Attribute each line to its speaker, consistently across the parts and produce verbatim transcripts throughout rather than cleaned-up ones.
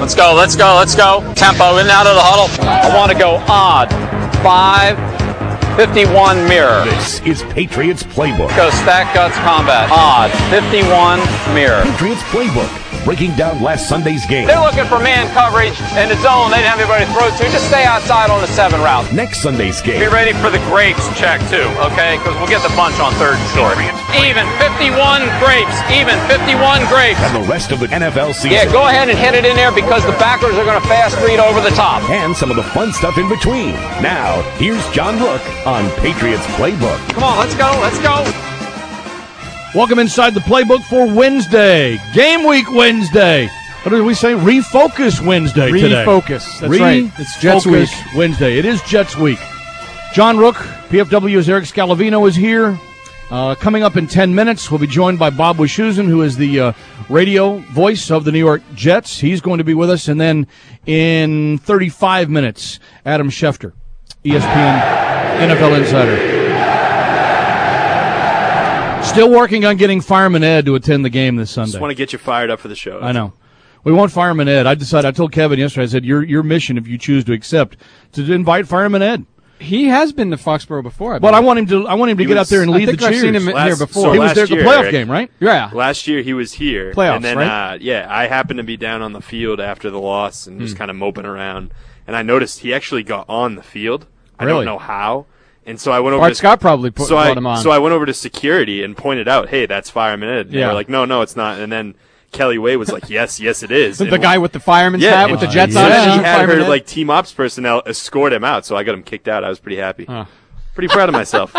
Speaker 1: Let's go, let's go, let's go. Tempo, in and out of the huddle. I want to go odd. Five, fifty-one mirror.
Speaker 2: This is Patriots Playbook.
Speaker 1: Go stack guts combat. Odd, fifty-one mirror.
Speaker 2: Patriots Playbook, breaking down last Sunday's game.
Speaker 1: They're looking for man coverage in the zone. They didn't have anybody to throw to. Just stay outside on the seven route.
Speaker 2: Next Sunday's game.
Speaker 1: Be ready for the grapes check, too, okay? Because we'll get the bunch on third and short. Even, fifty-one grapes. Even, fifty-one grapes.
Speaker 2: And the rest of the N F L season.
Speaker 1: Yeah, go ahead and hit it in there because the backers are going to fast read over the top.
Speaker 2: And some of the fun stuff in between. Now, here's John Rook on Patriots Playbook.
Speaker 1: Come on, let's go, let's go.
Speaker 3: Welcome inside the playbook for Wednesday. Game week Wednesday. What did we say? Refocus Wednesday today.
Speaker 4: Refocus. That's
Speaker 3: Re-
Speaker 4: right. It's Jets week.
Speaker 3: Wednesday. It is Jets week. John Rook, P F W's Eric Scalavino is here. Uh, coming up in ten minutes, we'll be joined by Bob Wischusen, who is the uh, radio voice of the New York Jets. He's going to be with us. And then in thirty-five minutes, Adam Schefter, E S P N N F L Insider. Still working on getting Fireman Ed to attend the game this Sunday.
Speaker 5: Just want to get you fired up for the show.
Speaker 3: I know. We want Fireman Ed. I decided, I told Kevin yesterday, I said, your your mission, if you choose to accept, to invite Fireman Ed.
Speaker 4: He has been to Foxborough before. I
Speaker 3: but I want him to I want him to
Speaker 5: He
Speaker 3: get
Speaker 5: was-
Speaker 3: out there and
Speaker 4: I
Speaker 3: lead the
Speaker 4: think I've
Speaker 3: cheers.
Speaker 4: seen him
Speaker 5: Last-
Speaker 4: here before.
Speaker 5: so
Speaker 3: he was
Speaker 5: last
Speaker 3: there at the
Speaker 5: year,
Speaker 3: playoff
Speaker 5: Eric,
Speaker 3: game, right?
Speaker 4: Yeah.
Speaker 5: Last year he was here.
Speaker 4: Playoffs,
Speaker 5: and then,
Speaker 4: right?
Speaker 5: uh, yeah, I happened to be down on the field after the loss and just kind of moping around. And I noticed he actually got on the field. I
Speaker 4: Really?
Speaker 5: don't know how. And so I went over
Speaker 4: Bart
Speaker 5: to
Speaker 4: Scott probably put,
Speaker 5: so
Speaker 4: brought
Speaker 5: I,
Speaker 4: him on.
Speaker 5: So I went over to security and pointed out, hey, that's Fireman Ed. And
Speaker 4: Yeah.
Speaker 5: They were like, no, no, it's not. And then Kelly Way was like, yes, yes, it is.
Speaker 4: the
Speaker 5: And
Speaker 4: guy with the fireman's
Speaker 5: yeah,
Speaker 4: hat
Speaker 5: and
Speaker 4: with the
Speaker 5: she-
Speaker 4: Jets
Speaker 5: so
Speaker 4: on it.
Speaker 5: then
Speaker 4: is
Speaker 5: She had
Speaker 4: Fireman
Speaker 5: her
Speaker 4: Ed?
Speaker 5: like team ops personnel escort him out, so I got him kicked out. I was pretty happy.
Speaker 4: Huh.
Speaker 5: Pretty proud of myself.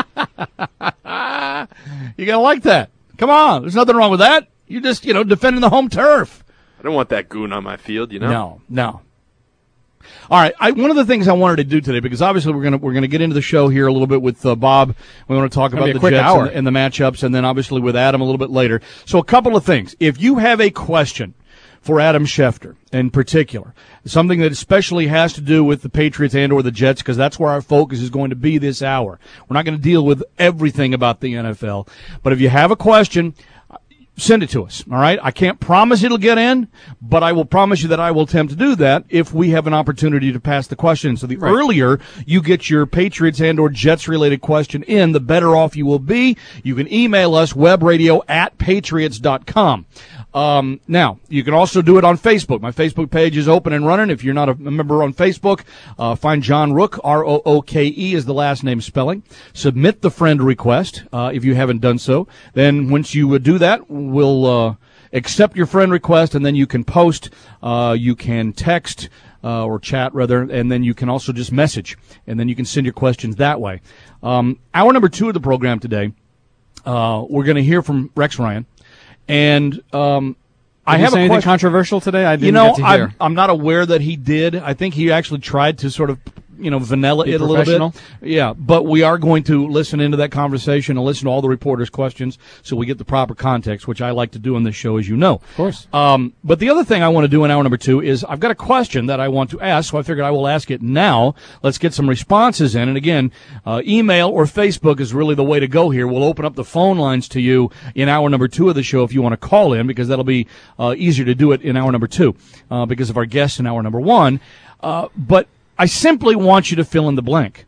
Speaker 3: You gotta like that. Come on, there's nothing wrong with that. You just, you know, defending the home turf.
Speaker 5: I don't want that goon on my field, you know?
Speaker 3: No, no. All right, I, one of the things I wanted to do today, because obviously we're gonna we're gonna get into the show here a little bit with uh, Bob. We want to talk
Speaker 4: gonna
Speaker 3: about
Speaker 4: be a
Speaker 3: the
Speaker 4: quick
Speaker 3: Jets
Speaker 4: hour.
Speaker 3: and the, and the matchups, and then obviously with Adam a little bit later. So a couple of things. If you have a question for Adam Schefter in particular, something that especially has to do with the Patriots and or the Jets, because that's where our focus is going to be this hour. We're not going to deal with everything about the N F L, but if you have a question, send it to us, all right? I can't promise it'll get in, but I will promise you that I will attempt to do that if we have an opportunity to pass the question. So the
Speaker 4: Right.
Speaker 3: earlier you get your Patriots and or Jets-related question in, the better off you will be. You can email us, webradio at patriots dot com. Um, now, you can also do it on Facebook. My Facebook page is open and running. If you're not a member on Facebook, uh, find John Rook, R O O K E is the last name spelling. Submit the friend request, uh, if you haven't done so. Then once you uh, do that, we'll, uh, accept your friend request, and then you can post, uh, you can text, uh, or chat rather, and then you can also just message, and then you can send your questions that way. Um, hour number two of the program today, uh, we're going to hear from Rex Ryan. And um, I
Speaker 4: Did
Speaker 3: have
Speaker 4: you say
Speaker 3: a
Speaker 4: anything
Speaker 3: question.
Speaker 4: controversial today? I didn't
Speaker 3: You know,
Speaker 4: get to hear.
Speaker 3: I'm, I'm not aware that he did. I think he actually tried to sort of, you know, vanilla
Speaker 4: Be
Speaker 3: it a little
Speaker 4: professional?
Speaker 3: bit. Yeah, but we are going to listen into that conversation and listen to all the reporters' questions so we get the proper context, which I like to do on this show, as you know. Of
Speaker 4: course.
Speaker 3: Um, but the other thing I want to do in hour number two is I've got a question that I want to ask, so I figured I will ask it now. Let's get some responses in. And again, uh, email or Facebook is really the way to go here. We'll open up the phone lines to you in hour number two of the show if you want to call in, because that'll be uh, easier to do it in hour number two uh, because of our guests in hour number one. Uh, but I simply want you to fill in the blank.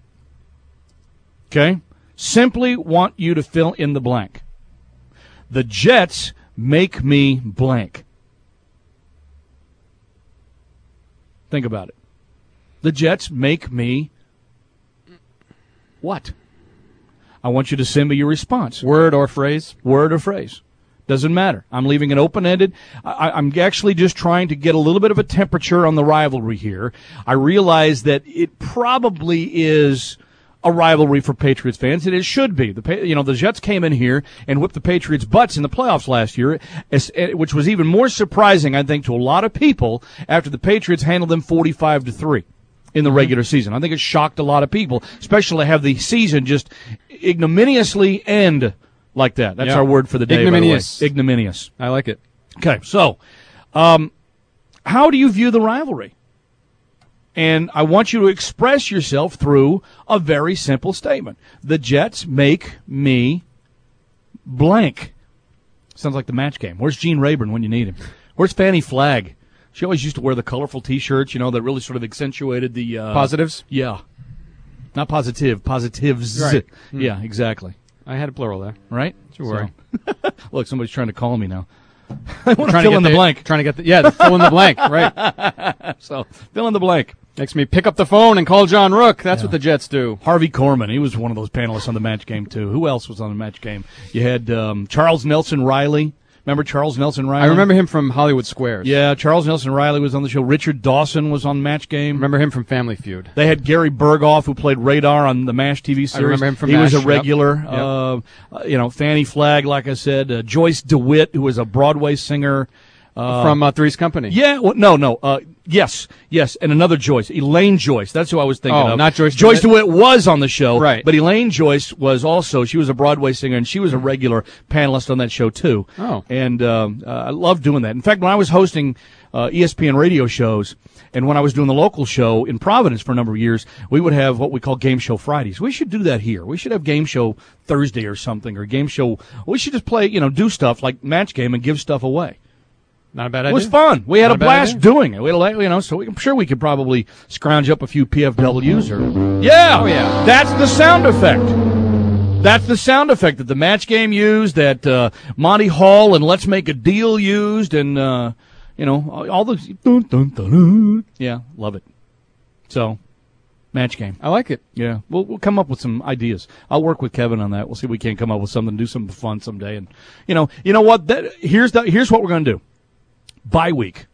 Speaker 3: Okay? Simply want you to fill in the blank. The Jets make me blank. Think about it. The Jets make me what? I want you to send me your response.
Speaker 4: Word or phrase?
Speaker 3: Word or phrase. Doesn't matter. I'm leaving it open-ended. I, I'm actually just trying to get a little bit of a temperature on the rivalry here. I realize that it probably is a rivalry for Patriots fans, and it should be. The you know the Jets came in here and whipped the Patriots' butts in the playoffs last year, which was even more surprising, I think, to a lot of people after the Patriots handled them forty-five to three in the regular season. I think it shocked a lot of people, especially to have the season just ignominiously end like that. That's
Speaker 4: Yeah.
Speaker 3: our word for the day.
Speaker 4: Ignominious.
Speaker 3: By the way. Ignominious.
Speaker 4: I like it.
Speaker 3: Okay, so um, how do you view the rivalry? And I want you to express yourself through a very simple statement. The Jets make me blank. Sounds like the match game. Where's Gene Rayburn when you need him? Where's Fannie Flagg? She always used to wear the colorful T-shirts, you know, that really sort of accentuated the uh,
Speaker 4: Positives?
Speaker 3: Yeah, not positive, positives.
Speaker 4: Right.
Speaker 3: Yeah, exactly.
Speaker 4: I had a plural there.
Speaker 3: Right.
Speaker 4: Don't worry.
Speaker 3: So, look, somebody's trying to call me now. I want to
Speaker 4: Trying
Speaker 3: fill
Speaker 4: to
Speaker 3: in the,
Speaker 4: the
Speaker 3: blank.
Speaker 4: Trying to get the yeah, the fill in the blank. Right.
Speaker 3: So fill in the blank.
Speaker 4: Makes me pick up the phone and call John Rook. That's what the Jets do.
Speaker 3: Harvey Korman, he was one of those panelists on the match game too. Who else was on the match game? You had um, Charles Nelson Riley. Remember Charles Nelson Riley?
Speaker 4: I remember him from Hollywood Squares.
Speaker 3: Yeah, Charles Nelson Riley was on the show. Richard Dawson was on Match Game.
Speaker 4: Remember him from Family Feud.
Speaker 3: They had Gary Berghoff, who played Radar on the MASH T V series.
Speaker 4: I remember him from
Speaker 3: He
Speaker 4: MASH,
Speaker 3: was a
Speaker 4: yep.
Speaker 3: regular.
Speaker 4: Yep.
Speaker 3: Uh, uh, you know, Fannie Flagg, like I said. Uh, Joyce DeWitt, who was a Broadway singer. Uh,
Speaker 4: from uh, Three's Company.
Speaker 3: Yeah, well, no, no. Uh, yes, yes, and another Joyce, Elaine Joyce. That's who I was thinking
Speaker 4: Oh,
Speaker 3: of.
Speaker 4: not Joyce
Speaker 3: Joyce
Speaker 4: DeWitt?
Speaker 3: DeWitt was on the show,
Speaker 4: Right.
Speaker 3: But Elaine Joyce was also. She was a Broadway singer, and she was a regular panelist on that show too.
Speaker 4: Oh.
Speaker 3: and um, uh, I love doing that. In fact, when I was hosting uh, E S P N radio shows, and when I was doing the local show in Providence for a number of years, we would have what we call Game Show Fridays. We should do that here. We should have Game Show Thursday or something, or Game Show. We should just play, you know, do stuff like Match Game and give stuff away.
Speaker 4: Not a bad
Speaker 3: It
Speaker 4: idea.
Speaker 3: was fun. We had
Speaker 4: Not
Speaker 3: a
Speaker 4: a bad
Speaker 3: blast
Speaker 4: idea.
Speaker 3: doing it. We had a, you know, so we, I'm sure we could probably scrounge up a few P F Ws or yeah,
Speaker 4: Oh, yeah.
Speaker 3: That's the sound effect. That's the sound effect that the Match Game used. That uh, Monty Hall and Let's Make a Deal used, and uh, you know, all, all those. Dun, dun, dun, dun. Yeah, love it. So, Match Game.
Speaker 4: I like it.
Speaker 3: Yeah, we'll we'll come up with some ideas. I'll work with Kevin on that. We'll see if we can't come up with something, do something fun someday. And you know, you know what? That here's the here's what we're going to do. Bye week.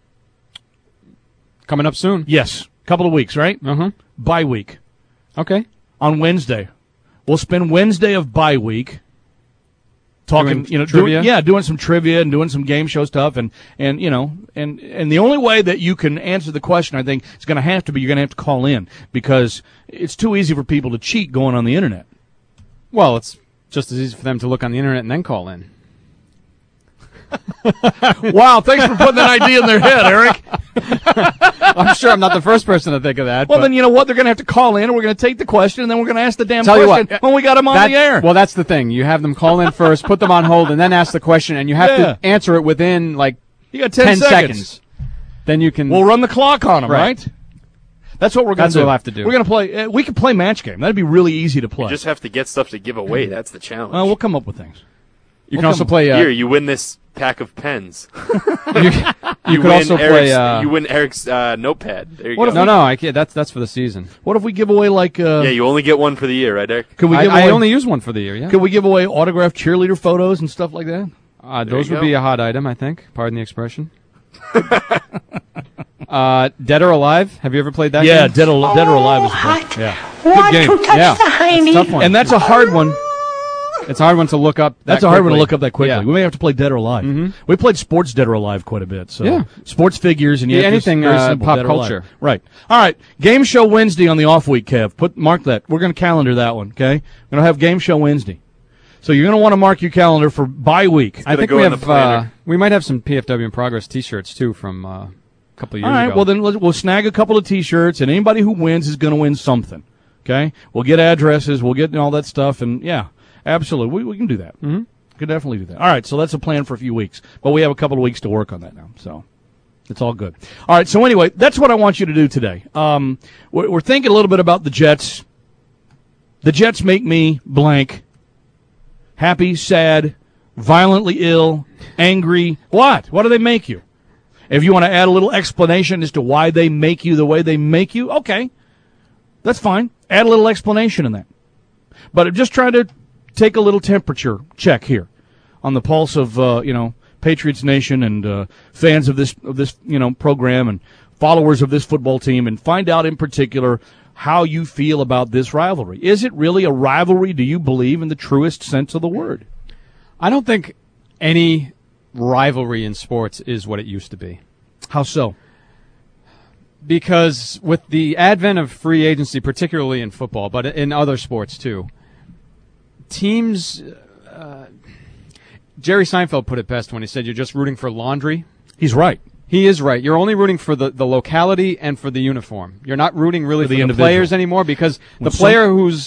Speaker 4: Coming up soon.
Speaker 3: Yes, couple of weeks, right?
Speaker 4: Uh-huh.
Speaker 3: Bye week
Speaker 4: Okay.
Speaker 3: on Wednesday. We'll spend Wednesday of bye week talking,
Speaker 4: Doing
Speaker 3: you know,
Speaker 4: trivia?
Speaker 3: doing, yeah, doing some trivia and doing some game show stuff, and and you know, and and the only way that you can answer the question, I think, is going to have to be you're going to have to call in because it's too easy for people to cheat going on the internet.
Speaker 4: Well, it's just as easy for them to look on the internet and then call in.
Speaker 3: Wow, thanks for putting that idea in their head, Eric.
Speaker 4: I'm sure I'm not the first person to think of that.
Speaker 3: Well,
Speaker 4: but
Speaker 3: then you know what? They're going to have to call in, and we're going to take the question, and then we're going to ask the damn
Speaker 4: Tell you
Speaker 3: question
Speaker 4: what,
Speaker 3: when we got them on
Speaker 4: that-
Speaker 3: the air.
Speaker 4: Well, that's the thing. You have them call in first, put them on hold, and then ask the question, and you have
Speaker 3: Yeah.
Speaker 4: to answer it within like
Speaker 3: You got ten,
Speaker 4: ten
Speaker 3: seconds.
Speaker 4: seconds. Then you can.
Speaker 3: We'll run the clock on them, right?
Speaker 4: Right.
Speaker 3: That's what we're going
Speaker 4: That's
Speaker 3: to do.
Speaker 4: what we'll have to do.
Speaker 3: We're going to play. Uh, we could play Match Game. That'd be really easy to play.
Speaker 5: You just have to get stuff to give away. That's the challenge.
Speaker 3: Uh, we'll come up with things.
Speaker 4: you
Speaker 3: we'll
Speaker 4: can also
Speaker 3: come-
Speaker 4: play. Uh,
Speaker 5: Here, you win this pack of pens.
Speaker 4: you, you could
Speaker 5: win
Speaker 4: also play.
Speaker 5: Eric's,
Speaker 4: Uh,
Speaker 5: you win Eric's uh, notepad. There you
Speaker 3: What
Speaker 5: go.
Speaker 3: if
Speaker 4: no, no, I can't. That's that's for the season.
Speaker 3: What if we give away like? Uh,
Speaker 5: Yeah, you only get one for the year, right, Eric?
Speaker 3: could we
Speaker 4: I,
Speaker 3: give
Speaker 4: I
Speaker 3: away?
Speaker 4: only use one for the year. Yeah.
Speaker 3: could we give away autographed cheerleader photos and stuff like that?
Speaker 4: Uh,
Speaker 5: There
Speaker 4: those
Speaker 5: you
Speaker 4: would
Speaker 5: go.
Speaker 4: be a hot item, I think. Pardon the expression. uh, Dead or Alive? Have you ever played that
Speaker 3: Yeah,
Speaker 4: game?
Speaker 3: Dead or, Dead or Alive is
Speaker 6: hot.
Speaker 3: good. Yeah,
Speaker 6: Want
Speaker 3: game.
Speaker 6: to touch
Speaker 4: Yeah.
Speaker 6: the hiney?
Speaker 4: It's a tough one.
Speaker 3: And that's a hard one.
Speaker 4: It's a hard one to look up. that
Speaker 3: That's a hard one to
Speaker 4: quickly.
Speaker 3: look up that quickly.
Speaker 4: Yeah.
Speaker 3: We may have to play Dead or Alive. Mm-hmm. We played Sports Dead or Alive quite a bit. So
Speaker 4: Yeah.
Speaker 3: sports figures and you
Speaker 4: Yeah,
Speaker 3: have to-
Speaker 4: anything,
Speaker 3: very
Speaker 4: uh,
Speaker 3: simple,
Speaker 4: pop
Speaker 3: Dead or Alive.
Speaker 4: culture.
Speaker 3: Right. All right. Game Show Wednesday on the off week, Kev. Put mark that. We're going to calendar that one. Okay. We're going to have Game Show Wednesday. So you're going to want to mark your calendar for bye week.
Speaker 4: I
Speaker 5: gonna
Speaker 4: think
Speaker 5: go
Speaker 4: we
Speaker 5: in the
Speaker 4: have. Uh,
Speaker 5: planner.
Speaker 4: we might have some P F W in Progress T-shirts too from uh, a couple of years
Speaker 3: All right.
Speaker 4: ago.
Speaker 3: Well, then let's, we'll snag a couple of T-shirts, and anybody who wins is going to win something. Okay. We'll get addresses. We'll get all that stuff, and yeah, absolutely, we, we can do that. Mm-hmm. Could definitely do that. All right. So that's a plan for a few weeks, but we have a couple of weeks to work on that now. So. It's all good. All right, so anyway, that's what I want you to do today. Um, we're, we're thinking a little bit about the Jets. The Jets make me blank. Happy, sad, violently ill, angry. What? What do they make you? If you want to add a little explanation as to why they make you the way they make you, okay. That's fine. Add a little explanation in that. But I'm just trying to take a little temperature check here on the pulse of, uh, you know, Patriots Nation and uh, fans of this of this you know program and followers of this football team, and find out in particular how you feel about this rivalry. Is it really a rivalry? Do you believe in the truest sense of the word?
Speaker 4: I don't think any rivalry in sports is what it used to be.
Speaker 3: How so?
Speaker 4: Because with the advent of free agency, particularly in football, but in other sports too, teams. Uh, Jerry Seinfeld put it best when he said you're just rooting for laundry.
Speaker 3: He's right.
Speaker 4: He is right. You're only rooting for the, the locality and for the uniform. You're not rooting really
Speaker 3: For
Speaker 4: for
Speaker 3: the
Speaker 4: the,
Speaker 3: individual.
Speaker 4: players anymore because
Speaker 3: When
Speaker 4: the
Speaker 3: some-
Speaker 4: player who's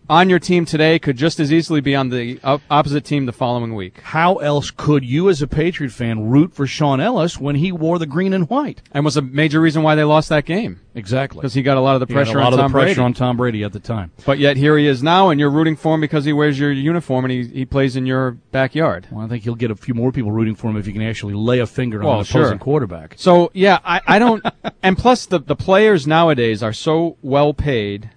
Speaker 4: on your team today could just as easily be on the op- opposite team the following week.
Speaker 3: How else could you, as a Patriot fan, root for Sean Ellis when he wore the green and white?
Speaker 4: And was a major reason why they lost that game.
Speaker 3: Exactly.
Speaker 4: Because he got a lot of the
Speaker 3: He got
Speaker 4: pressure
Speaker 3: a lot
Speaker 4: on
Speaker 3: of
Speaker 4: Tom
Speaker 3: the pressure
Speaker 4: Brady.
Speaker 3: on Tom Brady at the time.
Speaker 4: But yet here he is now, and you're rooting for him because he wears your uniform and he, he plays in your backyard.
Speaker 3: Well, I think he'll get a few more people rooting for him if he can actually lay a finger
Speaker 4: Well,
Speaker 3: on an opposing
Speaker 4: sure.
Speaker 3: quarterback.
Speaker 4: So, yeah, I, I don't – and plus the, the players nowadays are so well paid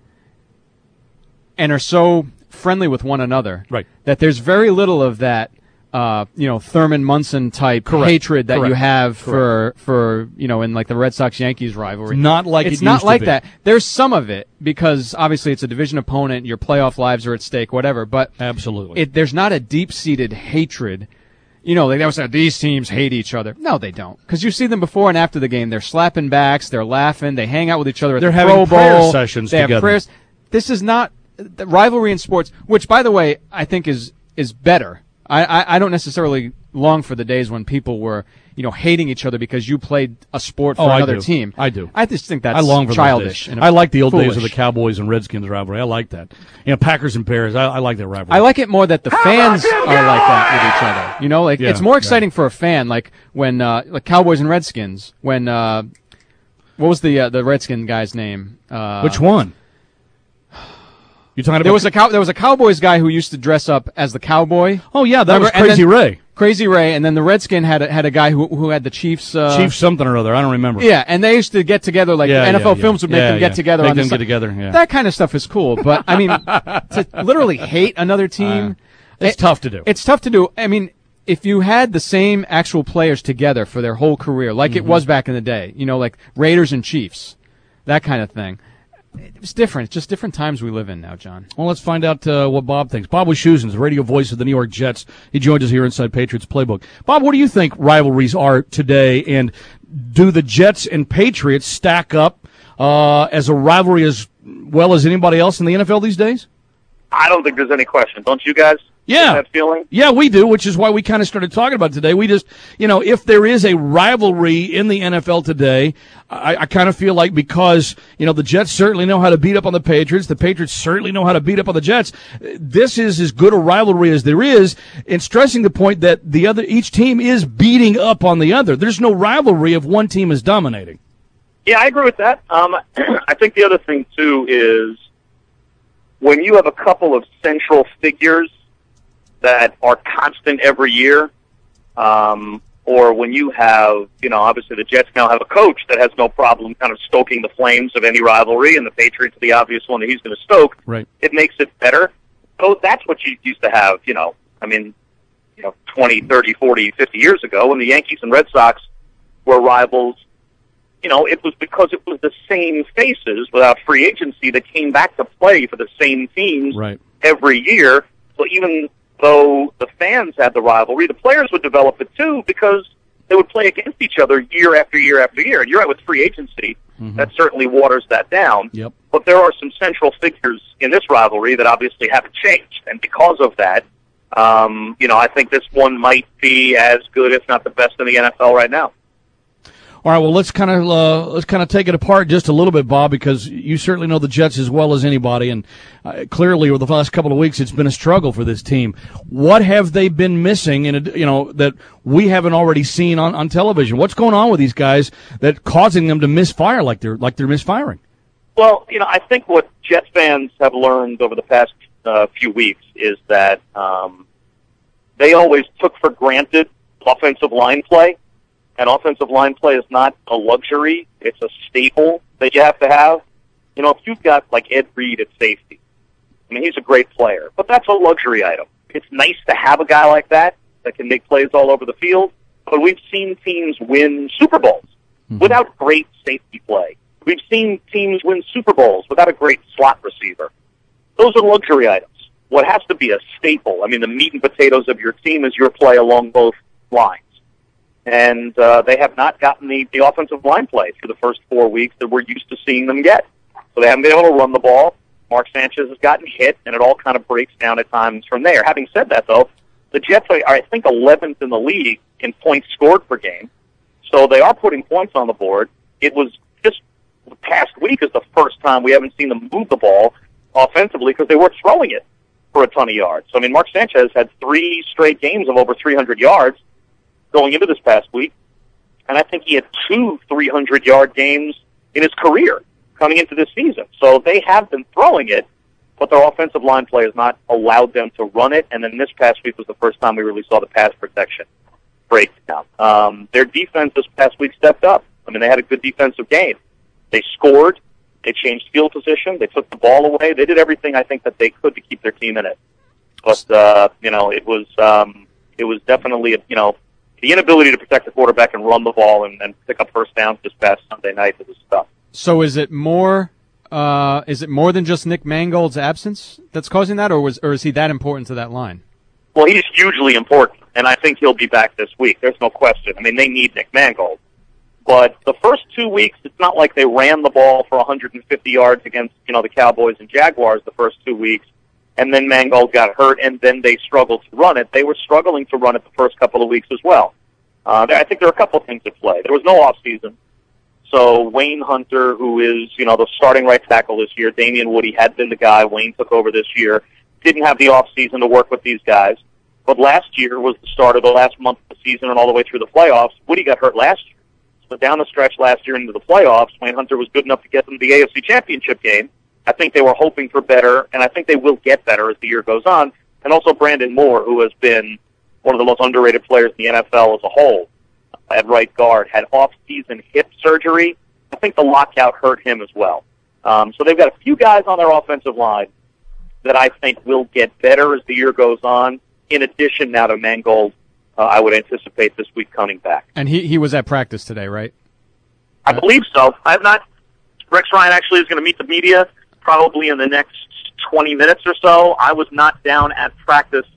Speaker 4: and are so friendly with one another
Speaker 3: Right.
Speaker 4: that there's very little of that uh, you know, Thurman Munson type
Speaker 3: Correct.
Speaker 4: hatred that
Speaker 3: Correct.
Speaker 4: you have for, for, you know, in like the Red Sox-Yankees rivalry.
Speaker 3: It's not like
Speaker 4: It's
Speaker 3: it
Speaker 4: not
Speaker 3: used to
Speaker 4: like
Speaker 3: be.
Speaker 4: that. There's some of it because obviously it's a division opponent, your playoff lives are at stake, whatever, but
Speaker 3: Absolutely.
Speaker 4: it, there's not a deep-seated hatred. You know, like they always say, these teams hate each other. No, they don't. Because you see them before and after the game. They're slapping backs. They're laughing. They hang out with each other at
Speaker 3: They're
Speaker 4: the
Speaker 3: having
Speaker 4: Pro
Speaker 3: prayer
Speaker 4: Bowl.
Speaker 3: sessions
Speaker 4: they
Speaker 3: together.
Speaker 4: Have prayers. This is not the rivalry in sports, which, by the way, I think is is better. I, I, I don't necessarily long for the days when people were, you know, hating each other because you played a sport for
Speaker 3: Oh, I
Speaker 4: another
Speaker 3: do.
Speaker 4: team.
Speaker 3: I do.
Speaker 4: I just think that's
Speaker 3: I long for
Speaker 4: childish.
Speaker 3: those days.
Speaker 4: and
Speaker 3: I like the old days of
Speaker 4: foolish.
Speaker 3: the Cowboys and Redskins rivalry. I like that. You know, Packers and Bears. I, I like that rivalry.
Speaker 4: I like it more that the fans are like that with each other. You know, like
Speaker 3: Yeah,
Speaker 4: it's more
Speaker 3: yeah.
Speaker 4: exciting for a fan, like when uh, like Cowboys and Redskins. When uh, what was the uh, the Redskin guy's name? Uh,
Speaker 3: Which one? You talking about?
Speaker 4: There was a cow- there was a Cowboys guy who used to dress up as the cowboy.
Speaker 3: Oh yeah, that
Speaker 4: Remember?
Speaker 3: was Crazy
Speaker 4: And then-
Speaker 3: Ray.
Speaker 4: Crazy Ray, and then the Redskin had a, had a guy who who had the Chiefs. Uh,
Speaker 3: Chief something or other. I don't remember.
Speaker 4: Yeah, and they used to get together like
Speaker 3: Yeah,
Speaker 4: N F L
Speaker 3: yeah,
Speaker 4: films
Speaker 3: yeah.
Speaker 4: would make
Speaker 3: Yeah,
Speaker 4: them get
Speaker 3: yeah.
Speaker 4: together
Speaker 3: Make
Speaker 4: on the
Speaker 3: them
Speaker 4: si-
Speaker 3: get together, yeah.
Speaker 4: That kind of stuff is cool, but I mean, to literally hate another team,
Speaker 3: It's
Speaker 4: it-
Speaker 3: tough to do.
Speaker 4: It's tough to do. I mean, if you had the same actual players together for their whole career, like
Speaker 3: Mm-hmm.
Speaker 4: it was back in the day, you know, like Raiders and Chiefs, that kind of thing. It's different. It's just different times we live in now, John.
Speaker 3: Well, let's find out uh, what Bob thinks. Bob Wischusen, the radio voice of the New York Jets. He joins us here inside Patriots Playbook. Bob, what do you think rivalries are today, and do the Jets and Patriots stack up uh, as a rivalry as well as anybody else in the N F L these days?
Speaker 6: I don't think there's any question. Don't you guys
Speaker 3: Yeah.
Speaker 6: get that feeling?
Speaker 3: Yeah, we do, which is why we kind of started talking about it today. We just, you know, if there is a rivalry in the N F L today, I, I kind of feel like because, you know, the Jets certainly know how to beat up on the Patriots, the Patriots certainly know how to beat up on the Jets. This is as good a rivalry as there is, and stressing the point that the other, each team is beating up on the other. There's no rivalry if one team is dominating.
Speaker 6: Yeah, I agree with that. Um, I think the other thing, too, is when you have a couple of central figures that are constant every year, um, or when you have, you know, obviously the Jets now have a coach that has no problem kind of stoking the flames of any rivalry, and the Patriots are the obvious one that he's going to stoke.
Speaker 3: Right.
Speaker 6: It makes it better. So that's what you used to have, you know, I mean, you know, twenty, thirty, forty, fifty years ago when the Yankees and Red Sox were rivals. You know, it was because it was the same faces without free agency that came back to play for the same teams
Speaker 3: Right.
Speaker 6: every year. So even though the fans had the rivalry, the players would develop it too because they would play against each other year after year after year. And you're right with free agency,
Speaker 3: Mm-hmm.
Speaker 6: that certainly waters that down.
Speaker 3: Yep.
Speaker 6: But there are some central figures in this rivalry that obviously haven't changed. And because of that, um, you know, I think this one might be as good, if not the best in the N F L right now.
Speaker 3: All right, well, let's kind of uh, let's kind of take it apart just a little bit, Bob, because you certainly know the Jets as well as anybody, and uh, clearly over the last couple of weeks, it's been a struggle for this team. What have they been missing, in a, you know, that we haven't already seen on, on television? What's going on with these guys that causing them to misfire like they're like they're misfiring?
Speaker 6: Well, you know, I think what Jets fans have learned over the past uh, few weeks is that um, they always took for granted offensive line play. And offensive line play is not a luxury. It's a staple that you have to have. You know, if you've got, like, Ed Reed at safety, I mean, he's a great player, but that's a luxury item. It's nice to have a guy like that that can make plays all over the field, but we've seen teams win Super Bowls mm-hmm. without great safety play. We've seen teams win Super Bowls without a great slot receiver. Those are luxury items. What has to be a staple, I mean, the meat and potatoes of your team is your play along both lines. And uh, they have not gotten the, the offensive line play for the first four weeks that we're used to seeing them get. So they haven't been able to run the ball. Mark Sanchez has gotten hit, and it all kind of breaks down at times from there. Having said that, though, the Jets are, I think, eleventh in the league in points scored per game. So they are putting points on the board. It was just the past week is the first time we haven't seen them move the ball offensively because they weren't throwing it for a ton of yards. So, I mean, Mark Sanchez had three straight games of over three hundred yards going into this past week, and I think he had two three hundred yard games in his career coming into this season. So they have been throwing it, but their offensive line play has not allowed them to run it, and then this past week was the first time we really saw the pass protection break down. Um, their defense this past week stepped up. I mean, they had a good defensive game. They scored. They changed field position. They took the ball away. They did everything I think that they could to keep their team in it. But, uh, you know, it was um, it was definitely, a, you know, the inability to protect the quarterback and run the ball and, and pick up first downs this past Sunday night was tough.
Speaker 4: So is it more uh, is it more than just Nick Mangold's absence that's causing that, or was or is he that important to that line?
Speaker 6: Well, he's hugely important, and I think he'll be back this week. There's no question. I mean, they need Nick Mangold. But the first two weeks, it's not like they ran the ball for one hundred fifty yards against, you know, the Cowboys and Jaguars the first two weeks, and then Mangold got hurt, and then they struggled to run it. They were struggling to run it the first couple of weeks as well. Uh, I think there are a couple of things at play. There was no offseason. So Wayne Hunter, who is, you know, the starting right tackle this year, Damian Woody had been the guy. Wayne took over this year. Didn't have the offseason to work with these guys. But last year was the start of the last month of the season and all the way through the playoffs. Woody got hurt last year. So down the stretch last year into the playoffs, Wayne Hunter was good enough to get them to the A F C Championship game. I think they were hoping for better, and I think they will get better as the year goes on. And also Brandon Moore, who has been one of the most underrated players in the N F L as a whole, at right guard, had off-season hip surgery. I think the lockout hurt him as well. Um, so they've got a few guys on their offensive line that I think will get better as the year goes on. In addition now to Mangold, uh, I would anticipate this week coming back.
Speaker 4: And he, he was at practice today, right?
Speaker 6: I believe so. I have not. Rex Ryan actually is going to meet the media probably in the next twenty minutes or so. I was not down at practice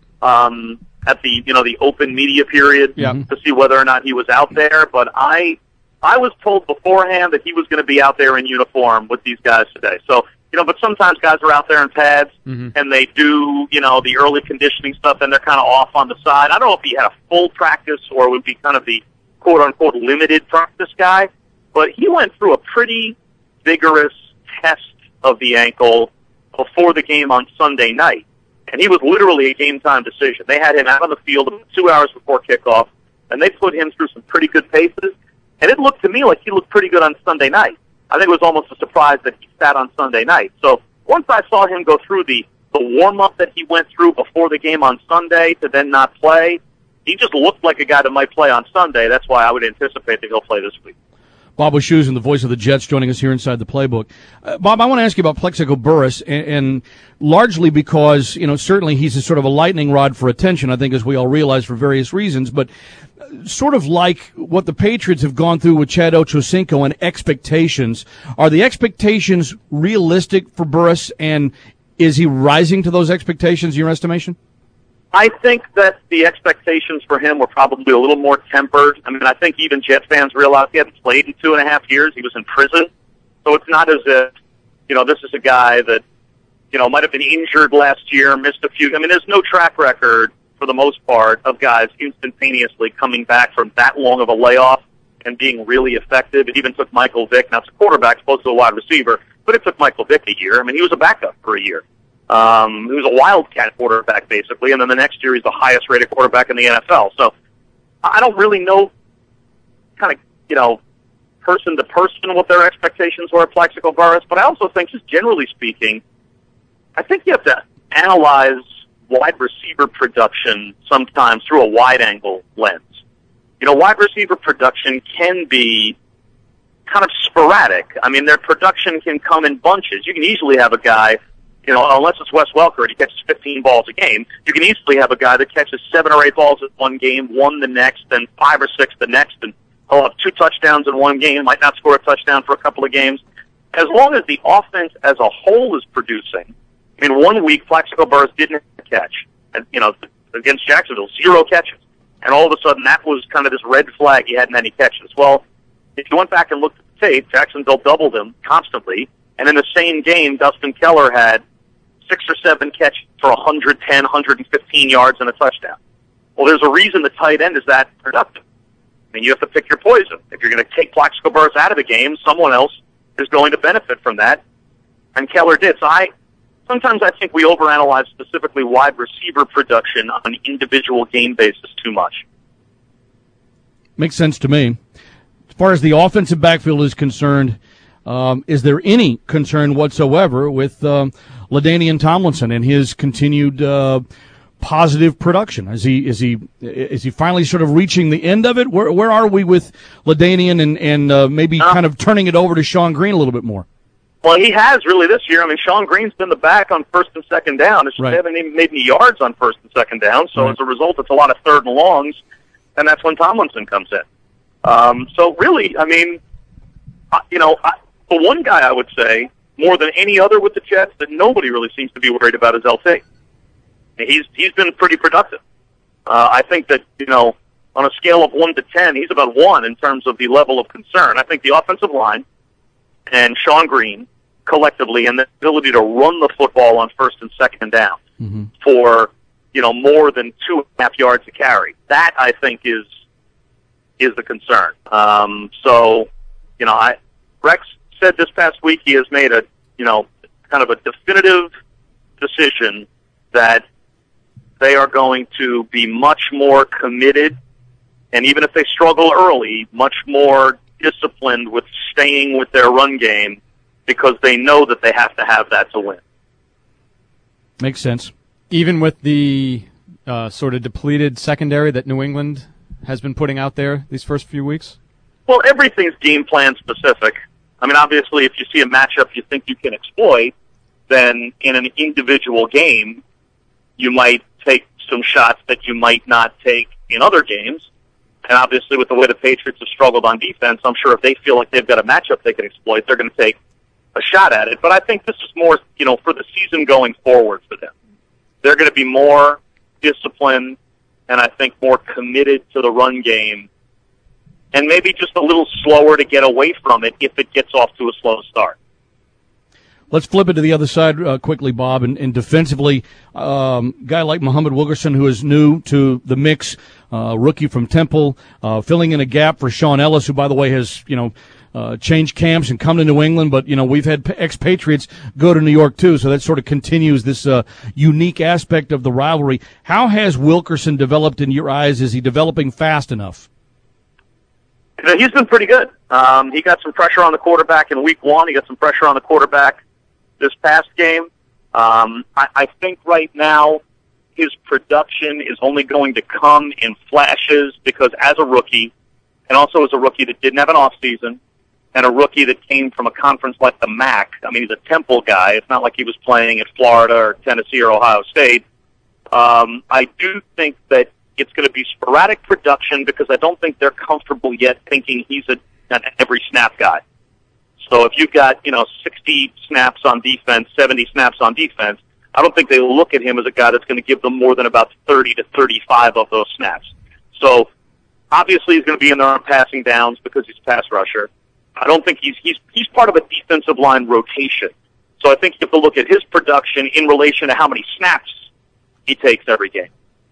Speaker 6: um, at the you know the open media period
Speaker 4: yeah.
Speaker 6: to see whether or not he was out there, but I I was told beforehand that he was going to be out there in uniform with these guys today. So. You know, but sometimes guys are out there in pads, mm-hmm. and they do, you know, the early conditioning stuff, and they're kind of off on the side. I don't know if he had a full practice or would be kind of the quote-unquote limited practice guy, but he went through a pretty vigorous test of the ankle before the game on Sunday night, and he was literally a game-time decision. They had him out on the field about two hours before kickoff, and they put him through some pretty good paces, and it looked to me like he looked pretty good on Sunday night. I think it was almost a surprise that he sat on Sunday night. So once I saw him go through the, the warm-up that he went through before the game on Sunday to then not play, he just looked like a guy that might play on Sunday. That's why I would anticipate that he'll play this week.
Speaker 3: Bob Wischusen, the voice of the Jets, joining us here inside the playbook. Uh, Bob, I want to ask you about Plexico Burress, and, and largely because, you know, certainly he's a sort of a lightning rod for attention, I think, as we all realize for various reasons, but sort of like what the Patriots have gone through with Chad Ochocinco and expectations. Are the expectations realistic for Burress, and is he rising to those expectations in your estimation?
Speaker 6: I think that the expectations for him were probably a little more tempered. I mean, I think even Jet fans realized he hadn't played in two and a half years. He was in prison. So it's not as if, you know, this is a guy that, you know, might have been injured last year, missed a few. I mean, there's no track record, for the most part, of guys instantaneously coming back from that long of a layoff and being really effective. It even took Michael Vick. Now, it's a quarterback, supposed to be a wide receiver, but it took Michael Vick a year. I mean, he was a backup for a year. Um, he was a wildcat quarterback, basically, and then the next year he's the highest-rated quarterback in the N F L. So I don't really know kind of, you know, person to person what their expectations were of Plexico Burress, but I also think, just generally speaking, I think you have to analyze wide receiver production sometimes through a wide-angle lens. You know, wide receiver production can be kind of sporadic. I mean, their production can come in bunches. You can easily have a guy, you know, unless it's Wes Welker and he catches fifteen balls a game, you can easily have a guy that catches seven or eight balls in one game, one the next, then five or six the next, and he'll have two touchdowns in one game, might not score a touchdown for a couple of games. As long as the offense as a whole is producing, I mean, one week Plexico Burress didn't catch, and, you know, against Jacksonville, zero catches. And all of a sudden that was kind of this red flag, he hadn't any catches. Well, if you went back and looked at the tape, Jacksonville doubled him constantly, and in the same game, Dustin Keller had six or seven catches for one hundred ten, one hundred fifteen yards and a touchdown. Well, there's a reason the tight end is that productive. I mean, you have to pick your poison. If you're going to take Plexico Burress out of the game, someone else is going to benefit from that, and Keller did. So I, sometimes I think we overanalyze specifically wide receiver production on an individual game basis too much.
Speaker 3: Makes sense to me. As far as the offensive backfield is concerned, um, is there any concern whatsoever with um, LaDainian Tomlinson and his continued uh, positive production? Is he is he is he finally sort of reaching the end of it? Where where are we with LaDainian and and uh, maybe uh, kind of turning it over to Sean Green a little bit more?
Speaker 6: Well, he has really this year. I mean, Sean Green's been the back on first and second down. It's just
Speaker 3: right.
Speaker 6: They haven't even made any yards on first and second down. So
Speaker 3: right.
Speaker 6: as a result, it's a lot of third and longs, and that's when Tomlinson comes in. Um, so really, I mean, uh, you know, I, the one guy I would say more than any other with the Jets that nobody really seems to be worried about is L T. He's he's been pretty productive. Uh, I think that, you know, on a scale of one to ten, he's about one in terms of the level of concern. I think the offensive line and Sean Green collectively and the ability to run the football on first and second down
Speaker 3: mm-hmm.
Speaker 6: for, you know, more than two and a half yards to carry. That, I think, is is the concern. Um, so, you know, I Rex said this past week he has made a, you know, kind of a definitive decision that they are going to be much more committed, and even if they struggle early, much more disciplined with staying with their run game because they know that they have to have that to win.
Speaker 3: Makes sense.
Speaker 4: Even with the uh, sort of depleted secondary that New England has been putting out there these first few weeks?
Speaker 6: Well, everything's game plan specific. I mean, obviously, if you see a matchup you think you can exploit, then in an individual game, you might take some shots that you might not take in other games. And obviously, with the way the Patriots have struggled on defense, I'm sure if they feel like they've got a matchup they can exploit, they're going to take a shot at it. But I think this is more, you know, for the season going forward for them. They're going to be more disciplined and I think more committed to the run game and maybe just a little slower to get away from it if it gets off to a slow start.
Speaker 3: Let's flip it to the other side uh, quickly, Bob. And, and defensively, um, guy like Muhammad Wilkerson, who is new to the mix, uh, rookie from Temple, uh, filling in a gap for Sean Ellis, who, by the way, has, you know, uh, changed camps and come to New England. But, you know, we've had expatriates go to New York, too, so that sort of continues this uh, unique aspect of the rivalry. How has Wilkerson developed in your eyes? Is he developing fast enough?
Speaker 6: You know, he's been pretty good. Um, he got some pressure on the quarterback in week one. He got some pressure on the quarterback this past game. Um, I, I think right now his production is only going to come in flashes because as a rookie, and also as a rookie that didn't have an off season, and a rookie that came from a conference like the M A C, I mean, he's a Temple guy. It's not like he was playing at Florida or Tennessee or Ohio State. Um, I do think that it's going to be sporadic production because I don't think they're comfortable yet thinking he's a, an every snap guy. So if you've got, you know, sixty snaps on defense, seventy snaps on defense, I don't think they look at him as a guy that's going to give them more than about thirty to thirty-five of those snaps. So obviously he's going to be in there on passing downs because he's a pass rusher. I don't think he's, he's, he's part of a defensive line rotation. So I think you have to look at his production in relation to how many snaps he takes every game.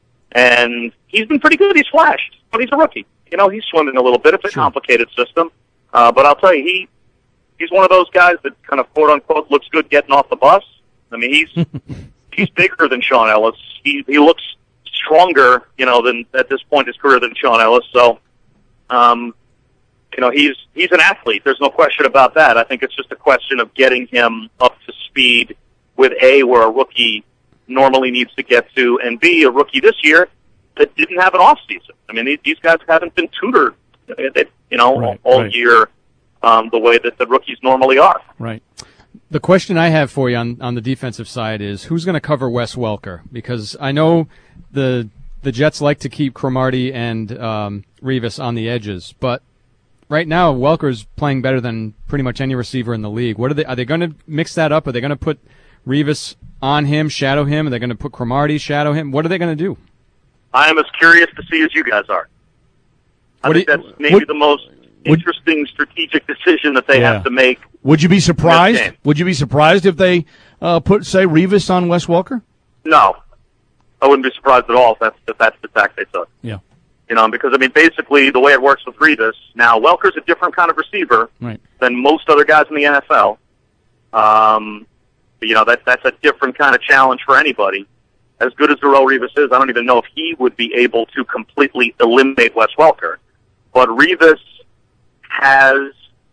Speaker 6: And he's been pretty good. He's flashed, but he's a rookie. You know, he's swimming a little bit. It's a complicated system. Uh, but I'll tell you, he, he's one of those guys that kind of quote unquote looks good getting off the bus. I mean, he's he's bigger than Sean Ellis. He he looks stronger, you know, than at this point in his career than Sean Ellis. So, um, you know, he's he's an athlete. There's no question about that. I think it's just a question of getting him up to speed with A, where a rookie normally needs to get to, and B, a rookie this year that didn't have an off season. I mean, these guys haven't been tutored, you know,
Speaker 3: right,
Speaker 6: all
Speaker 3: right.
Speaker 6: year. Um, the way that the rookies normally are.
Speaker 4: Right. The question I have for you on, on the defensive side is who's going to cover Wes Welker? Because I know the the Jets like to keep Cromartie and um, Revis on the edges, but right now Welker's playing better than pretty much any receiver in the league. What are they? Are they going to mix that up? Are they going to put Revis on him, shadow him? Are they going to put Cromartie, shadow him? What are they going to do?
Speaker 6: I am as curious to see as you guys are. I
Speaker 4: What
Speaker 6: think
Speaker 4: do you-
Speaker 6: that's maybe
Speaker 3: what-
Speaker 6: the most interesting strategic decision that they
Speaker 3: Yeah.
Speaker 6: have to make.
Speaker 3: Would you be surprised?
Speaker 6: game.
Speaker 3: Would you be surprised if they uh, put, say, Revis on Wes Welker?
Speaker 6: No, I wouldn't be surprised at all if that's if that's the tack they took.
Speaker 3: Yeah.
Speaker 6: You know, because I mean, basically the way it works with Revis now, Welker's a different kind of receiver
Speaker 3: Right.
Speaker 6: than most other guys in the N F L. Um, You know, that that's a different kind of challenge for anybody. As good as Darrelle Revis is, I don't even know if he would be able to completely eliminate Wes Welker. But Revis has,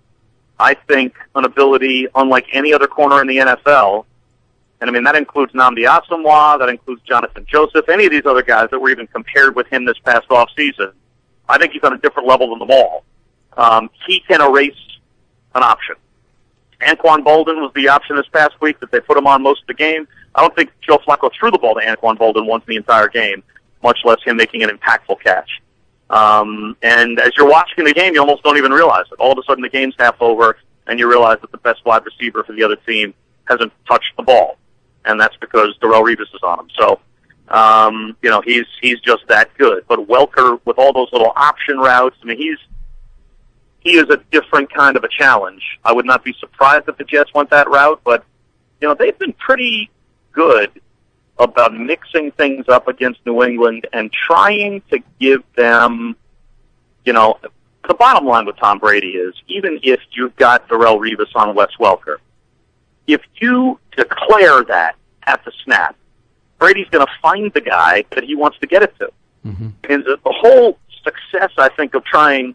Speaker 6: I think, an ability unlike any other corner in the N F L. And, I mean, that includes Nnamdi Asomugha, that includes Jonathan Joseph, any of these other guys that were even compared with him this past offseason. I think he's on a different level than them all. Um, he can erase an option. Anquan Boldin was the option this past week that they put him on most of the game. I don't think Joe Flacco threw the ball to Anquan Boldin once the entire game, much less him making an impactful catch. Um, and as you're watching the game, you almost don't even realize it. All of a sudden the game's half over, and you realize that the best wide receiver for the other team hasn't touched the ball. And that's because Darrelle Revis is on him. So, um, you know, he's he's just that good. But Welker, with all those little option routes, I mean, he's he is a different kind of a challenge. I would not be surprised if the Jets went that route, but, you know, they've been pretty good about mixing things up against New England and trying to give them, you know, the bottom line with Tom Brady is, even if you've got Darrelle Revis on Wes Welker, if you declare that at the snap, Brady's going to find the guy that he wants to get it to. Mm-hmm. And the, the whole success, I think, of trying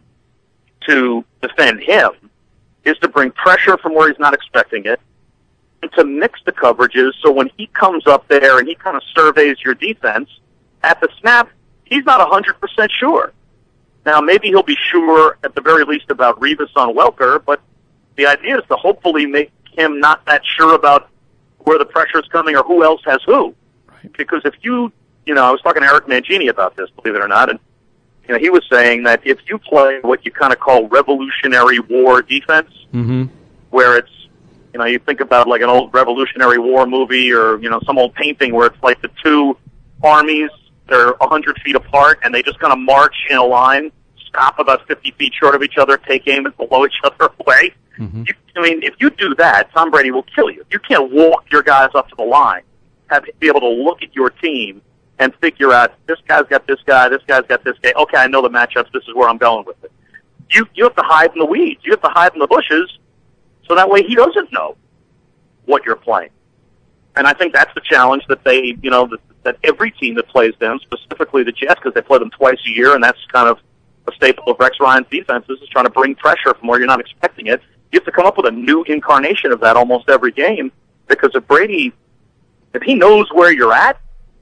Speaker 6: to defend him is to bring pressure from where he's not expecting it and to mix the coverages so when he comes up there and he kind of surveys your defense, at the snap, he's not one hundred percent sure. Now, maybe he'll be sure at the very least about Revis on Welker, but the idea is to hopefully make him not that sure about where the pressure is coming or who else has who. Right. Because if you, you know, I was talking to Eric Mangini about this, believe it or not, and you know, he was saying that if you play what you kind of call Revolutionary War defense, mm-hmm. where it's, you know, you think about like an old Revolutionary War movie or, you know, some old painting where it's like the two armies, they're one hundred feet apart and they just kind of march in a line, stop about fifty feet short of each other, take aim and blow each other away. Mm-hmm. You, I mean, if you do that, Tom Brady will kill you. You can't walk your guys up to the line, have be able to look at your team and figure out, this guy's got this guy, this guy's got this guy. Okay, I know the matchups. This is where I'm going with it. You you have to hide in the weeds. You have to hide in the bushes, so that way he doesn't know what you're playing. And I think that's the challenge that they, you know, that, that every team that plays them, specifically the Jets, because they play them twice a year, and that's kind of a staple of Rex Ryan's defenses, is trying to bring pressure from where you're not expecting it. You have to come up with a new incarnation of that almost every game, because if Brady, if he knows where you're at,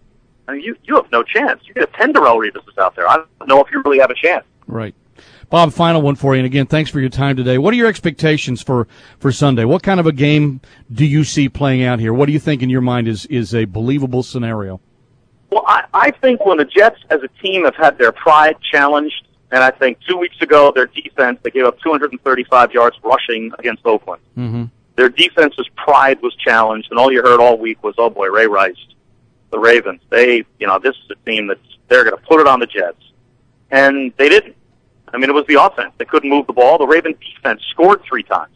Speaker 6: I mean, you you have no chance. You get ten Darrelle Revises out there. I don't know if you really have a chance.
Speaker 3: Right. Bob, final one for you, and again, thanks for your time today. What are your expectations for, for Sunday? What kind of a game do you see playing out here? What do you think in your mind is, is a believable scenario?
Speaker 6: Well, I, I think when the Jets as a team have had their pride challenged, and I think two weeks ago their defense, they gave up two hundred thirty-five yards rushing against Oakland. Mm-hmm. Their defense's pride was challenged, and all you heard all week was, oh boy, Ray Rice, the Ravens, they, you know, this is a team that's, they're going to put it on the Jets. And they didn't. I mean, it was the offense. They couldn't move the ball. The Ravens defense scored three times.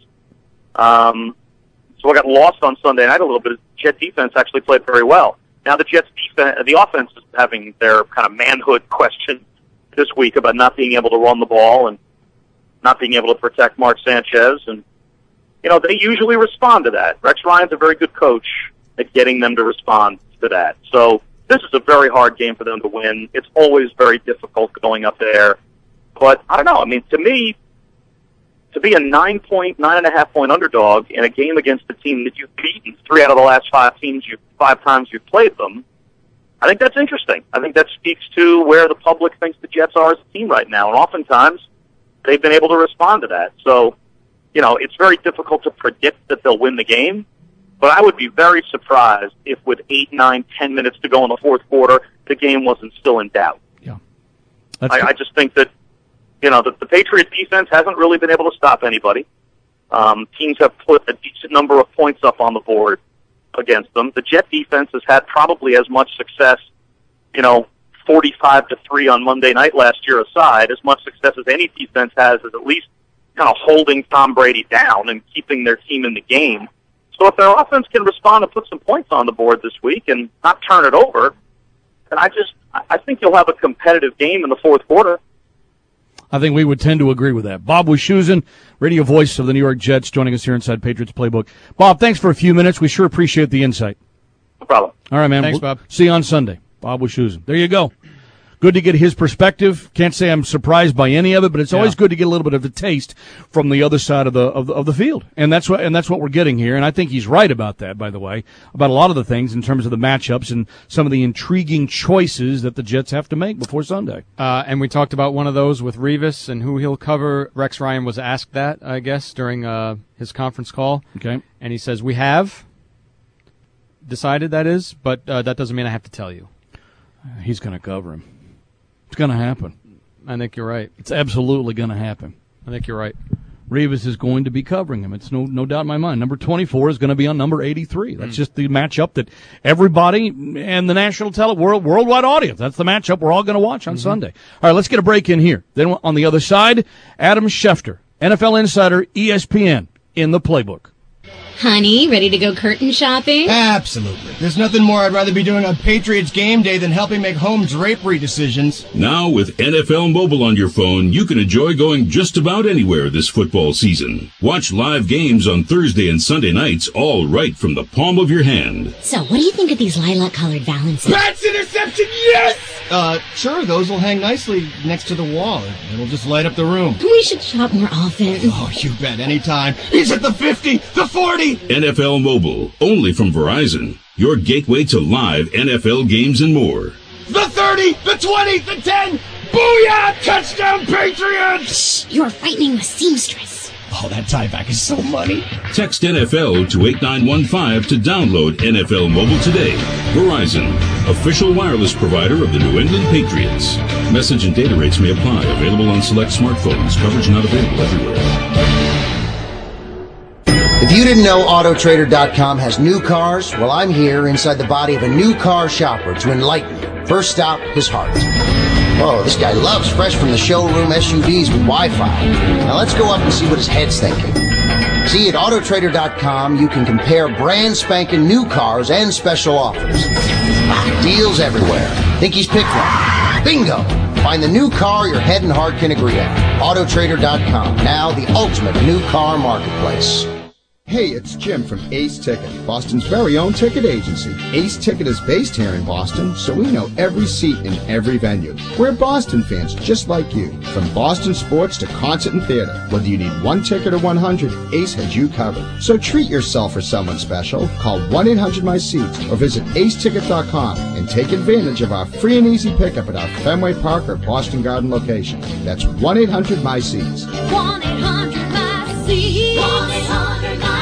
Speaker 6: Um, so I got lost on Sunday night a little bit. The Jet defense actually played very well. Now the Jets defense, the offense is having their kind of manhood question this week about not being able to run the ball and not being able to protect Mark Sanchez. And, you know, they usually respond to that. Rex Ryan's a very good coach at getting them to respond to that. So this is a very hard game for them to win. It's always very difficult going up there. But I don't know. I mean, to me, to be a nine point, nine and a half point underdog in a game against a team that you've beaten three out of the last five teams, you five times you've played them, I think that's interesting. I think that speaks to where the public thinks the Jets are as a team right now, and oftentimes they've been able to respond to that. So, you know, it's very difficult to predict that they'll win the game, but I would be very surprised if with eight, nine, ten minutes to go in the fourth quarter, the game wasn't still in doubt.
Speaker 3: Yeah,
Speaker 6: I, I just think that, you know, the, the Patriots defense hasn't really been able to stop anybody. Um, teams have put a decent number of points up on the board against them. The Jet defense has had probably as much success, you know, forty-five to three on Monday night last year aside, as much success as any defense has is at least kind of holding Tom Brady down and keeping their team in the game. So if their offense can respond and put some points on the board this week and not turn it over, then I just, I think you'll have a competitive game in the fourth quarter.
Speaker 3: I think we would tend to agree with that. Bob Wischusen, radio voice of the New York Jets, joining us here inside Patriots Playbook. Bob, thanks for a few minutes. We sure appreciate the insight.
Speaker 6: No problem.
Speaker 3: All right, man.
Speaker 4: Thanks,
Speaker 3: we'll
Speaker 4: Bob.
Speaker 3: See you on Sunday. Bob Wischusen. There you go. Good to get his perspective. Can't say I'm surprised by any of it, but it's always
Speaker 4: Yeah.
Speaker 3: good to get a little bit of a taste from the other side of the of the, of the field, and that's what and that's what we're getting here. And I think he's right about that, by the way, about a lot of the things in terms of the matchups and some of the intriguing choices that the Jets have to make before Sunday.
Speaker 4: Uh, and we talked about one of those with Revis and who he'll cover. Rex Ryan was asked that, I guess, during uh, his conference call.
Speaker 3: Okay,
Speaker 4: And he says, we have decided, that is, but uh, that doesn't mean I have to tell you.
Speaker 3: he's going to cover him. It's going to happen.
Speaker 4: I think you're right.
Speaker 3: It's absolutely going to happen.
Speaker 4: I think you're right.
Speaker 3: Revis is going to be covering him. It's no no doubt in my mind. Number twenty-four is going to be on number eighty-three. That's mm. just the matchup that everybody and the national tele world worldwide audience. That's the matchup we're all going to watch on mm-hmm. Sunday. All right, let's get a break in here. Then on the other side, Adam Schefter, N F L insider, E S P N, in the playbook.
Speaker 7: Honey, ready to go curtain shopping?
Speaker 8: Absolutely. There's nothing more I'd rather be doing on Patriots game day than helping make home drapery decisions.
Speaker 9: Now with N F L Mobile on your phone, you can enjoy going just about anywhere this football season. Watch live games on Thursday and Sunday nights, all right from the palm of your hand.
Speaker 7: So, what do you think of these lilac-colored balances?
Speaker 8: Bats interception, yes! Uh, sure, those will hang nicely next to the wall. It'll just light up the room.
Speaker 7: We should shop more often.
Speaker 8: Oh, you bet, anytime. He's at the fifty, the forty!
Speaker 9: N F L Mobile, only from Verizon. Your gateway to live N F L games and more.
Speaker 8: The thirty, the twenty, the ten! Booyah! Touchdown, Patriots!
Speaker 7: Psst, you're frightening the seamstress.
Speaker 8: Oh, that tieback is so money.
Speaker 9: Text N F L to eight nine one five to download N F L Mobile today. Verizon, official wireless provider of the New England Patriots. Message and data rates may apply. Available on select smartphones. Coverage not available everywhere.
Speaker 10: If you didn't know Auto Trader dot com has new cars, well, I'm here inside the body of a new car shopper to enlighten you. First stop, his heart. Oh, this guy loves fresh from the showroom S U Vs with Wi-Fi. Now let's go up and see what his head's thinking. See, at Auto Trader dot com, you can compare brand spanking new cars and special offers. Ah, deals everywhere. Think he's picked one? Bingo! Find the new car your head and heart can agree on. Auto Trader dot com, now the ultimate new car marketplace.
Speaker 11: Hey, it's Jim from Ace Ticket, Boston's very own ticket agency. Ace Ticket is based here in Boston, so we know every seat in every venue. We're Boston fans just like you. From Boston sports to concert and theater, whether you need one ticket or one hundred, Ace has you covered. So treat yourself or someone special. Call one eight hundred my seats or visit ace ticket dot com and take advantage of our free and easy pickup at our Fenway Park or Boston Garden location. That's one eight hundred my seats.
Speaker 12: one eight hundred my seats. one eight hundred my seats.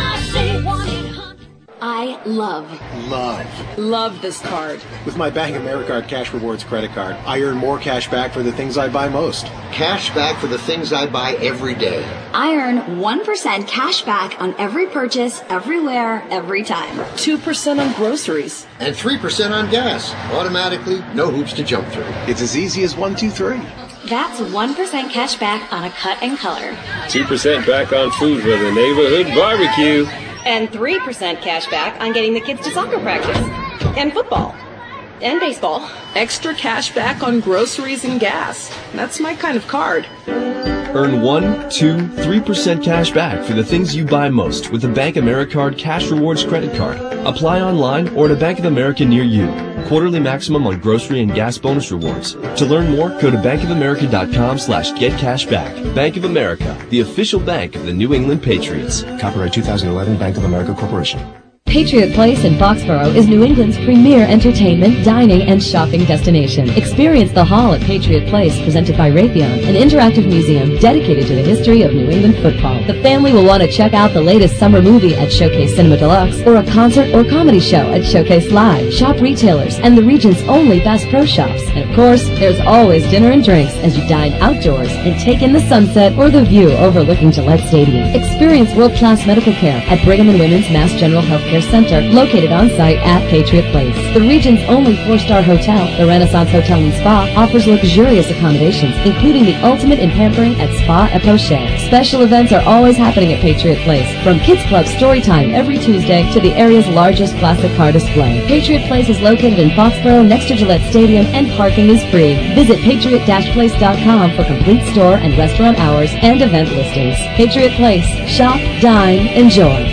Speaker 13: I love,
Speaker 11: Love.
Speaker 13: love this card.
Speaker 11: With my Bank of America Cash Rewards credit card, I earn more cash back for the things I buy most.
Speaker 10: Cash back for the things I buy every day.
Speaker 13: I earn one percent cash back on every purchase, everywhere, every time.
Speaker 14: two percent on groceries.
Speaker 10: And three percent on gas. Automatically, no hoops to jump through.
Speaker 11: It's as easy as one, two, three.
Speaker 13: That's one percent cash back on a cut and color.
Speaker 15: two percent back on food for the neighborhood barbecue.
Speaker 14: And three percent cash back on getting the kids to soccer practice. And football. And baseball. Extra cash back on groceries and gas. That's my kind of card.
Speaker 16: Earn one, two, three percent cash back for the things you buy most with the Bank Americard Cash Rewards credit card. Apply online or at a Bank of America near you. Quarterly maximum on grocery and gas bonus rewards. To learn more, go to bank of america dot com slash get cash back. Bank of America, the official bank of the New England Patriots.
Speaker 17: Copyright two thousand eleven, Bank of America Corporation.
Speaker 18: Patriot Place in Foxborough is New England's premier entertainment, dining, and shopping destination. Experience the Hall at Patriot Place, presented by Raytheon, an interactive museum dedicated to the history of New England football. The family will want to check out the latest summer movie at Showcase Cinema Deluxe, or a concert or comedy show at Showcase Live. Shop retailers and the region's only Bass Pro Shops. And of course, there's always dinner and drinks as you dine outdoors and take in the sunset or the view overlooking Gillette Stadium. Experience world-class medical care at Brigham and Women's Mass General Healthcare Care Center, located on site at Patriot Place. The region's only four-star hotel, the Renaissance Hotel and Spa, offers luxurious accommodations, including the ultimate in pampering at Spa et Poche. Special events are always happening at Patriot Place, from Kids Club Storytime every Tuesday to the area's largest classic car display. Patriot Place is located in Foxborough next to Gillette Stadium, and parking is free. Visit patriot dash place dot com for complete store and restaurant hours and event listings. Patriot Place. Shop, dine, enjoy.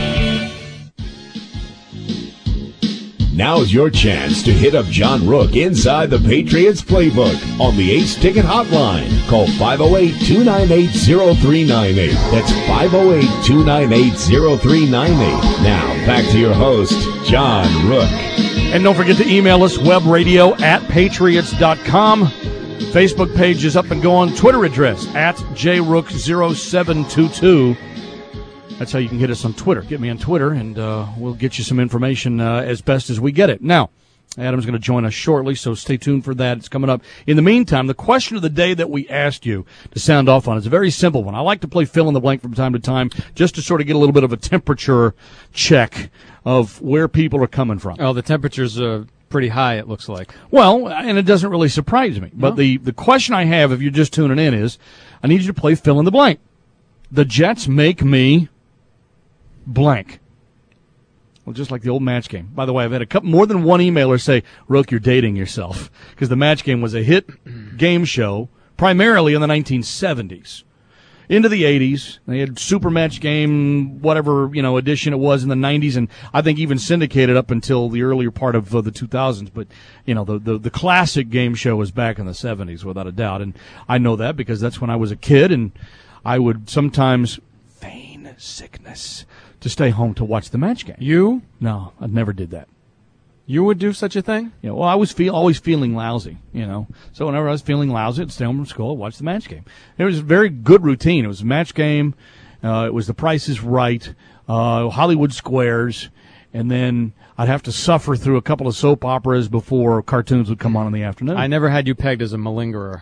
Speaker 2: Now's your chance to hit up John Rook inside the Patriots playbook on the Ace Ticket Hotline. Call five oh eight, two nine eight, oh three nine eight. That's five oh eight, two nine eight, oh three nine eight. Now, back to your host, John Rook.
Speaker 3: And don't forget to email us, webradio at patriots dot com. Facebook page is up and going. Twitter address, at j rook zero seven two two. That's how you can get us on Twitter. Get me on Twitter, and uh, we'll get you some information uh, as best as we get it. Now, Adam's going to join us shortly, so stay tuned for that. It's coming up. In the meantime, the question of the day that we asked you to sound off on is a very simple one. I like to play fill in the blank from time to time just to sort of get a little bit of a temperature check of where people are coming from.
Speaker 4: Oh, the temperature's uh, pretty high, it looks like.
Speaker 3: Well, and it doesn't really surprise me. But
Speaker 4: No.
Speaker 3: the, the question I have, if you're just tuning in, is I need you to play fill in the blank. The Jets make me blank. Well, just like the old match game. By the way, I've had a couple more than one emailer say, Rook, you're dating yourself. Because the match game was a hit game show, primarily in the nineteen seventies. Into the eighties. They had Super Match Game, whatever, you know, edition it was in the nineties, and I think even syndicated up until the earlier part of uh, the two thousands. But, you know, the, the, the classic game show was back in the seventies, without a doubt. And I know that because that's when I was a kid, and I would sometimes feign sickness to stay home to watch the match game.
Speaker 4: You?
Speaker 3: No, I never did that.
Speaker 4: You would do such a thing?
Speaker 3: Yeah, well, I was feel, always feeling lousy, you know. So whenever I was feeling lousy, I'd stay home from school, watch the match game. It was a very good routine. It was a match game. Uh, it was The Price is Right, uh, Hollywood Squares, and then I'd have to suffer through a couple of soap operas before cartoons would come on in the afternoon.
Speaker 4: I never had you pegged as a malingerer.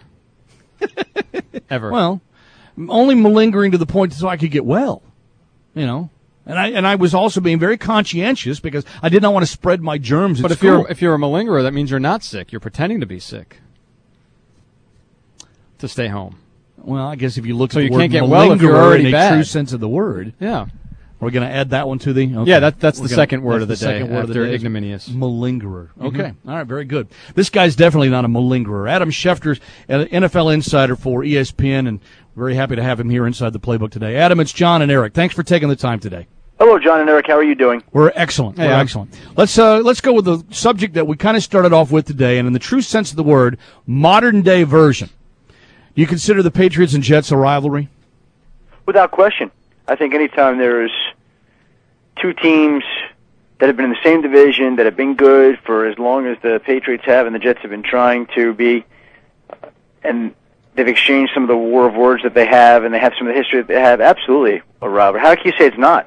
Speaker 4: Ever.
Speaker 3: Well, only malingering to the point so I could get well, you know. And I and I was also being very conscientious because I did not want to spread my germs at
Speaker 4: But if
Speaker 3: school.
Speaker 4: you're if you're a malingerer, that means you're not sick. You're pretending to be sick to stay home.
Speaker 3: Well, I guess if you look
Speaker 4: So
Speaker 3: at
Speaker 4: you
Speaker 3: the word
Speaker 4: can't get well if you're
Speaker 3: malingerer
Speaker 4: already
Speaker 3: in a
Speaker 4: bad.
Speaker 3: true sense of the word.
Speaker 4: Yeah.
Speaker 3: We're going to add that one to the... Okay.
Speaker 4: Yeah, that, that's
Speaker 3: We're
Speaker 4: the
Speaker 3: gonna-
Speaker 4: second word of the
Speaker 3: that's the
Speaker 4: day
Speaker 3: second word of the
Speaker 4: after
Speaker 3: day is
Speaker 4: ignominious.
Speaker 3: Malingerer. Okay.
Speaker 4: Mhm.
Speaker 3: All right, very good. This guy's definitely not a malingerer. Adam Schefter's an N F L insider for E S P N, and very happy to have him here inside the playbook today. Adam, it's John and Eric. Thanks for taking the time today.
Speaker 19: Hello, John and Eric. How are you doing?
Speaker 3: We're excellent.
Speaker 19: Hey,
Speaker 3: We're
Speaker 19: Adam.
Speaker 3: excellent. Let's uh, let's go with the subject that we kind of started off with today, and in the true sense of the word, modern day version. Do you consider the Patriots and Jets a rivalry?
Speaker 19: Without question. I think anytime there's two teams that have been in the same division, that have been good for as long as the Patriots have and the Jets have been trying to be, and they've exchanged some of the war of words that they have, and they have some of the history that they have, absolutely a rivalry. How can you say it's not?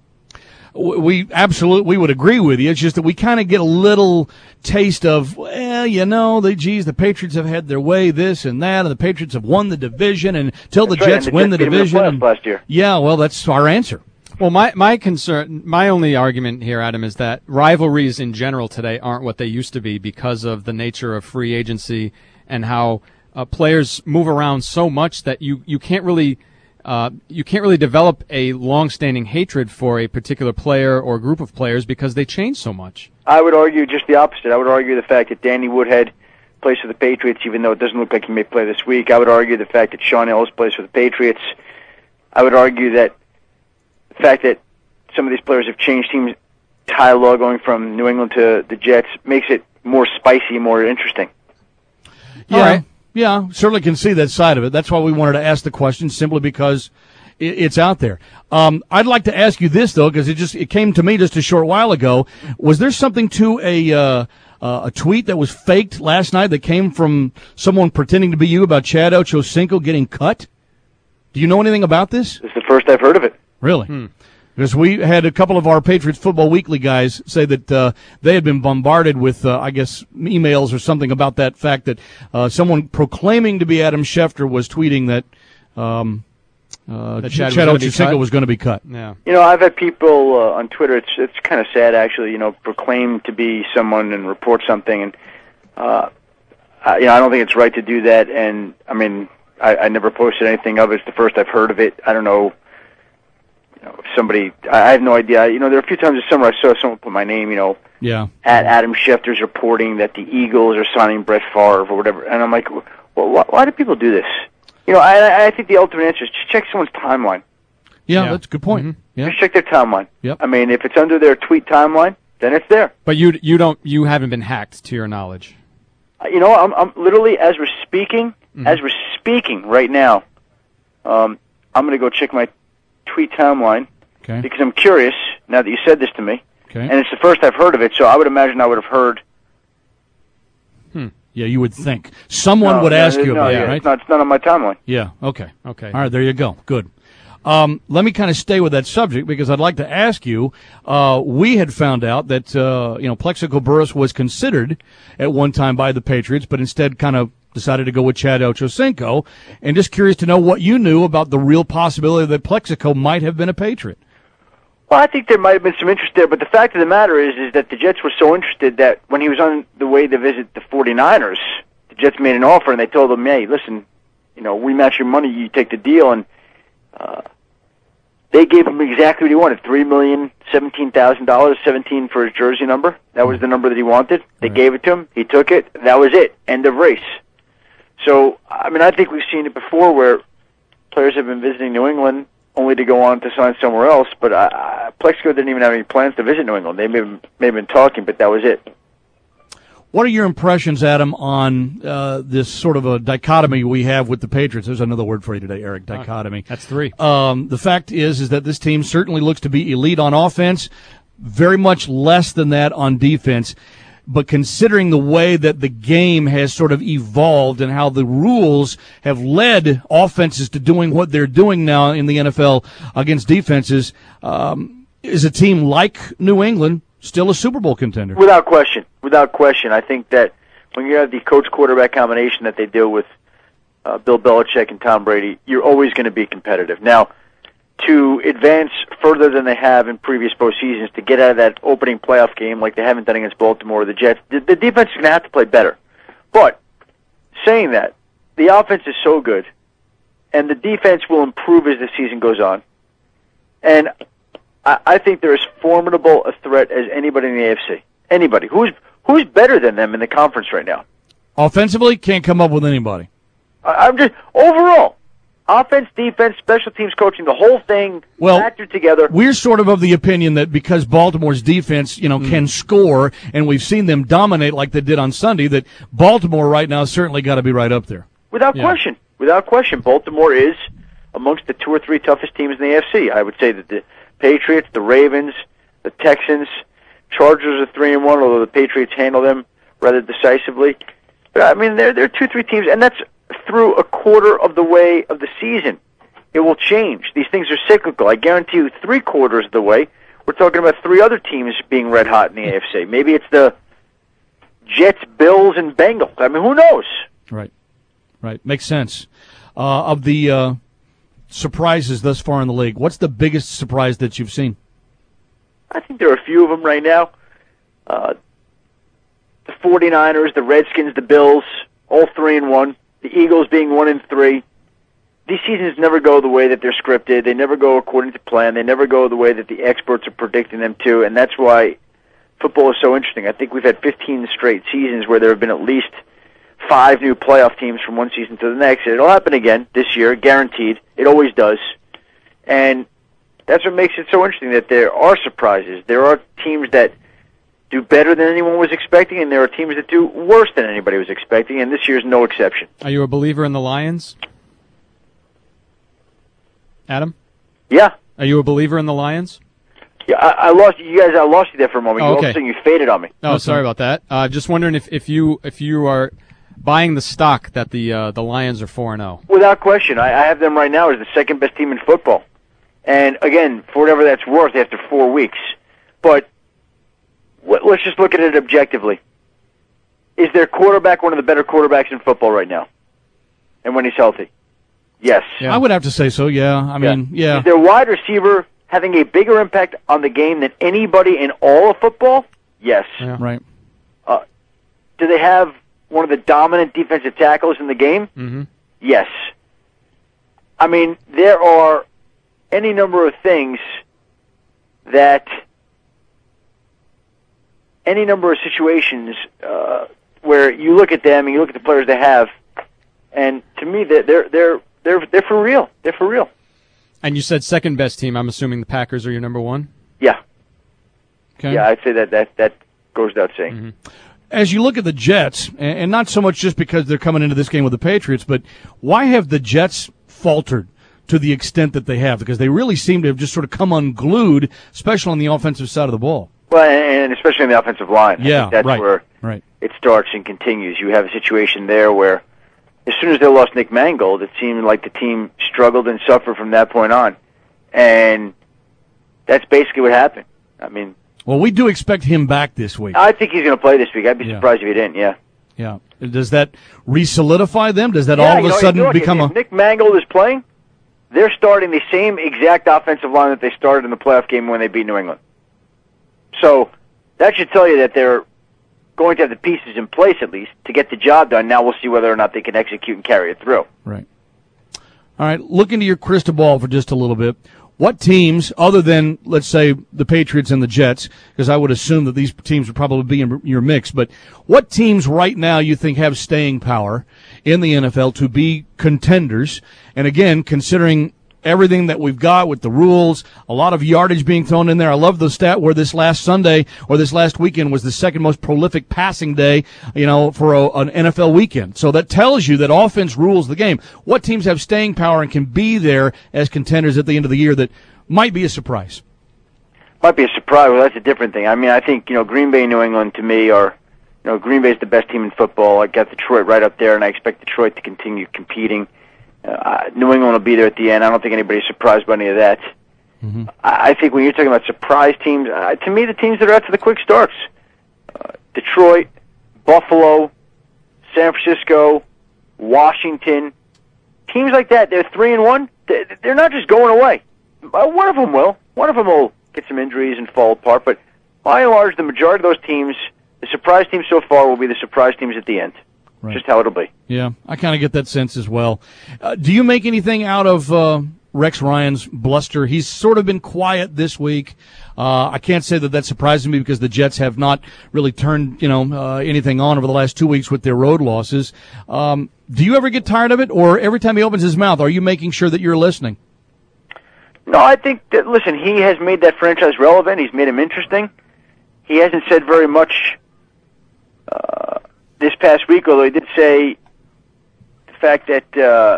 Speaker 3: We absolutely we would agree with you. It's just that we kind of get a little taste of, well, you know, the geez, the Patriots have had their way, this and that, and the Patriots have won the division, and until the
Speaker 19: That's right,
Speaker 3: Jets
Speaker 19: and the
Speaker 3: win
Speaker 19: Jets
Speaker 3: the
Speaker 19: beat them in the
Speaker 3: division,
Speaker 19: playoffs
Speaker 3: and-
Speaker 19: last year.
Speaker 3: yeah, well, that's our answer.
Speaker 4: Well, my, my concern, my only argument here, Adam, is that rivalries in general today aren't what they used to be because of the nature of free agency and how uh, players move around so much that you, you can't really uh, you can't really develop a long-standing hatred for a particular player or group of players because they change so much.
Speaker 19: I would argue just the opposite. I would argue the fact that Danny Woodhead plays for the Patriots, even though it doesn't look like he may play this week. I would argue the fact that Sean Ellis plays for the Patriots. I would argue that the fact that some of these players have changed teams, Ty Law going from New England to the Jets, makes it more spicy, more interesting.
Speaker 3: Yeah, yeah, certainly can see that side of it. That's why we wanted to ask the question, simply because it, it's out there. Um, I'd like to ask you this though, because it just it came to me just a short while ago. Was there something to a uh, uh, a tweet that was faked last night that came from someone pretending to be you about Chad Ochocinco getting cut? Do you know anything about this?
Speaker 19: This is the first I've heard of it.
Speaker 3: Really?
Speaker 4: Hmm.
Speaker 3: Because we had a couple of our Patriots Football Weekly guys say that uh, they had been bombarded with, uh, I guess, emails or something about that fact that uh, someone proclaiming to be Adam Schefter was tweeting that um, Uh,
Speaker 4: That
Speaker 3: Ch-
Speaker 4: Chad was
Speaker 3: Chad
Speaker 4: gonna be
Speaker 3: Ochocinco
Speaker 4: cut?
Speaker 3: was going to be cut.
Speaker 4: Yeah.
Speaker 19: You know, I've had people uh, on Twitter. It's it's kind of sad, actually. You know, proclaim to be someone and report something, and uh, I, you know, I don't think it's right to do that. And I mean, I, I never posted anything of it. It's the first I've heard of it. I don't know. You know, if somebody, I, I have no idea. You know, there are a few times this summer I saw someone put my name. You know,
Speaker 3: Yeah.
Speaker 19: at Adam Schefter's reporting that the Eagles are signing Brett Favre or whatever, and I'm like, well, why, why do people do this? You know, I, I think the ultimate answer is just check someone's timeline.
Speaker 3: Yeah, that's a good point. Yeah.
Speaker 19: Just check their timeline.
Speaker 3: Yep.
Speaker 19: I mean, if it's under their tweet timeline, then it's there.
Speaker 4: But you you don't you haven't been hacked to your knowledge.
Speaker 19: Uh, You know, I'm, I'm literally as we're speaking,
Speaker 4: Mhm.
Speaker 19: as we're speaking right now. Um, I'm going to go check my tweet timeline
Speaker 3: Okay.
Speaker 19: because I'm curious. Now that you said this to me,
Speaker 3: Okay.
Speaker 19: and it's the first I've heard of it, so I would imagine I would have heard.
Speaker 3: Yeah, you would think someone
Speaker 19: No,
Speaker 3: would
Speaker 19: no,
Speaker 3: ask
Speaker 19: no,
Speaker 3: you
Speaker 19: no,
Speaker 3: about
Speaker 19: yeah,
Speaker 3: it, right?
Speaker 19: It's not, it's not on my timeline.
Speaker 3: Yeah. Okay.
Speaker 4: Okay.
Speaker 3: All right. There you go. Good. Um, let me kind of stay with that subject because I'd like to ask you. Uh, we had found out that uh, you know Plexico Burress was considered at one time by the Patriots, but instead kind of decided to go with Chad Ochocinco. And just curious to know what you knew about the real possibility that Plexico might have been a Patriot.
Speaker 19: Well, I think there might have been some interest there, but the fact of the matter is, is that the Jets were so interested that when he was on the way to visit the 49ers, the Jets made an offer and they told him, "Hey, listen, you know, we match your money, you take the deal." And uh, they gave him exactly what he wanted: three million seventeen thousand dollars, seventeen for his jersey number. That was the number that he wanted. They
Speaker 3: Right.
Speaker 19: gave it to him. He took it. That was it. End of race. So, I mean, I think we've seen it before where players have been visiting New England only to go on to sign somewhere else. But uh, uh, Plexico didn't even have any plans to visit New England. They may have, may have been talking, but that was it.
Speaker 3: What are your impressions, Adam, on uh, this sort of a dichotomy we have with the Patriots? There's another word for you today, Eric, dichotomy.
Speaker 4: That's three.
Speaker 3: Um, the fact is, is that this team certainly looks to be elite on offense, very much less than that on defense. But considering the way that the game has sort of evolved and how the rules have led offenses to doing what they're doing now in the N F L against defenses, um, is a team like New England still a Super Bowl contender?
Speaker 19: Without question. Without question. I think that when you have the coach-quarterback combination that they deal with uh, Bill Belichick and Tom Brady, you're always going to be competitive. Now, to advance further than they have in previous postseasons, to get out of that opening playoff game like they haven't done against Baltimore or the Jets, the, the defense is going to have to play better. But, saying that, the offense is so good, and the defense will improve as the season goes on. And I, I think they're as formidable a threat as anybody in the A F C. Anybody. Who's who's better than them in the conference right now?
Speaker 3: Offensively, can't come up with anybody.
Speaker 19: I, I'm just, overall, offense, defense, special teams coaching, the whole thing
Speaker 3: Well,
Speaker 19: factored together.
Speaker 3: We're sort of of the opinion that because Baltimore's defense, you know,
Speaker 19: Mm.
Speaker 3: can score, and we've seen them dominate like they did on Sunday, that Baltimore right now has certainly got to be right up there.
Speaker 19: Without question. Without question. Baltimore is amongst the two or three toughest teams in the A F C. I would say that the Patriots, the Ravens, the Texans, Chargers are three and one, although the Patriots handle them rather decisively. But I mean, they're they're two, three teams, and that's through a quarter of the way of the season. It will change. These things are cyclical. I guarantee you, three quarters of the way, we're talking about three other teams being red hot in the A F C. Maybe it's the Jets, Bills, and Bengals. I mean, who knows?
Speaker 3: Right. Right. Makes sense. Uh, of the uh, surprises thus far in the league, what's the biggest surprise that you've seen?
Speaker 19: I think there are a few of them right now. Uh, the 49ers, the Redskins, the Bills, all three and one. The Eagles being one and three. These seasons never go the way that they're scripted. They never go according to plan. They never go the way that the experts are predicting them to, and that's why football is so interesting. I think we've had fifteen straight seasons where there have been at least five new playoff teams from one season to the next. It'll happen again this year, guaranteed. It always does. And that's what makes it so interesting, that there are surprises. There are teams that do better than anyone was expecting, and there are teams that do worse than anybody was expecting, and this year's no exception.
Speaker 4: Are you a believer in the Lions? Adam?
Speaker 19: Yeah.
Speaker 4: Are you a believer in the Lions?
Speaker 19: Yeah, I, I lost you guys. I lost you there for a moment.
Speaker 4: Oh,
Speaker 19: You All of
Speaker 4: okay.
Speaker 19: a sudden, you faded on me.
Speaker 4: Oh, sorry about that. Uh, just wondering if, if you if you are buying the stock that the uh, the Lions are four and zero.
Speaker 19: Without question, I, I have them right now as the second best team in football. And again, for whatever that's worth, after four weeks. But w- let's just look at it objectively. Is their quarterback one of the better quarterbacks in football right now? And when he's healthy? Yes.
Speaker 3: I would have to say so, yeah. I mean, yeah.
Speaker 19: Is their wide receiver having a bigger impact on the game than anybody in all of football? Yes.
Speaker 3: Yeah. Right.
Speaker 19: Uh, do they have one of the dominant defensive tackles in the game?
Speaker 4: Mm-hmm.
Speaker 19: Yes. I mean, there are any number of things that, any number of situations uh, where you look at them and you look at the players they have, and to me, they're they're they're they're, they're for real. They're for real.
Speaker 4: And you said second best team. I'm assuming the Packers are your number one?
Speaker 19: Yeah.
Speaker 3: Okay.
Speaker 19: Yeah, I'd say that that, that goes without saying.
Speaker 3: Mm-hmm. As you look at the Jets, and not so much just because they're coming into this game with the Patriots, but why have the Jets faltered to the extent that they have? Because they really seem to have just sort of come unglued, especially on the offensive side of the ball.
Speaker 19: Well, and especially on the offensive line. I
Speaker 3: Yeah,
Speaker 19: think that's
Speaker 3: right,
Speaker 19: where
Speaker 3: right.
Speaker 19: it starts and continues. You have a situation there where as soon as they lost Nick Mangold, it seemed like the team struggled and suffered from that point on. And that's basically what happened. I mean,
Speaker 3: Well, we do expect him back this week.
Speaker 19: I think he's going to play this week. I'd be
Speaker 3: Yeah.
Speaker 19: surprised if he didn't, yeah.
Speaker 3: Yeah. Does that re-solidify them? Does that
Speaker 19: Yeah,
Speaker 3: all of
Speaker 19: you
Speaker 3: a
Speaker 19: know,
Speaker 3: sudden
Speaker 19: look,
Speaker 3: become
Speaker 19: if,
Speaker 3: a...
Speaker 19: if Nick Mangold is playing, they're starting the same exact offensive line that they started in the playoff game when they beat New England. So that should tell you that they're going to have the pieces in place at least to get the job done. Now we'll see whether or not they can execute and carry it through.
Speaker 3: Right. All right, look into your crystal ball for just a little bit. What teams, other than, let's say, the Patriots and the Jets, because I would assume that these teams would probably be in your mix, but what teams right now you think have staying power in the N F L to be contenders? And again, considering everything that we've got with the rules, a lot of yardage being thrown in there. I love the stat where this last Sunday or this last weekend was the second most prolific passing day, you know, for a, an N F L weekend. So that tells you that offense rules the game. What teams have staying power and can be there as contenders at the end of the year that might be a surprise?
Speaker 19: Might be a surprise. Well, that's a different thing. I mean, I think, you know, Green Bay and New England, to me, are, you know, Green Bay's the best team in football. I got Detroit right up there, and I expect Detroit to continue competing. Uh, New England will be there at the end. I don't think anybody's surprised by any of that.
Speaker 3: Mm-hmm.
Speaker 19: I, I think when you're talking about surprise teams, uh, to me, the teams that are out to the quick starts, uh, Detroit, Buffalo, San Francisco, Washington, teams like that, they're three and one. They're not just going away. One of them will. One of them will get some injuries and fall apart. But by and large, the majority of those teams, the surprise teams so far, will be the surprise teams at the end.
Speaker 3: Right.
Speaker 19: Just how it'll be.
Speaker 3: Yeah, I kind of get that sense as well. Uh, do you make anything out of uh, Rex Ryan's bluster? He's sort of been quiet this week. Uh, I can't say that that surprises me because the Jets have not really turned, you know, uh, anything on over the last two weeks with their road losses. Um, do you ever get tired of it, or every time he opens his mouth, are you making sure that you're listening?
Speaker 19: No, I think that, listen, he has made that franchise relevant. He's made him interesting. He hasn't said very much uh, this past week, although he did say the fact that uh,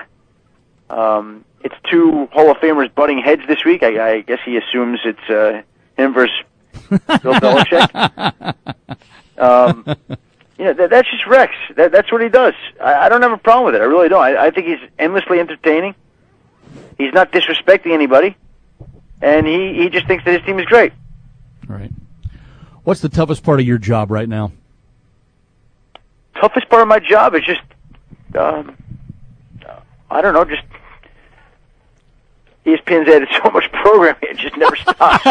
Speaker 19: um, it's two Hall of Famers butting heads this week. I, I guess he assumes it's uh, him versus Bill Belichick. Um, you know, that, that's just Rex. That, that's what he does. I, I don't have a problem with it. I really don't. I, I think he's endlessly entertaining. He's not disrespecting anybody, and he, he just thinks that his team is great.
Speaker 3: Right. What's the toughest part of your job right now?
Speaker 19: Toughest part of my job is just, um, I don't know, just E S P N's added so much programming, it just never stops.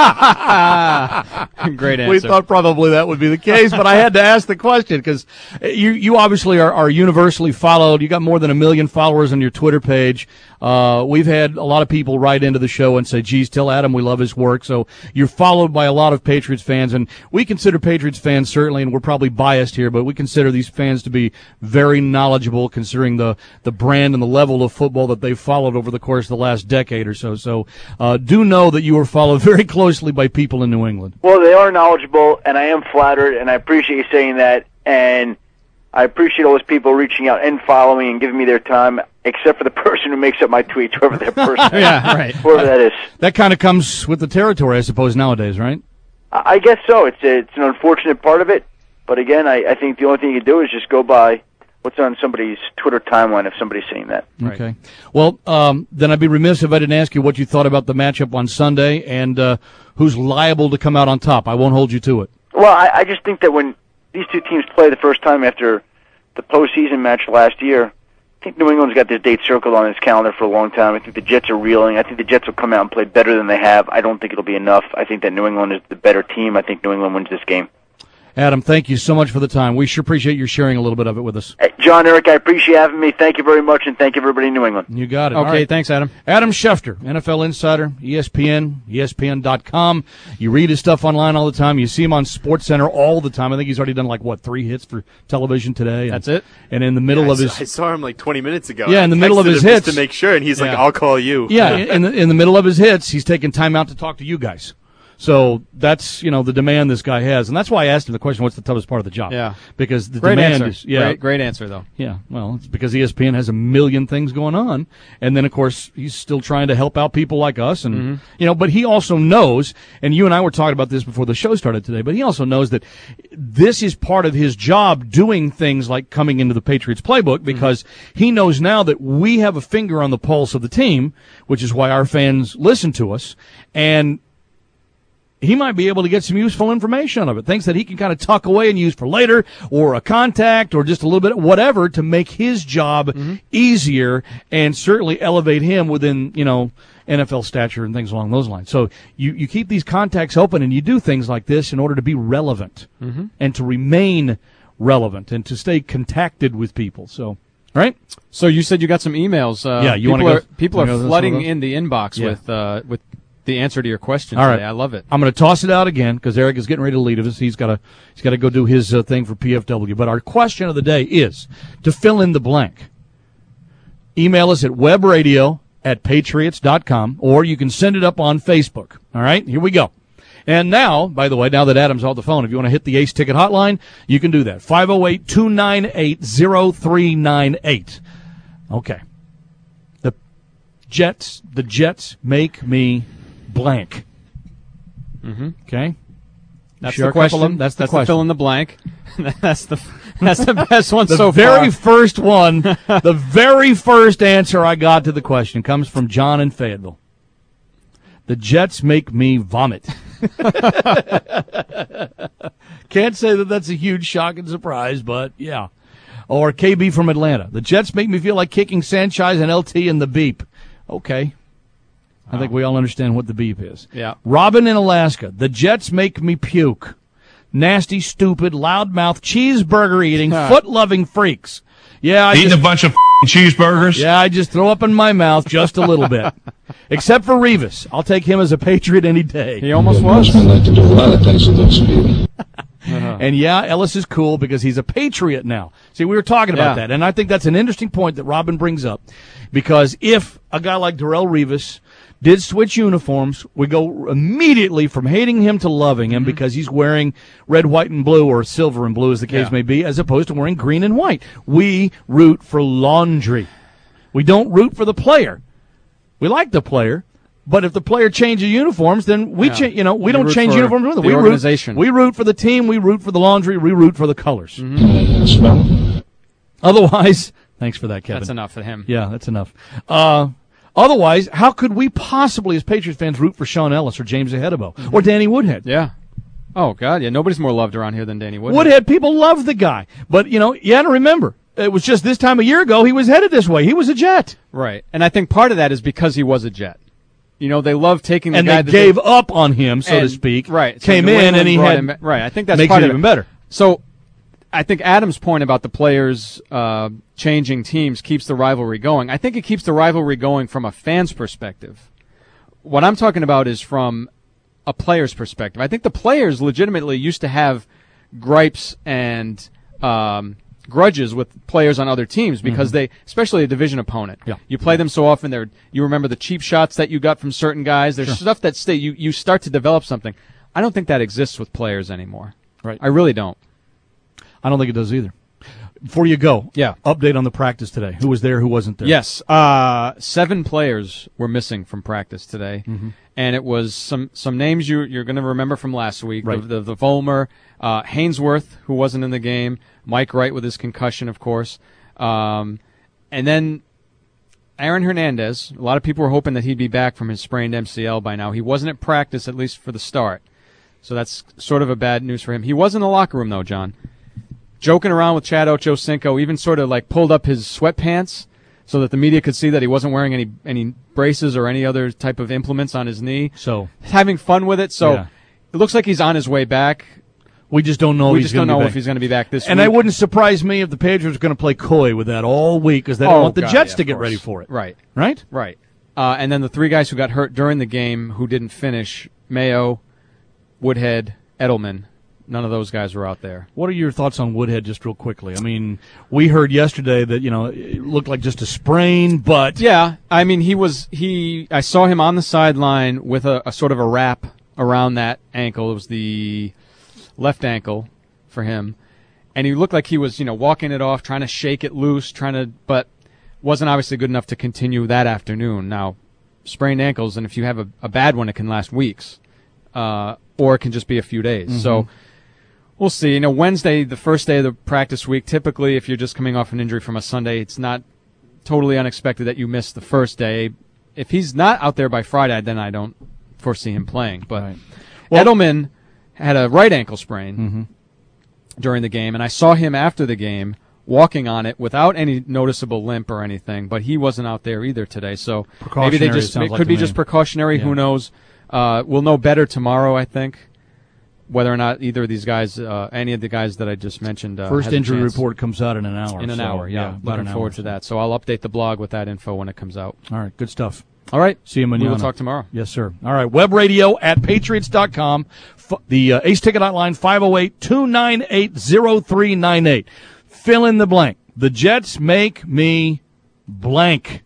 Speaker 4: Great answer.
Speaker 3: We thought probably that would be the case, but I had to ask the question because you, you obviously are, are universally followed. You got more than a million followers on your Twitter page. Uh, we've had a lot of people write into the show and say, geez, tell Adam we love his work. So you're followed by a lot of Patriots fans, and we consider Patriots fans certainly, and we're probably biased here, but we consider these fans to be very knowledgeable considering the, the brand and the level of football that they've followed over the course of the last decade or so. So uh, do know that you are followed very closely by people in New England.
Speaker 19: Well, they are knowledgeable, and I am flattered, and I appreciate you saying that, and I appreciate all those people reaching out and following and giving me their time, except for the person who makes up my tweets, whoever that person is.
Speaker 3: Yeah, right.
Speaker 19: Whoever that is.
Speaker 3: That kind of comes with the territory, I suppose, nowadays, right?
Speaker 19: I guess so. It's a, it's an unfortunate part of it, but again, I, I think the only thing you can do is just go by what's on somebody's Twitter timeline if somebody's saying that.
Speaker 3: Okay. Well, um, then I'd be remiss if I didn't ask you what you thought about the matchup on Sunday and uh, who's liable to come out on top. I won't hold you to it.
Speaker 19: Well, I, I just think that when these two teams play the first time after the postseason match last year, I think New England's got this date circled on its calendar for a long time. I think the Jets are reeling. I think the Jets will come out and play better than they have. I don't think it'll be enough. I think that New England is the better team. I think New England wins this game.
Speaker 3: Adam, thank you so much for the time. We sure appreciate you sharing a little bit of it with us.
Speaker 19: Hey, John, Eric, I appreciate having me. Thank you very much, and thank you, everybody in New England.
Speaker 3: You got it.
Speaker 4: Okay,
Speaker 3: All right.
Speaker 4: thanks, Adam.
Speaker 3: Adam Schefter, N F L Insider, E S P N, E S P N dot com. You read his stuff online all the time. You see him on SportsCenter all the time. I think he's already done, like, what, three hits for television today?
Speaker 4: That's it?
Speaker 3: And in the middle
Speaker 5: yeah,
Speaker 3: of
Speaker 5: I
Speaker 3: his...
Speaker 5: Saw, I saw him, like, twenty minutes ago.
Speaker 3: Yeah, in the
Speaker 5: I
Speaker 3: middle of
Speaker 5: texted
Speaker 3: his
Speaker 5: him
Speaker 3: hits.
Speaker 5: just to make sure, and he's
Speaker 3: Yeah.
Speaker 5: like, I'll call you.
Speaker 3: Yeah, in the, in the middle of his hits, he's taking time out to talk to you guys. So that's, you know, the demand this guy has. And that's why I asked him the question, what's the toughest part of the job?
Speaker 4: Yeah.
Speaker 3: Because the
Speaker 4: great
Speaker 3: demand
Speaker 4: answer.
Speaker 3: is, yeah.
Speaker 4: Great, great answer, though.
Speaker 3: Yeah, well, it's because E S P N has a million things going on. And then, of course, he's still trying to help out people like us. And,
Speaker 4: Mm-hmm.
Speaker 3: you know, but he also knows, and you and I were talking about this before the show started today, but he also knows that this is part of his job doing things like coming into the Patriots playbook because mm-hmm. he knows now that we have a finger on the pulse of the team, which is why our fans listen to us. And he might be able to get some useful information out of it, things that he can kind of tuck away and use for later, or a contact, or just a little bit of whatever to make his job mm-hmm. easier and certainly elevate him within, you know, N F L stature and things along those lines. So you, you keep these contacts open and you do things like this in order to be relevant
Speaker 4: mm-hmm.
Speaker 3: and to remain relevant and to stay contacted with people. So, right?
Speaker 4: So you said you got some emails. Uh,
Speaker 3: yeah, you
Speaker 4: want
Speaker 3: to
Speaker 4: go? People are flooding in the inbox
Speaker 3: yeah.
Speaker 4: with uh, with. the answer to your question
Speaker 3: All
Speaker 4: today.
Speaker 3: right.
Speaker 4: I love it.
Speaker 3: I'm going to toss it out again because Eric is getting ready to lead us. He's got to he's got to go do his uh, thing for P F W. But our question of the day is to fill in the blank. Email us at webradio at patriots dot com, or you can send it up on Facebook. All right, here we go. And now, by the way, now that Adam's off the phone, if you want to hit the Ace Ticket Hotline, you can do that. five oh eight, two nine eight, oh three nine eight. Okay. The Jets, the Jets make me blank.
Speaker 4: Mm-hmm.
Speaker 3: Okay,
Speaker 4: that's
Speaker 3: sure
Speaker 4: the question.
Speaker 3: Them, that's the
Speaker 4: that's
Speaker 3: question.
Speaker 4: The fill in the blank. that's the that's the best one
Speaker 3: the
Speaker 4: so
Speaker 3: far. The very
Speaker 4: far.
Speaker 3: first one, the very first answer I got to the question comes from John in Fayetteville. The Jets make me vomit. Can't say that that's a huge shock and surprise, but yeah. Or K B from Atlanta. The Jets make me feel like kicking Sanchez and L T in the beep. Okay. I think we all understand what the beep is.
Speaker 4: Yeah.
Speaker 3: Robin in Alaska. The Jets make me puke. Nasty, stupid, loudmouth, cheeseburger-eating, foot-loving freaks. Yeah, I
Speaker 20: Eating
Speaker 3: just,
Speaker 20: a bunch of cheeseburgers?
Speaker 3: Yeah, I just throw up in my mouth just a little bit. Except for Revis. I'll take him as a Patriot any day.
Speaker 4: He almost was.
Speaker 20: like to do a lot of things with those people.
Speaker 3: Uh-huh. And yeah, Ellis is cool because he's a Patriot now. See, we were talking about
Speaker 4: Yeah.
Speaker 3: that, and I think that's an interesting point that Robin brings up. Because if a guy like Darrelle Revis did switch uniforms, we go immediately from hating him to loving him mm-hmm. because he's wearing red, white, and blue, or silver and blue, as the case
Speaker 4: Yeah.
Speaker 3: may be, as opposed to wearing green and white. We root for laundry. We don't root for the player. We like the player, but if the player changes uniforms, then we
Speaker 4: Yeah.
Speaker 3: cha- You know, we
Speaker 4: You
Speaker 3: don't
Speaker 4: root
Speaker 3: change
Speaker 4: for
Speaker 3: uniforms with them.
Speaker 4: the
Speaker 3: We
Speaker 4: organization.
Speaker 3: root. We root for the team. We root for the laundry. We root for the colors.
Speaker 4: Mm-hmm.
Speaker 20: Smell?
Speaker 3: Otherwise, thanks for that, Kevin.
Speaker 4: That's enough for him.
Speaker 3: Yeah, that's enough. Uh, otherwise, how could we possibly, as Patriots fans, root for Sean Ellis or James Ahedebo mm-hmm. or Danny Woodhead?
Speaker 4: Yeah. Oh, God, yeah. Nobody's more loved around here than Danny Woodhead.
Speaker 3: Woodhead, people love the guy. But, you know, you got to remember, it was just this time a year ago he was headed this way. He was a Jet.
Speaker 4: Right. And I think part of that is because he was a Jet. You know, they love taking the
Speaker 3: and
Speaker 4: guy
Speaker 3: they
Speaker 4: that
Speaker 3: gave
Speaker 4: they,
Speaker 3: up on him, so
Speaker 4: and,
Speaker 3: to speak.
Speaker 4: Right. So
Speaker 3: Came
Speaker 4: New
Speaker 3: in
Speaker 4: England
Speaker 3: and he
Speaker 4: brought
Speaker 3: had
Speaker 4: him, right. I think that's
Speaker 3: makes
Speaker 4: part
Speaker 3: it
Speaker 4: of
Speaker 3: even
Speaker 4: it.
Speaker 3: better.
Speaker 4: So I think Adam's point about the players uh, changing teams keeps the rivalry going. I think it keeps the rivalry going from a fan's perspective. What I'm talking about is from a player's perspective. I think the players legitimately used to have gripes and um, grudges with players on other teams because mm-hmm. they, especially a division opponent.
Speaker 3: Yeah.
Speaker 4: You play them so often, they're, you remember the cheap shots that you got from certain guys. There's
Speaker 3: Sure.
Speaker 4: stuff that stay. You, you start to develop something. I don't think that exists with players anymore.
Speaker 3: Right.
Speaker 4: I really don't.
Speaker 3: I don't think it does either. Before you go,
Speaker 4: yeah.
Speaker 3: update on the practice today. Who was there, who wasn't there?
Speaker 4: Yes. Uh, seven players were missing from practice today.
Speaker 3: Mm-hmm.
Speaker 4: And it was some, some names you, you're going to remember from last week.
Speaker 3: Right.
Speaker 4: The, the, the Volmer, uh, Hainsworth, who wasn't in the game, Mike Wright with his concussion, of course. Um, and then Aaron Hernandez. A lot of people were hoping that he'd be back from his sprained M C L by now. He wasn't at practice, at least for the start. So that's sort of a bad news for him. He was in the locker room, though, John. Joking around with Chad Ochocinco, even sort of like pulled up his sweatpants so that the media could see that he wasn't wearing any any braces or any other type of implements on his knee.
Speaker 3: So
Speaker 4: having fun with it. So
Speaker 3: Yeah.
Speaker 4: it looks like he's on his way back.
Speaker 3: We just don't know.
Speaker 4: We
Speaker 3: if
Speaker 4: just
Speaker 3: he's
Speaker 4: don't
Speaker 3: gonna
Speaker 4: know
Speaker 3: be
Speaker 4: if
Speaker 3: back.
Speaker 4: he's going to be back this
Speaker 3: And
Speaker 4: week.
Speaker 3: it wouldn't surprise me if the Patriots are going to play coy with that all week because they don't
Speaker 4: Oh,
Speaker 3: want the
Speaker 4: God,
Speaker 3: Jets
Speaker 4: yeah,
Speaker 3: to
Speaker 4: of
Speaker 3: get
Speaker 4: course.
Speaker 3: ready for it.
Speaker 4: Right.
Speaker 3: Right?
Speaker 4: Right. Uh, and then the three guys who got hurt during the game who didn't finish, Mayo, Woodhead, Edelman, none of those guys were out there.
Speaker 3: What are your thoughts on Woodhead just real quickly? I mean, we heard yesterday that, you know, it looked like just a sprain, but...
Speaker 4: Yeah, I mean, he was, he, I saw him on the sideline with a, a sort of a wrap around that ankle. It was the left ankle for him. And he looked like he was, you know, walking it off, trying to shake it loose, trying to, but wasn't obviously good enough to continue that afternoon. Now, sprained ankles, and if you have a, a bad one, it can last weeks, uh, or it can just be a few days.
Speaker 3: Mm-hmm.
Speaker 4: So we'll see. You know, Wednesday, the first day of the practice week, typically if you're just coming off an injury from a Sunday, it's not totally unexpected that you miss the first day. If he's not out there by Friday, then I don't foresee him playing. But
Speaker 3: Right. Well-
Speaker 4: Edelman had a right ankle sprain
Speaker 3: Mm-hmm.
Speaker 4: during the game, and I saw him after the game walking on it without any noticeable limp or anything, but he wasn't out there either today. So maybe they
Speaker 3: Precautionary,
Speaker 4: just
Speaker 3: sounds
Speaker 4: it
Speaker 3: like
Speaker 4: could
Speaker 3: to
Speaker 4: be
Speaker 3: me.
Speaker 4: just precautionary.
Speaker 3: Yeah.
Speaker 4: Who knows? Uh, we'll know better tomorrow, I think, whether or not either of these guys, uh, any of the guys that I just mentioned, uh,
Speaker 3: First
Speaker 4: has a
Speaker 3: injury
Speaker 4: chance.
Speaker 3: report comes out in an hour.
Speaker 4: In an
Speaker 3: so,
Speaker 4: hour, yeah.
Speaker 3: about
Speaker 4: Looking
Speaker 3: an hour.
Speaker 4: forward to that. So I'll update the blog with that info when it comes out.
Speaker 3: All right, good stuff.
Speaker 4: All right.
Speaker 3: See you,
Speaker 4: We will
Speaker 3: mañana.
Speaker 4: talk tomorrow.
Speaker 3: Yes, sir. All right, web radio at patriots dot com. F- the uh, Ace Ticket Hotline, five oh eight, two nine eight, oh three nine eight. Fill in the blank. The Jets make me blank.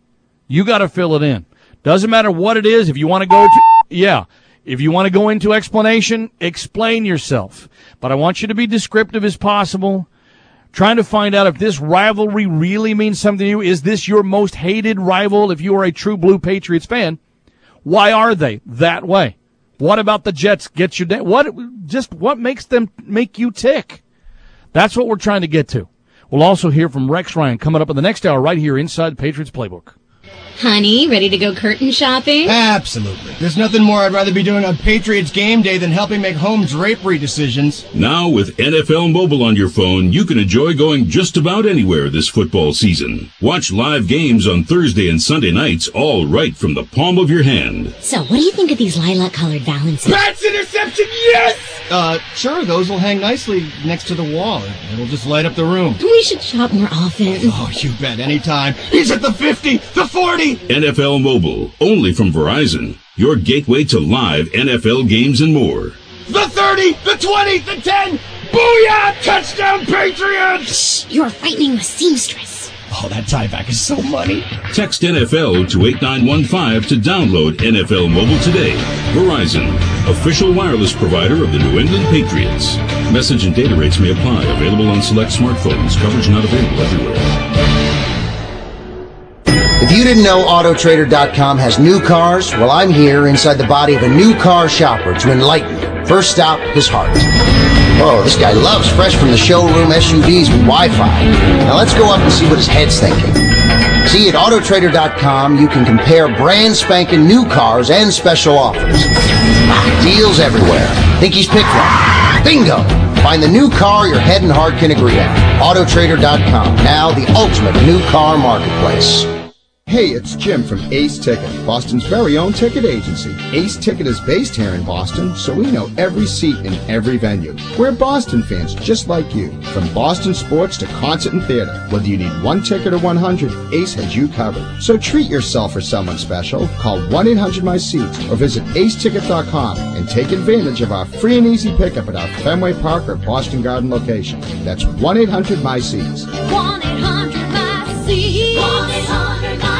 Speaker 3: You got to fill it in. Doesn't matter what it is. If you want to go to, yeah. If you want to go into explanation, explain yourself. But I want you to be descriptive as possible. Trying to find out if this rivalry really means something to you. Is this your most hated rival if you are a true Blue Patriots fan? Why are they that way? What about the Jets gets you down? What, just what makes them make you tick? That's what we're trying to get to. We'll also hear from Rex Ryan coming up in the next hour right here inside the Patriots Playbook.
Speaker 7: Honey, ready to go curtain shopping?
Speaker 8: Absolutely. There's nothing more I'd rather be doing on Patriots game day than helping make home drapery decisions.
Speaker 9: Now with N F L Mobile on your phone, you can enjoy going just about anywhere this football season. Watch live games on Thursday and Sunday nights, all right from the palm of your hand.
Speaker 7: So, what do you think of these lilac-colored balances?
Speaker 8: Bats interception, yes! Uh, sure, those will hang nicely next to the wall. It'll just light up the room.
Speaker 7: We should shop more often.
Speaker 8: Oh, you bet, anytime. He's at the fifty, the forty!
Speaker 9: N F L Mobile, only from Verizon. Your gateway to live N F L games and more.
Speaker 8: The thirty, the twenty, the ten! Booyah! Touchdown, Patriots!
Speaker 7: Shh, you're frightening the seamstress.
Speaker 8: Oh, that tieback is so money.
Speaker 9: Text N F L to eight nine one five to download N F L Mobile today. Verizon, official wireless provider of the New England Patriots. Message and data rates may apply. Available on select smartphones. Coverage not available everywhere.
Speaker 10: If you didn't know Auto Trader dot com has new cars, well, I'm here inside the body of a new car shopper to enlighten you. First stop, his heart. Whoa, this guy loves fresh from the showroom S U Vs with Wi-Fi. Now let's go up and see what his head's thinking. See, at Auto Trader dot com, you can compare brand spanking new cars and special offers. Deals everywhere. Think he's picked one? Bingo! Find the new car your head and heart can agree on. Auto Trader dot com, now the ultimate new car marketplace.
Speaker 11: Hey, it's Jim from Ace Ticket, Boston's very own ticket agency. Ace Ticket is based here in Boston, so we know every seat in every venue. We're Boston fans just like you. From Boston sports to concert and theater, whether you need one ticket or one hundred, Ace has you covered. So treat yourself or someone special. Call one eight hundred my seats or visit ace ticket dot com and take advantage of our free and easy pickup at our Fenway Park or Boston Garden location. That's one eight hundred my seats.
Speaker 12: one eight hundred my seats. one eight hundred my seats.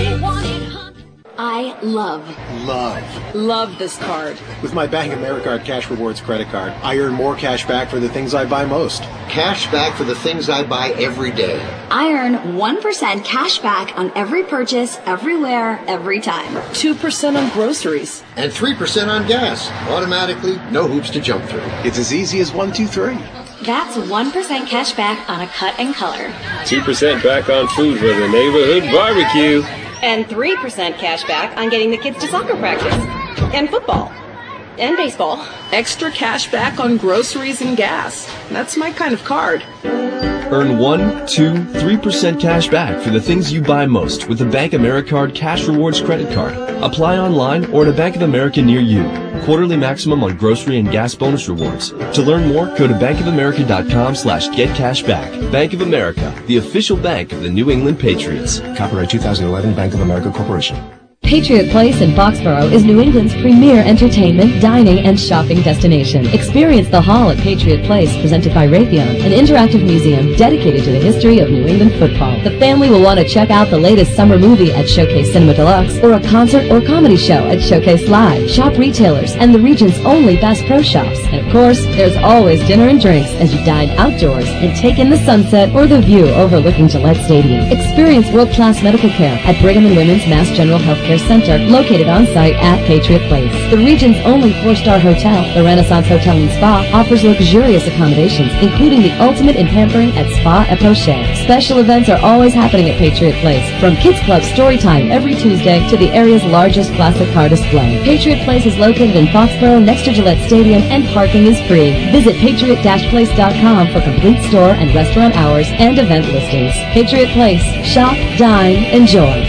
Speaker 13: I love,
Speaker 21: Love.
Speaker 13: love this card.
Speaker 21: With my Bank Americard Cash Rewards credit card, I earn more cash back for the things I buy most.
Speaker 10: Cash back for the things I buy every day.
Speaker 13: I earn one percent cash back on every purchase, everywhere, every time.
Speaker 14: two percent on groceries.
Speaker 10: And three percent on gas. Automatically, no hoops to jump through.
Speaker 21: It's as easy as one, two, three.
Speaker 13: That's one percent cash back on a cut and color.
Speaker 15: two percent back on food for the neighborhood barbecue.
Speaker 14: And three percent cash back on getting the kids to soccer practice and football and baseball. Extra cash back on groceries and gas. That's my kind of card.
Speaker 16: Earn one, two, three percent cash back for the things you buy most with the Bank AmeriCard Cash Rewards credit card. Apply online or at a Bank of America near you. Quarterly maximum on grocery and gas bonus rewards. To learn more, go to bankofamerica.com slash get cash back. Bank of America, the official bank of the New England Patriots.
Speaker 17: Copyright two thousand eleven Bank of America Corporation.
Speaker 18: Patriot Place in Foxborough is New England's premier entertainment, dining, and shopping destination. Experience the Hall at Patriot Place, presented by Raytheon, an interactive museum dedicated to the history of New England football. The family will want to check out the latest summer movie at Showcase Cinema Deluxe, or a concert or comedy show at Showcase Live. Shop retailers and the region's only Bass Pro Shops. And of course, there's always dinner and drinks as you dine outdoors and take in the sunset or the view overlooking Gillette Stadium. Experience world-class medical care at Brigham and Women's Mass General Healthcare Center, located on site at Patriot Place. The region's only four-star hotel, the Renaissance Hotel and Spa, offers luxurious accommodations, including the ultimate in pampering at Spa et Poche. Special events are always happening at Patriot Place, from Kids Club Storytime every Tuesday to the area's largest classic car display. Patriot Place is located in Foxborough next to Gillette Stadium, and parking is free. Visit patriot dash place dot com for complete store and restaurant hours and event listings. Patriot Place. Shop, dine, enjoy.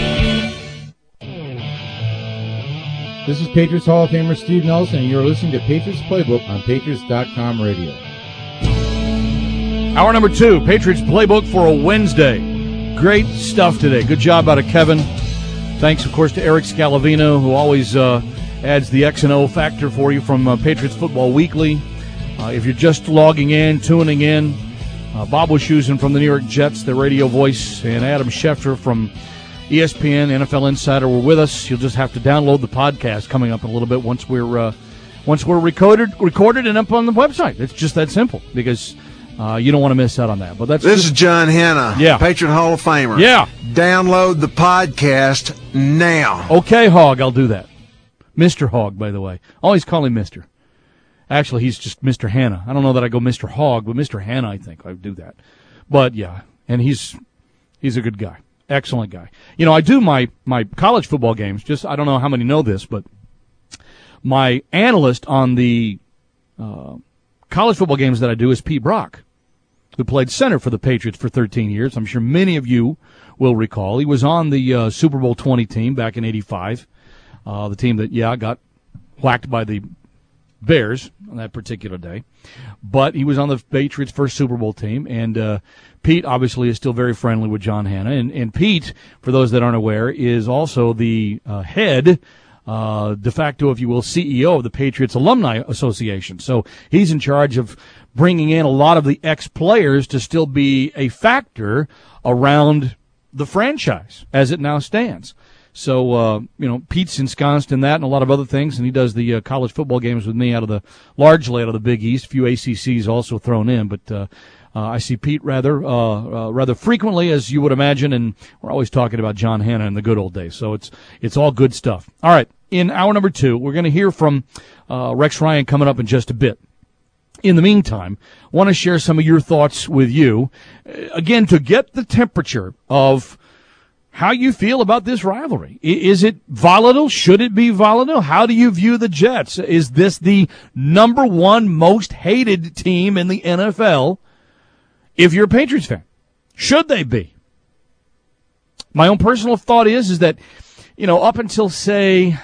Speaker 1: This is Patriots Hall of Famer Steve Nelson, and you're listening to Patriots Playbook on Patriots dot com radio.
Speaker 3: Hour number two, Patriots Playbook for a Wednesday. Great stuff today. Good job out of Kevin. Thanks, of course, to Eric Scalavino, who always uh, adds the X and O factor for you from uh, Patriots Football Weekly. Uh, if you're just logging in, tuning in, uh, Bob Wischusen from the New York Jets, the radio voice, and Adam Schefter from E S P N, N F L Insider, were with us. You'll just have to download the podcast coming up in a little bit once we're uh, once we're recorded, recorded and up on the website. It's just that simple because uh, you don't want to miss out on that. But that's
Speaker 22: this
Speaker 3: just,
Speaker 22: is John Hanna,
Speaker 3: yeah,
Speaker 22: Patriot Hall of Famer.
Speaker 3: Yeah,
Speaker 22: download the podcast now.
Speaker 3: Okay, Hog, I'll do that. Mister Hog, by the way, always call him Mister Actually, he's just Mister Hanna. I don't know that I go Mister Hog, but Mister Hanna, I think I would do that. But yeah, and he's he's a good guy. Excellent guy. You know, I do my, my college football games. Just, I don't know how many know this, but my analyst on the uh, college football games that I do is Pete Brock, who played center for the Patriots for thirteen years. I'm sure many of you will recall. He was on the uh, Super Bowl twenty team back in eighty-five, uh, the team that, yeah, got whacked by the Bears on that particular day. But he was on the Patriots' first Super Bowl team, and uh, Pete obviously is still very friendly with John Hanna. And, and Pete, for those that aren't aware, is also the uh, head, uh, de facto, if you will, C E O of the Patriots Alumni Association. So he's in charge of bringing in a lot of the ex-players to still be a factor around the franchise as it now stands. So, uh, you know, Pete's ensconced in that and a lot of other things, and he does the uh, college football games with me out of the, largely out of the Big East, a few A C Cs also thrown in, but uh, uh, I see Pete rather uh, uh, rather frequently, as you would imagine, and we're always talking about John Hanna in the good old days, so it's it's all good stuff. All right, in hour number two, we're going to hear from uh, Rex Ryan coming up in just a bit. In the meantime, I want to share some of your thoughts with you, again, to get the temperature of how you feel about this rivalry. Is it volatile? Should it be volatile? How do you view the Jets? Is this the number one most hated team in the N F L if you're a Patriots fan? Should they be? My own personal thought is, is that, you know, up until, say,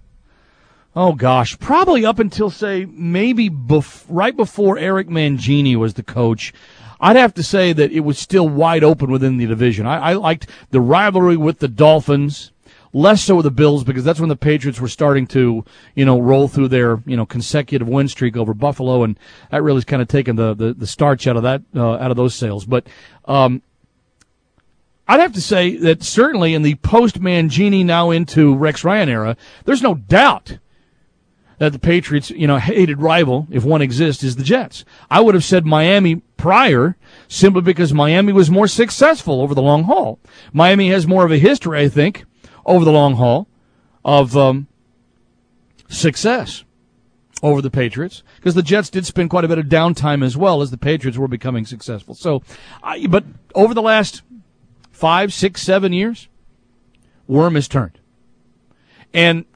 Speaker 3: oh gosh, probably up until, say, maybe bef- right before Eric Mangini was the coach, I'd have to say that it was still wide open within the division. I, I liked the rivalry with the Dolphins, less so with the Bills, because that's when the Patriots were starting to, you know, roll through their, you know, consecutive win streak over Buffalo, and that really has kind of taken the, the, the starch out of that, uh, out of those sales. But um, I'd have to say that certainly in the post-Mangini now into Rex Ryan era, there's no doubt that the Patriots, you know, hated rival, if one exists, is the Jets. I would have said Miami prior, simply because Miami was more successful over the long haul. Miami has more of a history, I think, over the long haul of um, success over the Patriots, because the Jets did spend quite a bit of downtime as well as the Patriots were becoming successful. So, I, but over the last five, six, seven years, worm has turned. And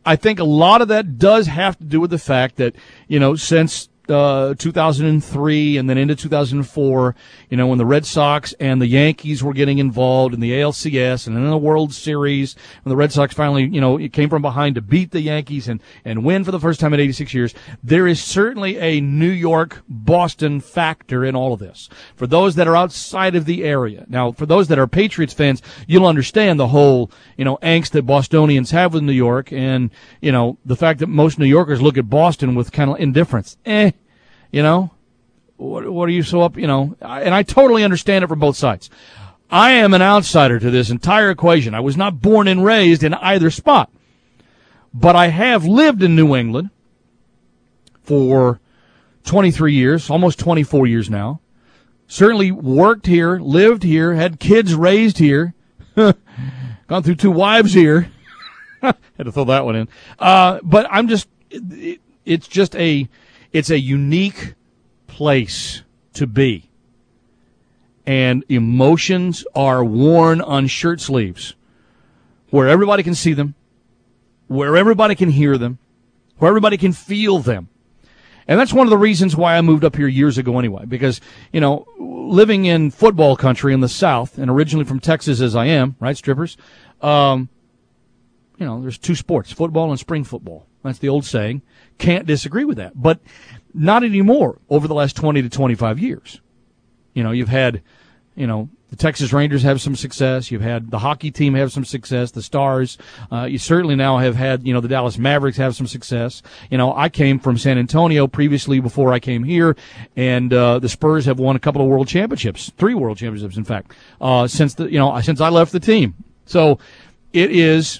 Speaker 3: I think a lot of that does have to do with the fact that, you know, since uh, two thousand three and then into two thousand four, you know, when the Red Sox and the Yankees were getting involved in the A L C S and in the World Series, when the Red Sox finally, you know, it came from behind to beat the Yankees and, and win for the first time in eighty-six years, there is certainly a New York-Boston factor in all of this. For those that are outside of the area. Now, for those that are Patriots fans, you'll understand the whole, you know, angst that Bostonians have with New York and, you know, the fact that most New Yorkers look at Boston with kind of indifference. Eh. You know, what, what are you so up, you know, and I totally understand it from both sides. I am an outsider to this entire equation. I was not born and raised in either spot, but I have lived in New England for twenty-three years, almost twenty-four years now. Certainly worked here, lived here, had kids raised here, gone through two wives here. Had to throw that one in. Uh, but I'm just, it, it's just a, It's a unique place to be. And emotions are worn on shirt sleeves where everybody can see them, where everybody can hear them, where everybody can feel them. And that's one of the reasons why I moved up here years ago anyway, because, you know, living in football country in the South, and originally from Texas as I am, right, strippers, um, you know, there's two sports, football and spring football. That's the old saying. Can't disagree with that. But not anymore over the last twenty to twenty-five years. You know, you've had, you know, the Texas Rangers have some success. You've had the hockey team have some success, the Stars. Uh, you certainly now have had, you know, the Dallas Mavericks have some success. You know, I came from San Antonio previously before I came here, and uh, the Spurs have won a couple of world championships, three world championships, in fact, uh, since the, you know, since I left the team. So it is,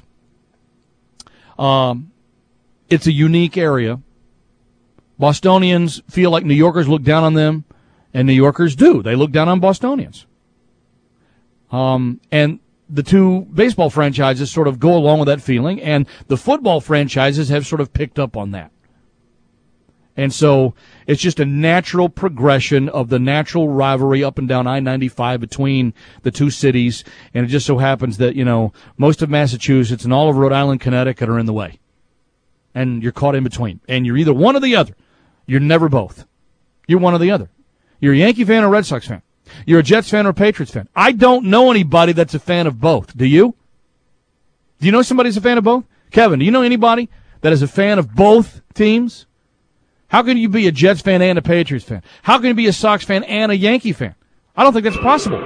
Speaker 3: um, it's a unique area. Bostonians feel like New Yorkers look down on them, and New Yorkers do. They look down on Bostonians. Um, and the two baseball franchises sort of go along with that feeling, and the football franchises have sort of picked up on that. And so it's just a natural progression of the natural rivalry up and down I ninety-five between the two cities, and it just so happens that, you know, most of Massachusetts and all of Rhode Island, Connecticut are in the way. And you're caught in between. And you're either one or the other. You're never both. You're one or the other. You're a Yankee fan or a Red Sox fan. You're a Jets fan or a Patriots fan. I don't know anybody that's a fan of both. Do you? Do you know somebody who's a fan of both? Kevin, do you know anybody that is a fan of both teams? How can you be a Jets fan and a Patriots fan? How can you be a Sox fan and a Yankee fan? I don't think that's possible.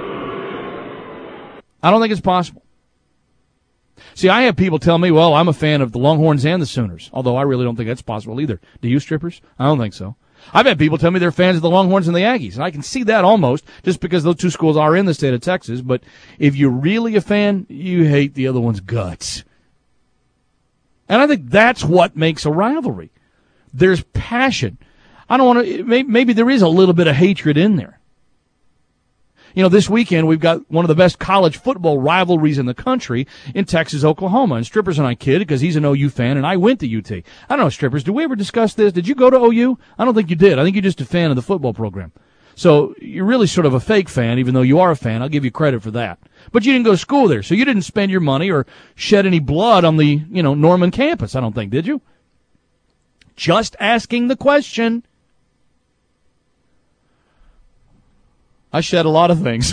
Speaker 3: I don't think it's possible. See, I have people tell me, well, I'm a fan of the Longhorns and the Sooners, although I really don't think that's possible either. Do you, strippers? I don't think so. I've had people tell me they're fans of the Longhorns and the Aggies, and I can see that almost just because those two schools are in the state of Texas. But if you're really a fan, you hate the other one's guts. And I think that's what makes a rivalry. There's passion. I don't want to, maybe there is a little bit of hatred in there. You know, this weekend we've got one of the best college football rivalries in the country in Texas, Oklahoma. And Strippers and I kid because he's an O U fan and I went to U T. I don't know, Strippers, did we ever discuss this? Did you go to O U? I don't think you did. I think you're just a fan of the football program. So you're really sort of a fake fan, even though you are a fan. I'll give you credit for that. But you didn't go to school there, so you didn't spend your money or shed any blood on the, you know, Norman campus, I don't think, did you? Just asking the question. I shed a lot of things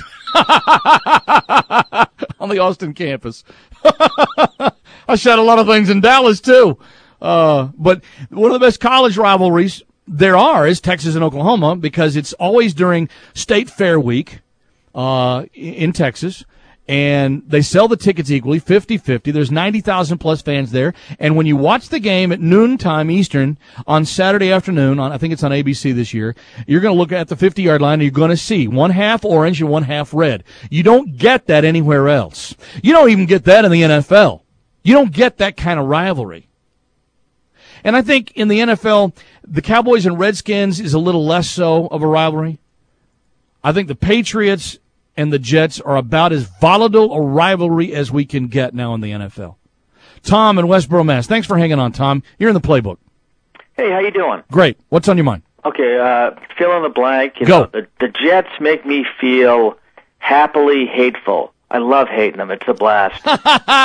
Speaker 3: on the Austin campus. I shed a lot of things in Dallas, too. Uh, but one of the best college rivalries there are is Texas and Oklahoma because it's always during State Fair Week uh, in Texas. And they sell the tickets equally, fifty-fifty. There's ninety thousand plus fans there. And when you watch the game at noontime Eastern on Saturday afternoon, on I think it's on A B C this year, you're going to look at the fifty-yard line and you're going to see one half orange and one half red. You don't get that anywhere else. You don't even get that in the N F L. You don't get that kind of rivalry. And I think in the N F L, the Cowboys and Redskins is a little less so of a rivalry. I think the Patriots and the Jets are about as volatile a rivalry as we can get now in the N F L. Tom in Westboro, Mass. Thanks for hanging on, Tom. You're in the playbook.
Speaker 2: Hey, how you doing?
Speaker 3: Great. What's on your mind?
Speaker 2: Okay, uh, fill in the blank. You
Speaker 3: Go.
Speaker 2: know, the, the Jets make me feel happily hateful. I love hating them. It's a blast. it's,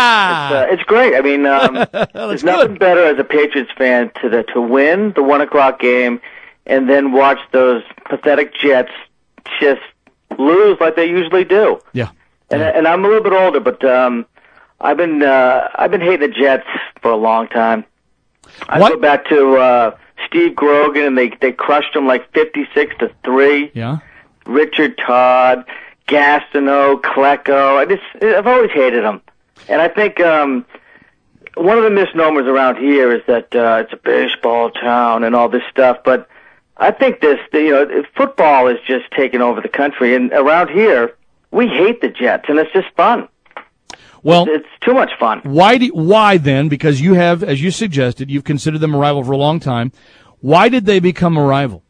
Speaker 2: uh, it's great. I mean, um, there's nothing better as a Patriots fan to the, to win the one o'clock game and then watch those pathetic Jets just lose like they usually do.
Speaker 3: Yeah.
Speaker 2: And,
Speaker 3: yeah.
Speaker 2: and I'm a little bit older, but um, I've been uh, I've been hating the Jets for a long time. I
Speaker 3: What?
Speaker 2: go back to uh, Steve Grogan, and they they crushed them like fifty-six to three.
Speaker 3: Yeah.
Speaker 2: Richard Todd, Gastineau, Klecko. I just I've always hated them, and I think um, one of the misnomers around here is that uh, it's a baseball town and all this stuff. But I think this, you know, football is just taking over the country, and around here we hate the Jets, and it's just fun.
Speaker 3: Well,
Speaker 2: it's, it's too much fun.
Speaker 3: Why? Do, why then? Because you have, as you suggested, you've considered them a rival for a long time. Why did they become a rival?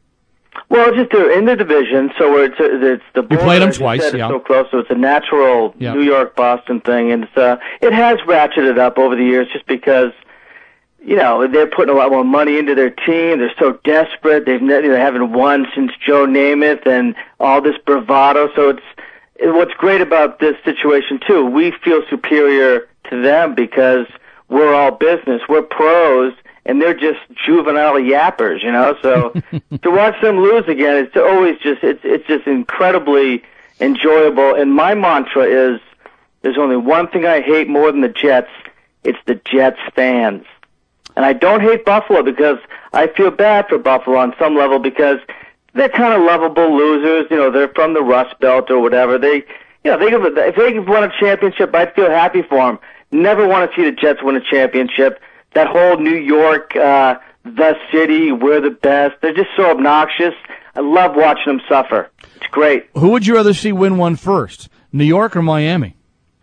Speaker 2: Well, it's just they're in the division, so it's it's the
Speaker 3: we played them
Speaker 2: as you
Speaker 3: twice.
Speaker 2: said,
Speaker 3: Yeah,
Speaker 2: it's so close, so it's a natural
Speaker 3: yeah.
Speaker 2: New York Boston thing, and it's, uh, it has ratcheted up over the years, just because you know they're putting a lot more money into their team. They're so desperate. They've ne- they haven't won since Joe Namath, and all this bravado. So it's what's great about this situation too. We feel superior to them because we're all business. We're pros. And they're just juvenile yappers, you know. So to watch them lose again, it's always just it's it's just incredibly enjoyable. And my mantra is: there's only one thing I hate more than the Jets. It's the Jets fans. And I don't hate Buffalo because I feel bad for Buffalo on some level because they're kind of lovable losers. You know, they're from the Rust Belt or whatever. They, you know, they if they won a championship, I'd feel happy for them. Never want to see the Jets win a championship. That whole New York, uh, the city, we're the best. They're just so obnoxious. I love watching them suffer. It's great.
Speaker 3: Who would you rather see win one first, New York or Miami?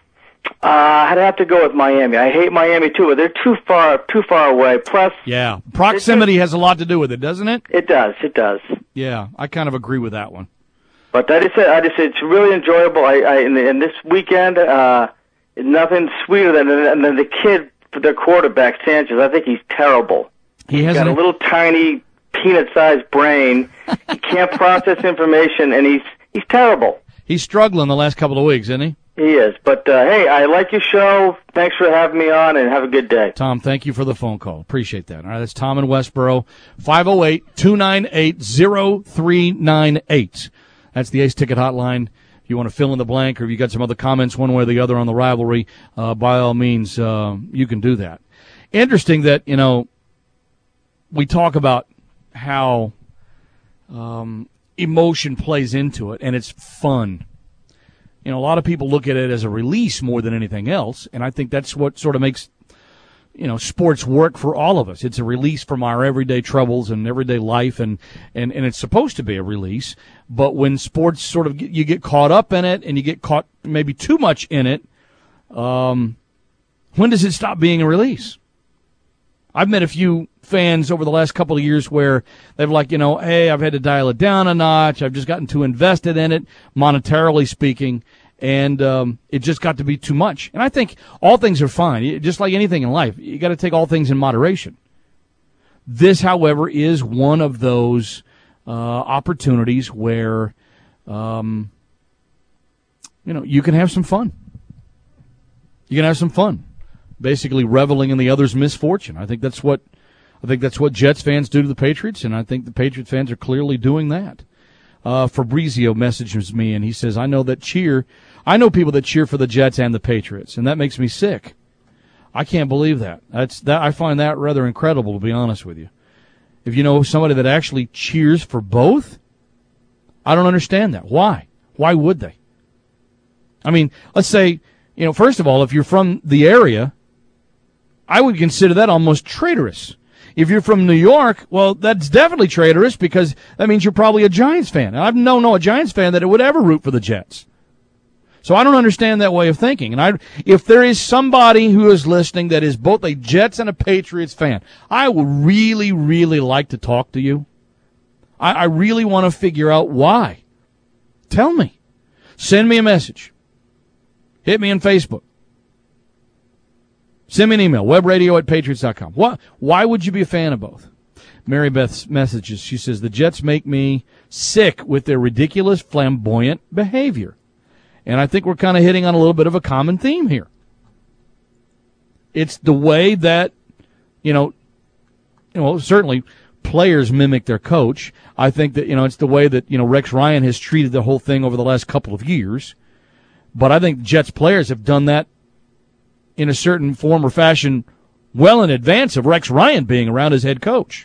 Speaker 2: Uh, I'd have to go with Miami. I hate Miami too, but they're too far, too far away. Plus,
Speaker 3: yeah, proximity has a lot to do with it, doesn't it?
Speaker 2: It does. It does.
Speaker 3: Yeah, I kind of agree with that one.
Speaker 2: But I just said, I just said it's really enjoyable. I, I and, and this weekend, uh, nothing sweeter than and then the kid. Their quarterback, Sanchez, I think he's terrible.
Speaker 3: He has
Speaker 2: got a little tiny peanut-sized brain. He can't process information, and he's he's terrible.
Speaker 3: He's struggling the last couple of weeks, isn't he?
Speaker 2: He is. But, uh, hey, I like your show. Thanks for having me on, and have a good day.
Speaker 3: Tom, thank you for the phone call. Appreciate that. All right, that's Tom in Westboro, five oh eight, two nine eight, oh three nine eight. That's the Ace Ticket Hotline. You want to fill in the blank, or if you got some other comments one way or the other on the rivalry, uh, by all means, uh, you can do that. Interesting that, you know, we talk about how um, emotion plays into it, and it's fun. You know, a lot of people look at it as a release more than anything else, and I think that's what sort of makes, you know, sports work for all of us. It's a release from our everyday troubles and everyday life, and, and, and it's supposed to be a release. But when sports sort of get, you get caught up in it and you get caught maybe too much in it, um, when does it stop being a release? I've met a few fans over the last couple of years where they've like, you know, hey, I've had to dial it down a notch. I've just gotten too invested in it, monetarily speaking. And um, it just got to be too much. And I think all things are fine. Just like anything in life, you got to take all things in moderation. This, however, is one of those uh, opportunities where, um, you know, you can have some fun. You can have some fun, basically reveling in the other's misfortune. I think that's what I think that's what Jets fans do to the Patriots, and I think the Patriots fans are clearly doing that. Uh, Fabrizio messages me, and he says, I know that cheer, I know people that cheer for the Jets and the Patriots, and that makes me sick. I can't believe that. That's that. I find that rather incredible, to be honest with you. If you know somebody that actually cheers for both, I don't understand that. Why? Why would they? I mean, let's say, you know, first of all, if you're from the area, I would consider that almost traitorous. If you're from New York, well, that's definitely traitorous because that means you're probably a Giants fan. And I don't know a Giants fan that would ever root for the Jets. So I don't understand that way of thinking. And I, if there is somebody who is listening that is both a Jets and a Patriots fan, I would really, really like to talk to you. I, I really want to figure out why. Tell me. Send me a message. Hit me on Facebook. Send me an email, webradio at patriots dot com. What, why would you be a fan of both? Mary Beth's messages, she says, the Jets make me sick with their ridiculous, flamboyant behavior. And I think we're kind of hitting on a little bit of a common theme here. It's the way that, you know, you know, certainly players mimic their coach. I think that, you know, it's the way that, you know, Rex Ryan has treated the whole thing over the last couple of years. But I think Jets players have done that in a certain form or fashion well in advance of Rex Ryan being around as head coach.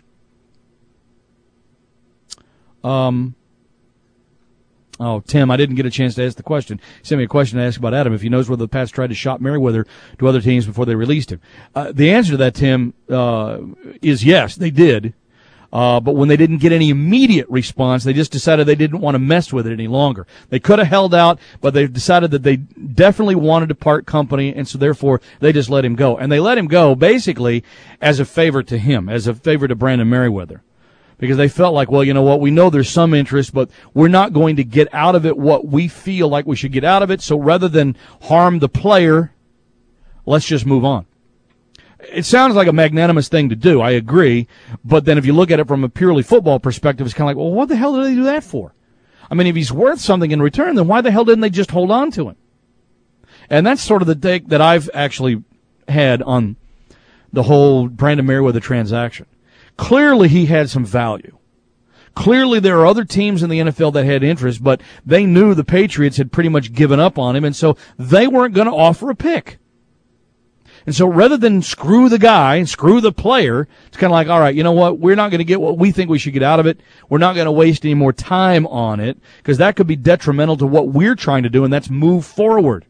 Speaker 3: Um. Oh, Tim, I didn't get a chance to ask the question. He sent me a question to ask about Adam, if he knows whether the Pats tried to shop Merriweather to other teams before they released him. Uh, the answer to that, Tim, uh, is yes, they did. Uh, but when they didn't get any immediate response, they just decided they didn't want to mess with it any longer. They could have held out, but they decided that they definitely wanted to part company, and so therefore they just let him go. And they let him go basically as a favor to him, as a favor to Brandon Merriweather. Because they felt like, well, you know what, we know there's some interest, but we're not going to get out of it what we feel like we should get out of it, so rather than harm the player, let's just move on. It sounds like a magnanimous thing to do, I agree, but then if you look at it from a purely football perspective, it's kind of like, well, what the hell did they do that for? I mean, if he's worth something in return, then why the hell didn't they just hold on to him? And that's sort of the take that I've actually had on the whole Brandon Merriweather transaction. Clearly he had some value. Clearly there are other teams in the N F L that had interest, but they knew the Patriots had pretty much given up on him, and so they weren't going to offer a pick. And so rather than screw the guy and screw the player, it's kind of like, all right, you know what, we're not going to get what we think we should get out of it. We're not going to waste any more time on it, because that could be detrimental to what we're trying to do, and that's move forward.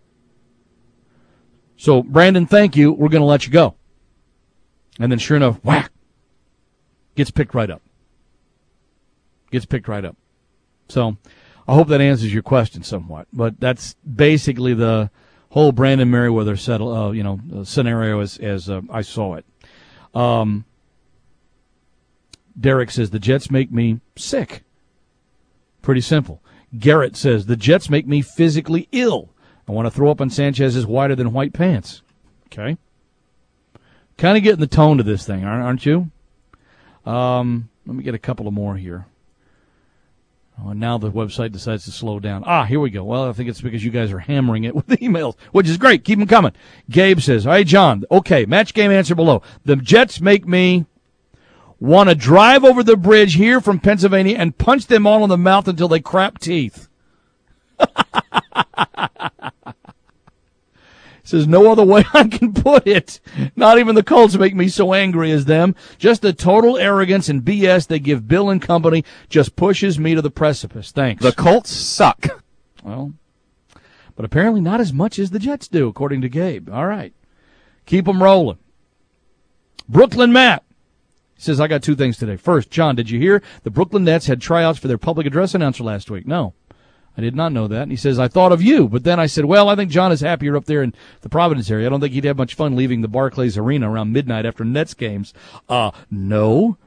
Speaker 3: So, Brandon, thank you. We're going to let you go. And then sure enough, whack. Gets picked right up. Gets picked right up. So I hope that answers your question somewhat. But that's basically the whole Brandon Merriweather settle, uh, you know, scenario as as uh, I saw it. Um, Derek says the Jets make me sick. Pretty simple. Garrett says the Jets make me physically ill. I want to throw up on Sanchez's whiter than white pants. Okay. Kind of getting the tone to this thing, aren't you? Um, let me get a couple of more here. Oh, and now the website decides to slow down. Ah, here we go. Well, I think it's because you guys are hammering it with emails, which is great. Keep them coming. Gabe says, hey, John, okay, match game answer below. The Jets make me want to drive over the bridge here from Pennsylvania and punch them all in the mouth until they crap teeth. Says, no other way I can put it. Not even the Colts make me so angry as them. Just the total arrogance and B S they give Bill and company just pushes me to the precipice. Thanks.
Speaker 4: The Colts suck.
Speaker 3: Well, but apparently not as much as the Jets do, according to Gabe. All right. Keep them rolling. Brooklyn Matt says, I got two things today. First, John, did you hear the Brooklyn Nets had tryouts for their public address announcer last week? No. I did not know that. And he says, I thought of you. But then I said, well, I think John is happier up there in the Providence area. I don't think he'd have much fun leaving the Barclays Arena around midnight after Nets games. Uh, no.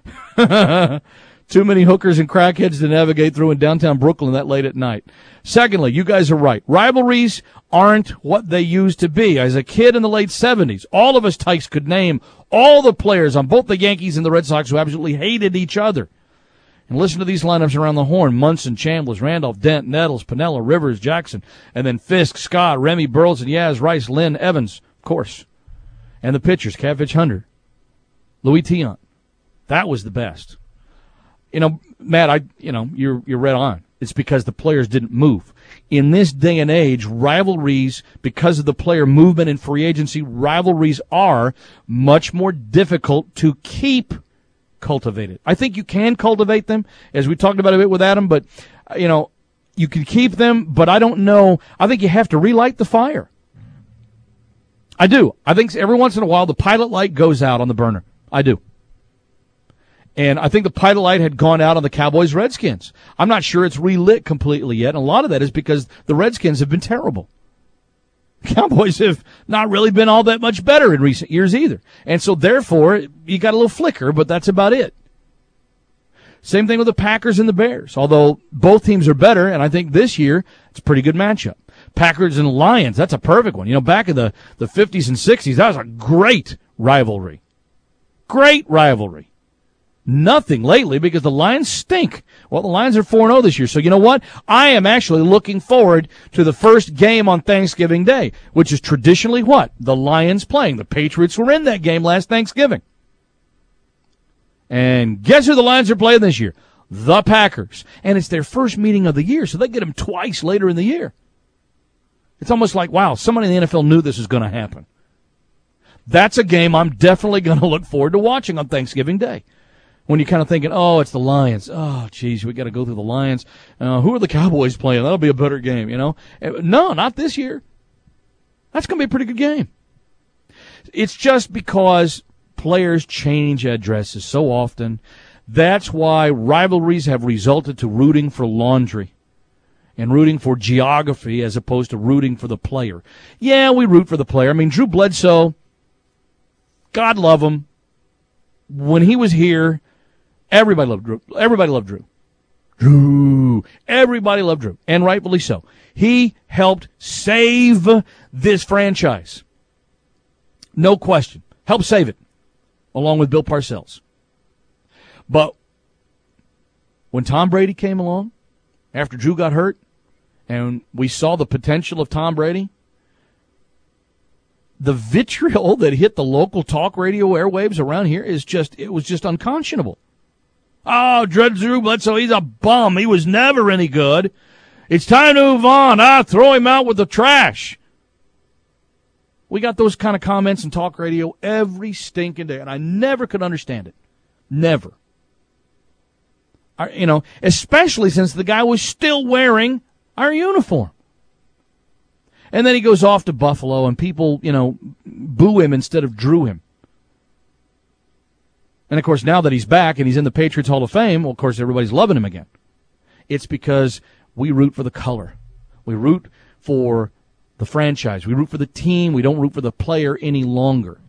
Speaker 3: Too many hookers and crackheads to navigate through in downtown Brooklyn that late at night. Secondly, you guys are right. Rivalries aren't what they used to be. As a kid in the late seventies, all of us tykes could name all the players on both the Yankees and the Red Sox who absolutely hated each other. And listen to these lineups around the horn. Munson, Chambliss, Randolph, Dent, Nettles, Piniella, Rivers, Jackson, and then Fisk, Scott, Remy, Burleson, Yaz, Rice, Lynn, Evans, of course. And the pitchers, Catfish Hunter, Louis Tiant. That was the best. You know, Matt, I, you know, you're, you're right on. It's because the players didn't move. In this day and age, rivalries, because of the player movement and free agency, rivalries are much more difficult to keep cultivated. I think you can cultivate them, as we talked about a bit with Adam, but, you know, you can keep them, but I don't know. I think you have to relight the fire. I do. I think every once in a while the pilot light goes out on the burner. I do. And I think the pilot light had gone out on the Cowboys-Redskins. I'm not sure it's relit completely yet, and a lot of that is because the Redskins have been terrible. Cowboys have not really been all that much better in recent years either. And so, therefore, you got a little flicker, but that's about it. Same thing with the Packers and the Bears, although both teams are better, and I think this year it's a pretty good matchup. Packers and Lions, that's a perfect one. You know, back in the, the fifties and sixties, that was a great rivalry. Great rivalry. Nothing lately because the Lions stink. Well, the Lions are four and oh this year. So you know what? I am actually looking forward to the first game on Thanksgiving Day, which is traditionally what? The Lions playing. The Patriots were in that game last Thanksgiving. And guess who the Lions are playing this year? The Packers. And it's their first meeting of the year, so they get them twice later in the year. It's almost like, wow, somebody in the N F L knew this was going to happen. That's a game I'm definitely going to look forward to watching on Thanksgiving Day. When you're kind of thinking, oh, it's the Lions. Oh, geez, we got to go through the Lions. Uh, who are the Cowboys playing? That'll be a better game, you know? No, not this year. That's going to be a pretty good game. It's just because players change addresses so often. That's why rivalries have resulted to rooting for laundry and rooting for geography as opposed to rooting for the player. Yeah, we root for the player. I mean, Drew Bledsoe, God love him. When he was here, everybody loved Drew. Everybody loved Drew. Drew. Everybody loved Drew, and rightfully so. He helped save this franchise. No question. Helped save it, along with Bill Parcells. But when Tom Brady came along, after Drew got hurt, and we saw the potential of Tom Brady, the vitriol that hit the local talk radio airwaves around here is just, it was just unconscionable. Oh, Drew Bledsoe, he's a bum. He was never any good. It's time to move on. Ah, throw him out with the trash. We got those kind of comments in talk radio every stinking day, and I never could understand it. Never. I, you know, especially since the guy was still wearing our uniform. And then he goes off to Buffalo, and people, you know, boo him instead of drew him. And, of course, now that he's back and he's in the Patriots Hall of Fame, well, of course, everybody's loving him again. It's because we root for the color. We root for the franchise. We root for the team. We don't root for the player any longer.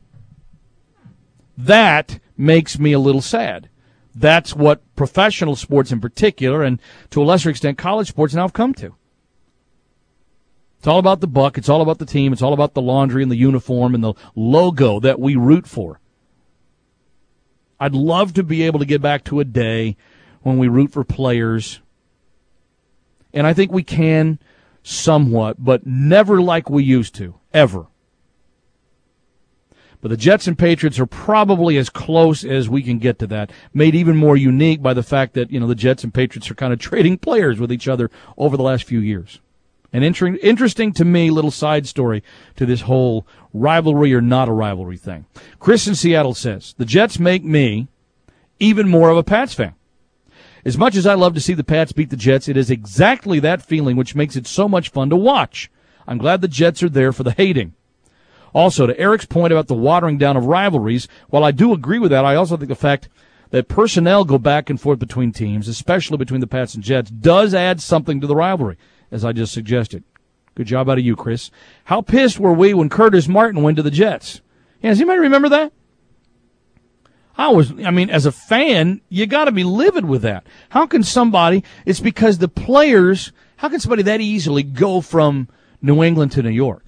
Speaker 3: That makes me a little sad. That's what professional sports in particular, and to a lesser extent college sports, now have come to. It's all about the buck. It's all about the team. It's all about the laundry and the uniform and the logo that we root for. I'd love to be able to get back to a day when we root for players, and I think we can somewhat, but never like we used to, ever. But the Jets and Patriots are probably as close as we can get to that, made even more unique by the fact that, you know, the Jets and Patriots are kind of trading players with each other over the last few years. An inter- interesting to me little side story to this whole rivalry or not a rivalry thing. Chris in Seattle says, the Jets make me even more of a Pats fan. As much as I love to see the Pats beat the Jets, it is exactly that feeling which makes it so much fun to watch. I'm glad the Jets are there for the hating. Also, to Eric's point about the watering down of rivalries, while I do agree with that, I also think the fact that personnel go back and forth between teams, especially between the Pats and Jets, does add something to the rivalry, as I just suggested. Good job out of you, Chris. How pissed were we when Curtis Martin went to the Jets? Yeah, does anybody remember that? I was, I mean, as a fan, you got to be livid with that. How can somebody, it's because the players, how can somebody that easily go from New England to New York?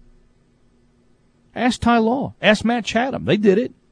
Speaker 3: Ask Ty Law. Ask Matt Chatham. They did it.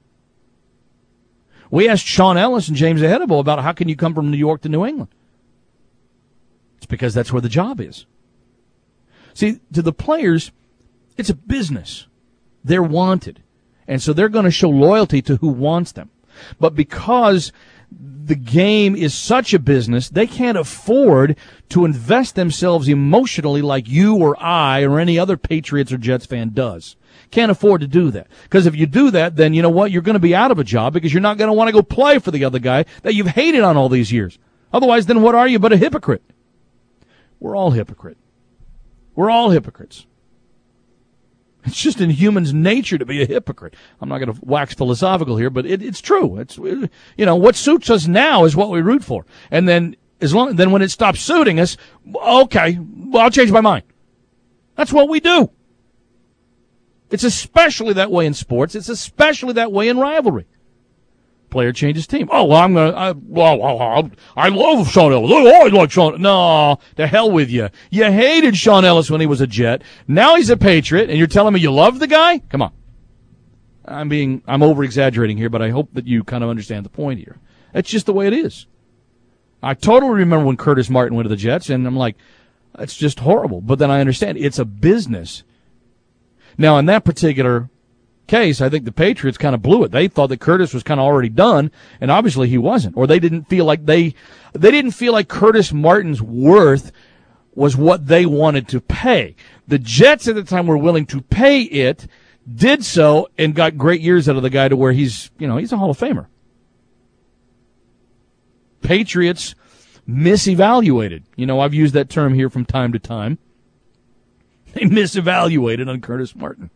Speaker 3: We asked Sean Ellis and James Ahedibo about how can you come from New York to New England? It's because that's where the job is. See, to the players, it's a business. They're wanted. And so they're going to show loyalty to who wants them. But because the game is such a business, they can't afford to invest themselves emotionally like you or I or any other Patriots or Jets fan does. Can't afford to do that. Because if you do that, then you know what? You're going to be out of a job because you're not going to want to go play for the other guy that you've hated on all these years. Otherwise, then what are you but a hypocrite? We're all hypocrite. We're all hypocrites. It's just in humans' nature to be a hypocrite. I'm not going to wax philosophical here, but it, it's true. It's, you know, what suits us now is what we root for. And then as long, then when it stops suiting us, okay, well, I'll change my mind. That's what we do. It's especially that way in sports. It's especially that way in rivalry. Player changes team. Oh, well, I'm going to, I, well, I, I love Sean Ellis. Oh, I like Sean. No, to hell with you. You hated Sean Ellis when he was a Jet. Now he's a Patriot, and you're telling me you love the guy? Come on. I'm being, I'm over-exaggerating here, but I hope that you kind of understand the point here. That's just the way it is. I totally remember when Curtis Martin went to the Jets, and I'm like, that's just horrible. But then I understand it's a business. Now, in that particular case, I think the Patriots kind of blew it. They thought that Curtis was kind of already done, and obviously he wasn't. Or they didn't feel like they they didn't feel like Curtis Martin's worth was what they wanted to pay. The Jets at the time were willing to pay it, did so, and got great years out of the guy to where he's, you know, he's a Hall of Famer. Patriots misevaluated. You know, I've used that term here from time to time. They misevaluated on Curtis Martin.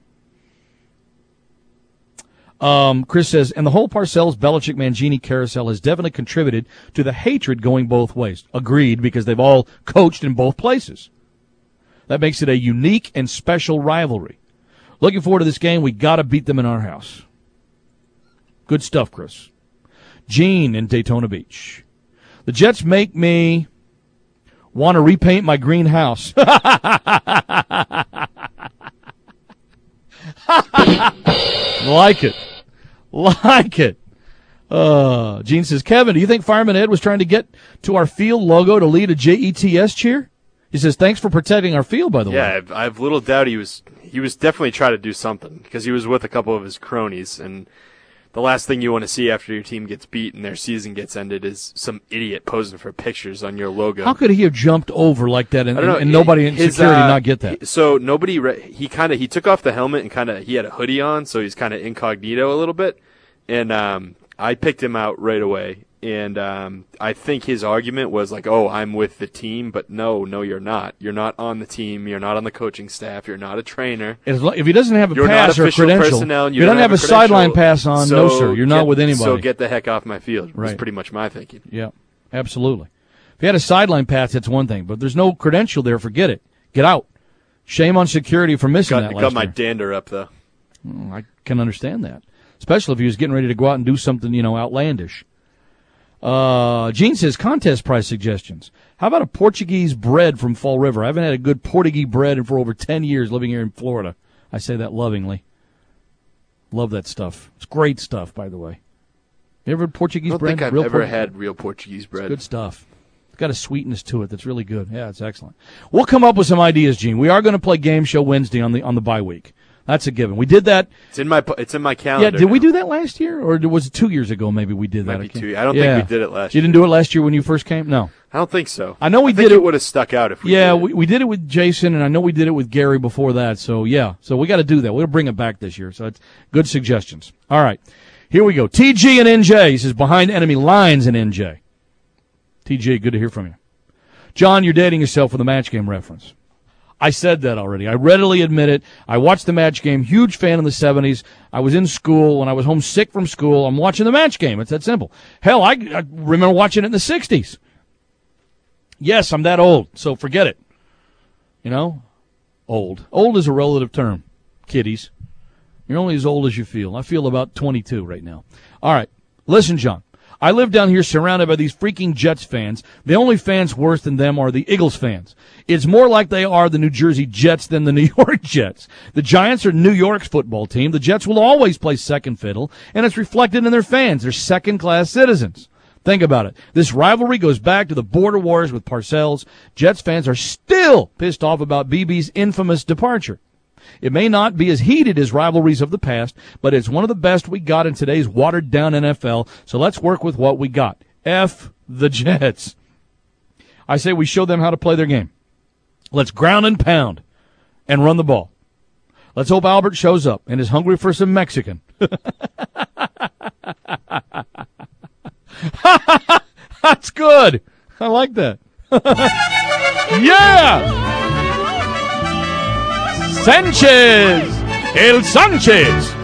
Speaker 3: Um, Chris says, and the whole Parcells, Belichick, Mangini carousel has definitely contributed to the hatred going both ways. Agreed, because they've all coached in both places. That makes it a unique and special rivalry. Looking forward to this game. We got to beat them in our house. Good stuff, Chris. Gene in Daytona Beach. The Jets make me want to repaint my green house. Like it. Like it. Uh, Gene says, Kevin, do you think Fireman Ed was trying to get to our field logo to lead a J E T S cheer? He says, thanks for protecting our field, by the
Speaker 5: yeah,
Speaker 3: way.
Speaker 5: Yeah, I've, I have little doubt he was he was definitely trying to do something because he was with a couple of his cronies, and the last thing you want to see after your team gets beat and their season gets ended is some idiot posing for pictures on your logo.
Speaker 3: How could he have jumped over like that and,
Speaker 5: I don't know,
Speaker 3: and nobody in
Speaker 5: his,
Speaker 3: security
Speaker 5: uh,
Speaker 3: not get that?
Speaker 5: He, so nobody, re- he kind of, he took off the helmet and kind of, he had a hoodie on, so he's kind of incognito a little bit. And um, I picked him out right away. And um, I think his argument was like, oh, I'm with the team, but no, no, you're not. You're not on the team. You're not on the coaching staff. You're not a trainer.
Speaker 3: If he doesn't have a
Speaker 5: you're
Speaker 3: pass or a credential,
Speaker 5: personnel,
Speaker 3: if you don't have, have a sideline pass on,
Speaker 5: so
Speaker 3: no, sir, you're
Speaker 5: get,
Speaker 3: not with anybody.
Speaker 5: So get the heck off my field.
Speaker 3: Right.
Speaker 5: Was pretty much my thinking.
Speaker 3: Yeah, absolutely. If he had a sideline pass, that's one thing, but there's no credential there. Forget it. Get out. Shame on security for missing
Speaker 5: got,
Speaker 3: that last
Speaker 5: Got my
Speaker 3: year.
Speaker 5: dander up, though.
Speaker 3: Well, I can understand that, especially if he was getting ready to go out and do something, you know, outlandish. Uh, Gene says, contest price suggestions. How about a Portuguese bread from Fall River? I haven't had a good Portuguese bread for over ten years living here in Florida. I say that lovingly. Love that stuff. It's great stuff, by the way. You ever had Portuguese
Speaker 5: I don't
Speaker 3: bread?
Speaker 5: think I've
Speaker 3: real
Speaker 5: ever
Speaker 3: Portuguese?
Speaker 5: had real Portuguese bread.
Speaker 3: It's good stuff. It's got a sweetness to it that's really good. Yeah, it's excellent. We'll come up with some ideas, Gene. We are going to play Game Show Wednesday on the on the bye week. That's a given. We did that.
Speaker 5: It's in my it's in my calendar.
Speaker 3: Yeah, did
Speaker 5: now.
Speaker 3: we do that last year, or was it two years ago? Maybe we did
Speaker 5: Might
Speaker 3: that.
Speaker 5: Be
Speaker 3: I,
Speaker 5: two, I don't
Speaker 3: yeah.
Speaker 5: think we did it last
Speaker 3: you
Speaker 5: year.
Speaker 3: You didn't do it last year when you first came? No.
Speaker 5: I don't think so.
Speaker 3: I know we
Speaker 5: I
Speaker 3: did
Speaker 5: think
Speaker 3: it.
Speaker 5: it would have stuck out if we
Speaker 3: yeah,
Speaker 5: did it.
Speaker 3: we we did it with Jason, and I know we did it with Gary before that. So yeah, so we got to do that. We'll bring it back this year. So it's good suggestions. All right, here we go. T G and N J. He says behind enemy lines in N J. T G, good to hear from you. John, you're dating yourself with a Match Game reference. I said that already. I readily admit it. I watched the Match Game. Huge fan in the seventies. I was in school. When I was home sick from school, I'm watching the Match Game. It's that simple. Hell, I, I remember watching it in the sixties. Yes, I'm that old, so forget it. You know? Old. Old is a relative term, kiddies. You're only as old as you feel. I feel about twenty-two right now. All right. Listen, John. I live down here surrounded by these freaking Jets fans. The only fans worse than them are the Eagles fans. It's more like they are the New Jersey Jets than the New York Jets. The Giants are New York's football team. The Jets will always play second fiddle, and it's reflected in their fans. They're second-class citizens. Think about it. This rivalry goes back to the border wars with Parcells. Jets fans are still pissed off about B B's infamous departure. It may not be as heated as rivalries of the past, but it's one of the best we got in today's watered-down N F L, so let's work with what we got. F the Jets. I say we show them how to play their game. Let's ground and pound and run the ball. Let's hope Albert shows up and is hungry for some Mexican. That's good. I like that. Yeah! Sanchez! El Sanchez!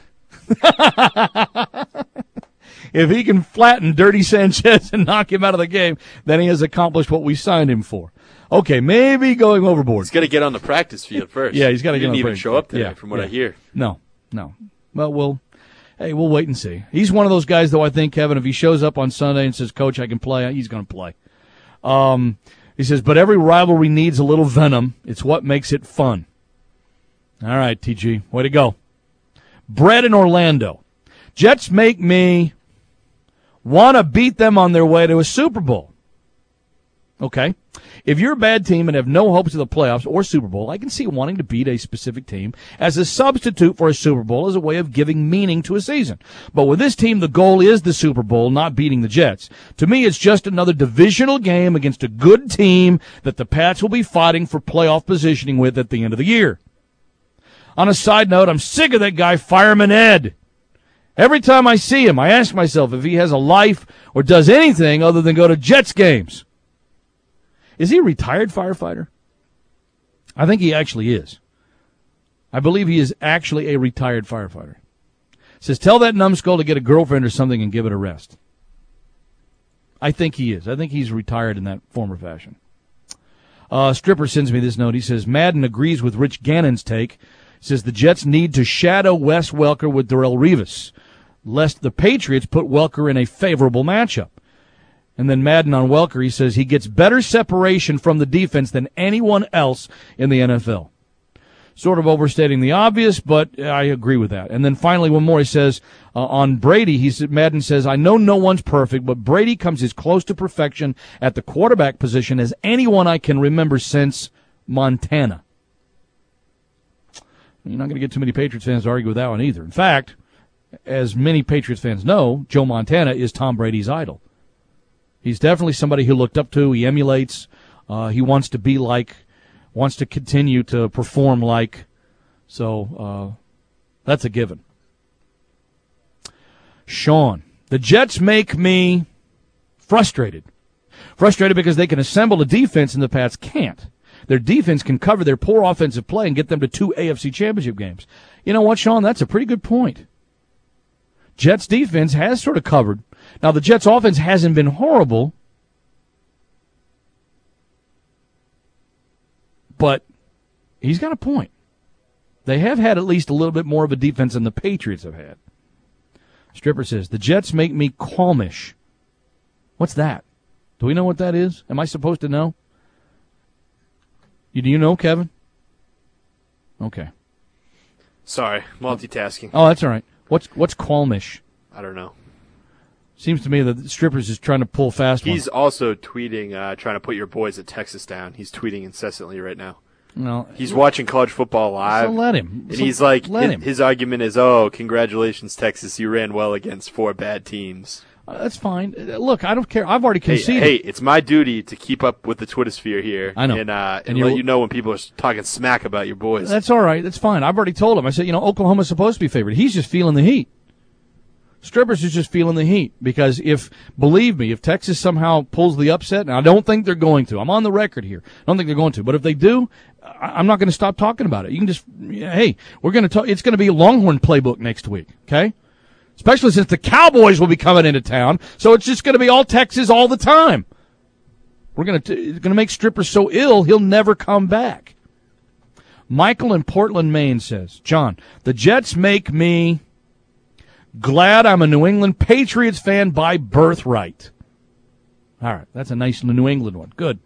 Speaker 3: If he can flatten Dirty Sanchez and knock him out of the game, then he has accomplished what we signed him for. Okay, maybe going overboard.
Speaker 5: He's got to get on the practice field first.
Speaker 3: Yeah, he's got to
Speaker 5: he
Speaker 3: get on
Speaker 5: didn't
Speaker 3: the
Speaker 5: even
Speaker 3: practice
Speaker 5: show up today,
Speaker 3: yeah,
Speaker 5: from what
Speaker 3: yeah.
Speaker 5: I hear.
Speaker 3: No, no. Well, we'll, hey, we'll wait and see. He's one of those guys, though, I think, Kevin, if he shows up on Sunday and says, Coach, I can play, he's going to play. Um, he says, but every rivalry needs a little venom. It's what makes it fun. All right, T G, way to go. Brett in Orlando. Jets make me want to beat them on their way to a Super Bowl. Okay. If you're a bad team and have no hopes of the playoffs or Super Bowl, I can see wanting to beat a specific team as a substitute for a Super Bowl as a way of giving meaning to a season. But with this team, the goal is the Super Bowl, not beating the Jets. To me, it's just another divisional game against a good team that the Pats will be fighting for playoff positioning with at the end of the year. On a side note, I'm sick of that guy, Fireman Ed. Every time I see him, I ask myself if he has a life or does anything other than go to Jets games. Is he a retired firefighter? I think he actually is. I believe he is actually a retired firefighter. Says, tell that numbskull to get a girlfriend or something and give it a rest. I think he is. I think he's retired in that form or fashion. Uh, Stripper sends me this note. He says, Madden agrees with Rich Gannon's take. He says, the Jets need to shadow Wes Welker with Darrelle Revis, lest the Patriots put Welker in a favorable matchup. And then Madden on Welker, he says he gets better separation from the defense than anyone else in the N F L. Sort of overstating the obvious, but I agree with that. And then finally, one more, he says, uh, on Brady, he said, Madden says, I know no one's perfect, but Brady comes as close to perfection at the quarterback position as anyone I can remember since Montana. You're not going to get too many Patriots fans to argue with that one either. In fact, as many Patriots fans know, Joe Montana is Tom Brady's idol. He's definitely somebody who looked up to, he emulates, uh, he wants to be like, wants to continue to perform like. So uh, that's a given. Sean, the Jets make me frustrated. Frustrated because they can assemble a defense and the Pats can't. Their defense can cover their poor offensive play and get them to two A F C championship games. You know what, Sean? That's a pretty good point. Jets defense has sort of covered. Now, the Jets offense hasn't been horrible, but he's got a point. They have had at least a little bit more of a defense than the Patriots have had. Stripper says, the Jets make me qualmish. What's that? Do we know what that is? Am I supposed to know? You, do you know, Kevin? Okay.
Speaker 5: Sorry, multitasking.
Speaker 3: Oh, that's all right. What's what's qualmish?
Speaker 5: I don't know.
Speaker 3: Seems to me that the Strippers is trying to pull fast one.
Speaker 5: He's also tweeting, uh, trying to put your boys at Texas down. He's tweeting incessantly right now.
Speaker 3: No,
Speaker 5: he's watching college football live.
Speaker 3: So let him.
Speaker 5: And
Speaker 3: so
Speaker 5: he's like,
Speaker 3: let
Speaker 5: his,
Speaker 3: him.
Speaker 5: his argument is, oh, congratulations, Texas. You ran well against four bad teams.
Speaker 3: Uh, that's fine. Uh, look, I don't care. I've already conceded.
Speaker 5: Hey, hey, it's my duty to keep up with the Twitter sphere here.
Speaker 3: I know.
Speaker 5: And, uh, and,
Speaker 3: and
Speaker 5: let you know when people are talking smack about your boys.
Speaker 3: That's all right. That's fine. I've already told him. I said, you know, Oklahoma's supposed to be favored. He's just feeling the heat. Strippers is just feeling the heat because if, believe me, if Texas somehow pulls the upset, and I don't think they're going to. I'm on the record here. I don't think they're going to. But if they do, I'm not going to stop talking about it. You can just, hey, we're going to talk. It's going to be a Longhorn playbook next week, okay? Especially since the Cowboys will be coming into town. So it's just going to be all Texas all the time. We're going to, it's going to make Stripper so ill, he'll never come back. Michael in Portland, Maine says, John, the Jets make me glad I'm a New England Patriots fan by birthright. All right, that's a nice New England one. Good.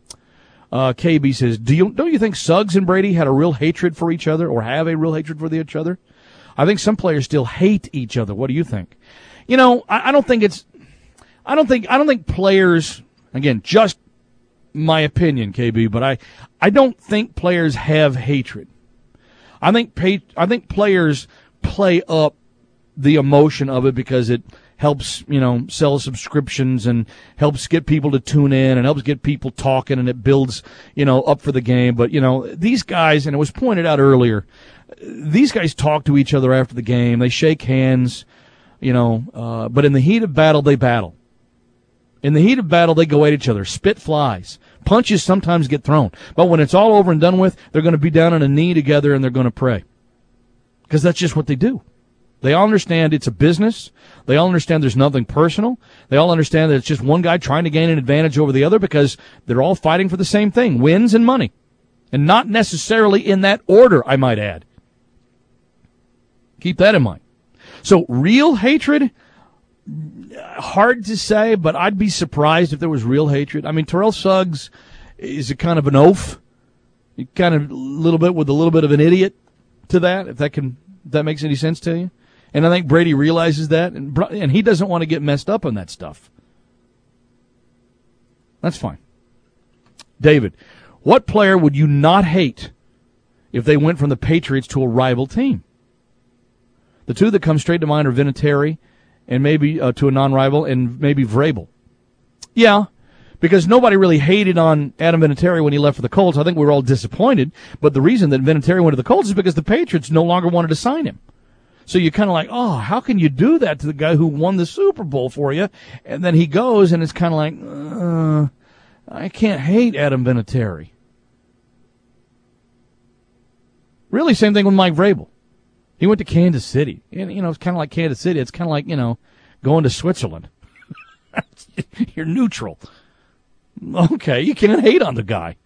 Speaker 3: Uh, K B says, Do you don't you think Suggs and Brady had a real hatred for each other, or have a real hatred for each other? I think some players still hate each other. What do you think? You know, I, I don't think it's. I don't think. I don't think players. Again, just my opinion, K B. But I, I don't think players have hatred. I think. Pay, I think players play up the emotion of it because it helps, you know, sell subscriptions and helps get people to tune in and helps get people talking, and it builds, you know, up for the game. But, you know, these guys, and it was pointed out earlier, these guys talk to each other after the game. They shake hands, you know, uh, but in the heat of battle, they battle. In the heat of battle, they go at each other. Spit flies. Punches sometimes get thrown. But when it's all over and done with, they're going to be down on a knee together and they're going to pray. Because that's just what they do. They all understand it's a business. They all understand there's nothing personal. They all understand that it's just one guy trying to gain an advantage over the other because they're all fighting for the same thing, wins and money. And not necessarily in that order, I might add. Keep that in mind. So real hatred, hard to say, but I'd be surprised if there was real hatred. I mean, Terrell Suggs is a kind of an oaf, kind of a little bit with a little bit of an idiot to that, if that can, if that makes any sense to you. And I think Brady realizes that, and, and he doesn't want to get messed up on that stuff. That's fine. David, what player would you not hate if they went from the Patriots to a rival team? The two that come straight to mind are Vinatieri and maybe uh, to a non-rival, and maybe Vrabel. Yeah, because nobody really hated on Adam Vinatieri when he left for the Colts. I think we were all disappointed, but the reason that Vinatieri went to the Colts is because the Patriots no longer wanted to sign him. So you're kind of like, oh, how can you do that to the guy who won the Super Bowl for you? And then he goes, and it's kind of like, uh, I can't hate Adam Vinatieri. Really, same thing with Mike Vrabel. He went to Kansas City. And, you know, it's kind of like Kansas City. It's kind of like, you know, going to Switzerland. You're neutral. Okay, you can't hate on the guy.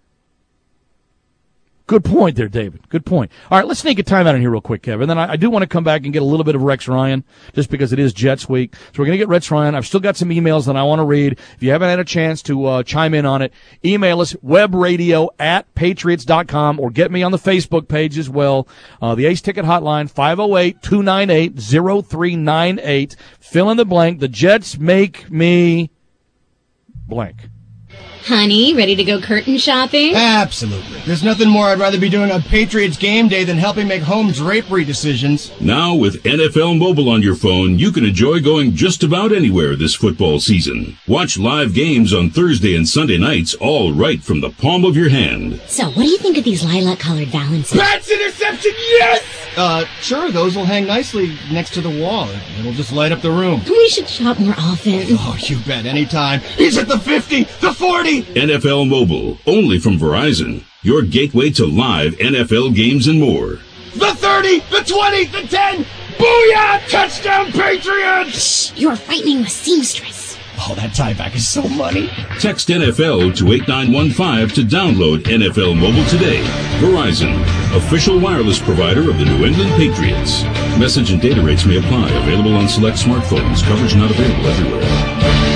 Speaker 3: Good point there, David. Good point. All right, let's sneak a timeout in here real quick, Kevin. Then I, I do want to come back and get a little bit of Rex Ryan, just because it is Jets week. So we're going to get Rex Ryan. I've still got some emails that I want to read. If you haven't had a chance to uh, chime in on it, email us, webradio at patriots dot com, or get me on the Facebook page as well. Uh, the Ace Ticket Hotline, five oh eight, two nine eight, oh three nine eight. Fill in the blank. The Jets make me blank.
Speaker 7: Honey, ready to go curtain shopping?
Speaker 8: Absolutely. There's nothing more I'd rather be doing on Patriots game day than helping make home drapery decisions.
Speaker 9: Now with N F L Mobile on your phone, you can enjoy going just about anywhere this football season. Watch live games on Thursday and Sunday nights, all right from the palm of your hand.
Speaker 7: So, what do you think of these lilac-colored balances?
Speaker 8: Pat's interception, yes! Uh, sure, those will hang nicely next to the wall. It'll just light up the room.
Speaker 7: We should shop more often.
Speaker 8: Oh, you bet, anytime. He's at the fifty, the forty!
Speaker 9: N F L Mobile, only from Verizon. Your gateway to live N F L games and more.
Speaker 8: The thirty, the twenty, the ten! Booyah! Touchdown, Patriots!
Speaker 7: You're frightening the seamstress.
Speaker 8: Oh, that tieback is so money.
Speaker 9: Text N F L to eight nine one five to download N F L Mobile today. Verizon, official wireless provider of the New England Patriots. Message and data rates may apply. Available on select smartphones. Coverage not available everywhere.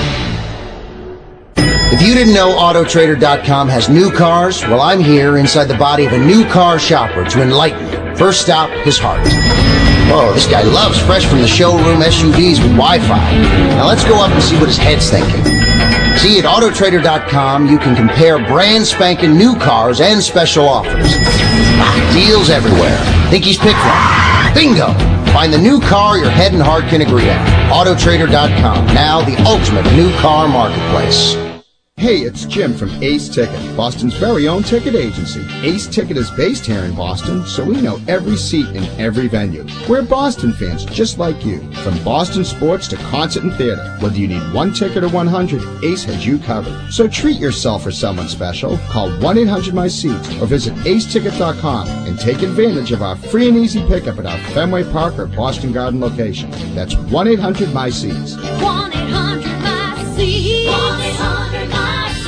Speaker 10: If you didn't know Auto Trader dot com has new cars, well, I'm here inside the body of a new car shopper to enlighten you. First stop, his heart. Whoa, this guy loves fresh from the showroom S U Vs with Wi-Fi. Now let's go up and see what his head's thinking. See, at Auto Trader dot com, you can compare brand spanking new cars and special offers. Deals everywhere. Think he's picked one? Bingo! Find the new car your head and heart can agree on. Auto Trader dot com, now the ultimate new car marketplace.
Speaker 11: Hey, it's Jim from Ace Ticket, Boston's very own ticket agency. Ace Ticket is based here in Boston, so we know every seat in every venue. We're Boston fans just like you. From Boston sports to concert and theater, whether you need one ticket or one hundred, Ace has you covered. So treat yourself or someone special. Call one eight hundred my seats or visit ace ticket dot com and take advantage of our free and easy pickup at our Fenway Park or Boston Garden location. That's one eight hundred my seats.
Speaker 12: one eight hundred my seats. one eight hundred my seats.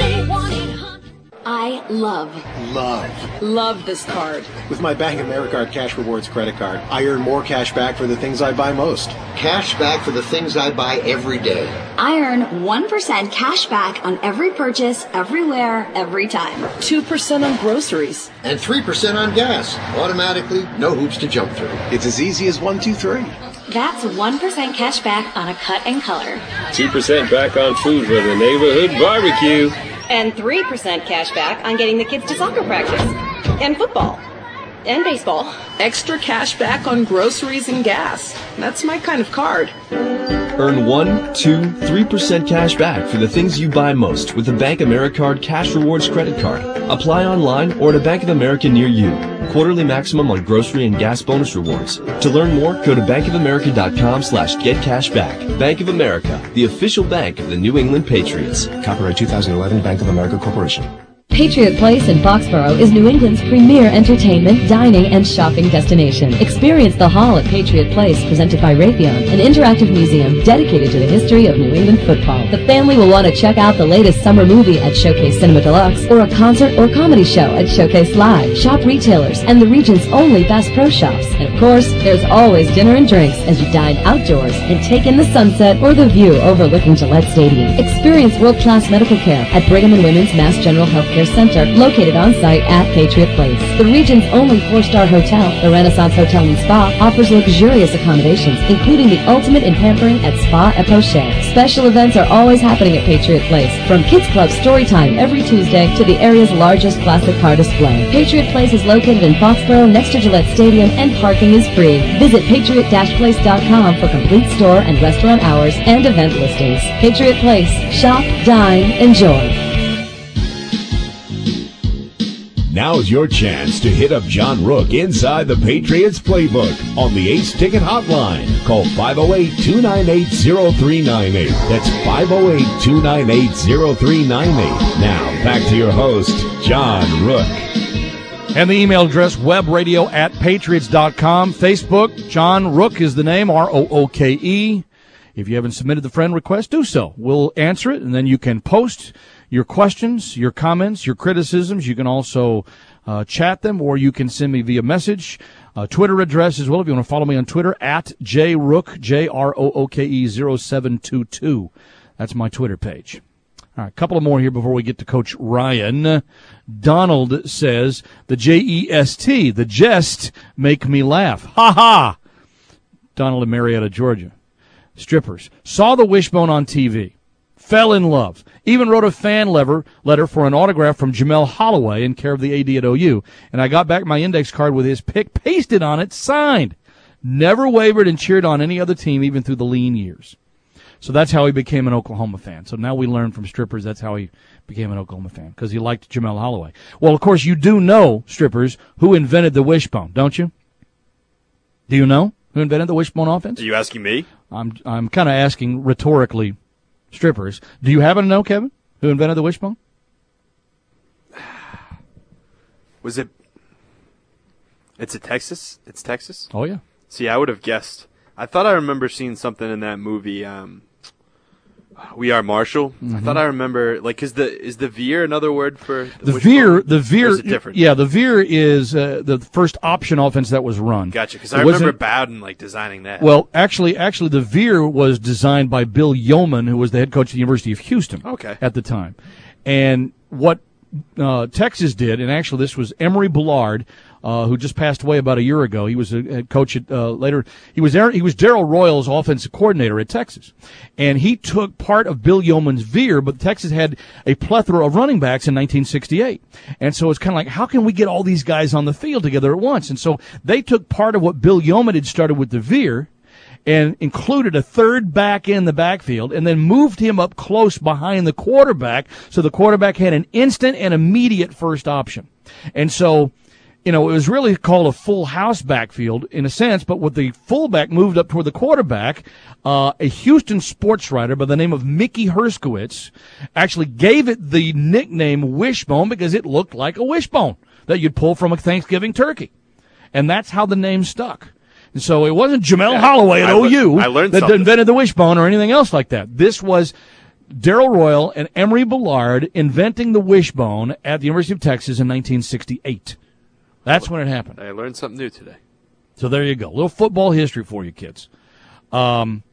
Speaker 13: I love,
Speaker 21: Love.
Speaker 14: Love this card.
Speaker 21: With my Bank of America Cash Rewards credit card, I earn more cash back for the things I buy most.
Speaker 10: Cash back for the things I buy every day.
Speaker 13: I earn one percent cash back on every purchase, everywhere, every time.
Speaker 14: two percent on groceries.
Speaker 10: And three percent on gas. Automatically, no hoops to jump through.
Speaker 21: It's as easy as one, two, three.
Speaker 13: That's one percent cash back on a cut and color.
Speaker 15: two percent back on food for the neighborhood barbecue.
Speaker 14: And three percent cash back on getting the kids to soccer practice. And football. And baseball. Extra cash back on groceries and gas. That's my kind of card.
Speaker 16: Earn one, two, three percent cash back for the things you buy most with the Bank Americard Cash Rewards credit card. Apply online or at a Bank of America near you. Quarterly maximum on grocery and gas bonus rewards. To learn more, go to bank of america dot com slash get cash back. Bank of America, the official bank of the New England Patriots.
Speaker 17: Copyright two thousand eleven, Bank of America Corporation.
Speaker 18: Patriot Place in Foxborough is New England's premier entertainment, dining, and shopping destination. Experience the Hall at Patriot Place, presented by Raytheon, an interactive museum dedicated to the history of New England football. The family will want to check out the latest summer movie at Showcase Cinema Deluxe, or a concert or comedy show at Showcase Live. Shop retailers and the region's only Bass Pro Shops. And of course, there's always dinner and drinks as you dine outdoors and take in the sunset or the view overlooking Gillette Stadium. Experience world-class medical care at Brigham and Women's Mass General Healthcare Care Center, located on site at Patriot Place. The region's only four-star hotel, the Renaissance Hotel and Spa, offers luxurious accommodations, including the ultimate in pampering at Spa et Poche. Special events are always happening at Patriot Place, from Kids Club Story Time every Tuesday to the area's largest classic car display. Patriot Place is located in Foxborough next to Gillette Stadium, and parking is free. Visit patriot dash place dot com for complete store and restaurant hours and event listings. Patriot Place. Shop, dine, enjoy.
Speaker 6: Now's your chance to hit up John Rook inside the Patriots playbook on the Ace Ticket Hotline. Call five oh eight, two nine eight, oh three nine eight. That's five oh eight, two nine eight, oh three nine eight. Now, back to your host, John Rook.
Speaker 3: And the email address, webradio at patriots dot com. Facebook, John Rook is the name, R O O K E. If you haven't submitted the friend request, do so. We'll answer it, and then you can post your questions, your comments, your criticisms. You can also uh, chat them, or you can send me via message. Uh, Twitter address as well, if you want to follow me on Twitter, at jrook, J R O O K E zero seven two two. That's my Twitter page. All right, a couple of more here before we get to Coach Ryan. Donald says, the J E S T, the jest, make me laugh. Ha ha! Donald in Marietta, Georgia. Strippers. Saw the Wishbone on T V. Fell in love. Even wrote a fan letter, letter for an autograph from Jamel Holloway in care of the A D at O U. And I got back my index card with his pic pasted on it, signed. Never wavered and cheered on any other team, even through the lean years. So that's how he became an Oklahoma fan. So now we learn from Strippers that's how he became an Oklahoma fan, because he liked Jamel Holloway. Well, of course, you do know, Strippers, who invented the Wishbone, don't you? Do you know who invented the Wishbone offense?
Speaker 5: Are you asking me?
Speaker 3: I'm I'm kind of asking rhetorically, Strippers. Do you happen to know, Kevin, who invented the Wishbone?
Speaker 5: Was it? It's a Texas. It's Texas.
Speaker 3: Oh yeah.
Speaker 5: See, I would have guessed. I thought I remember seeing something in that movie. Um, We Are Marshall. Mm-hmm. I thought I remember, like, is the is the veer another word for
Speaker 3: the, the veer? The veer,
Speaker 5: is it different?
Speaker 3: Yeah, the veer is uh, the first option offense that was run.
Speaker 5: Gotcha. Because I remember Bowden like designing that.
Speaker 3: Well, actually, actually, the veer was designed by Bill Yeoman, who was the head coach at the University of Houston.
Speaker 5: Okay.
Speaker 3: At the time, and what uh, Texas did, and actually, this was Emory Bellard. Uh, who just passed away about a year ago. He was a head coach at, uh, later. He was there, he was Darrell Royal's offensive coordinator at Texas. And he took part of Bill Yeoman's veer, but Texas had a plethora of running backs in nineteen sixty-eight. And so it's kind of like, how can we get all these guys on the field together at once? And so they took part of what Bill Yeoman had started with the veer and included a third back in the backfield and then moved him up close behind the quarterback so the quarterback had an instant and immediate first option. And so, you know, it was really called a full house backfield in a sense, but with the fullback moved up toward the quarterback, uh, a Houston sports writer by the name of Mickey Herskowitz actually gave it the nickname Wishbone because it looked like a wishbone that you'd pull from a Thanksgiving turkey. And that's how the name stuck. And so it wasn't Jamel
Speaker 5: yeah,
Speaker 3: Holloway at
Speaker 5: I
Speaker 3: O U
Speaker 5: I learned
Speaker 3: that
Speaker 5: something.
Speaker 3: invented the wishbone or anything else like that. This was Darrell Royal and Emory Bellard inventing the wishbone at the University of Texas in nineteen sixty-eight. That's when it happened.
Speaker 5: I learned something new today.
Speaker 3: So there you go. A little football history for you kids. Um,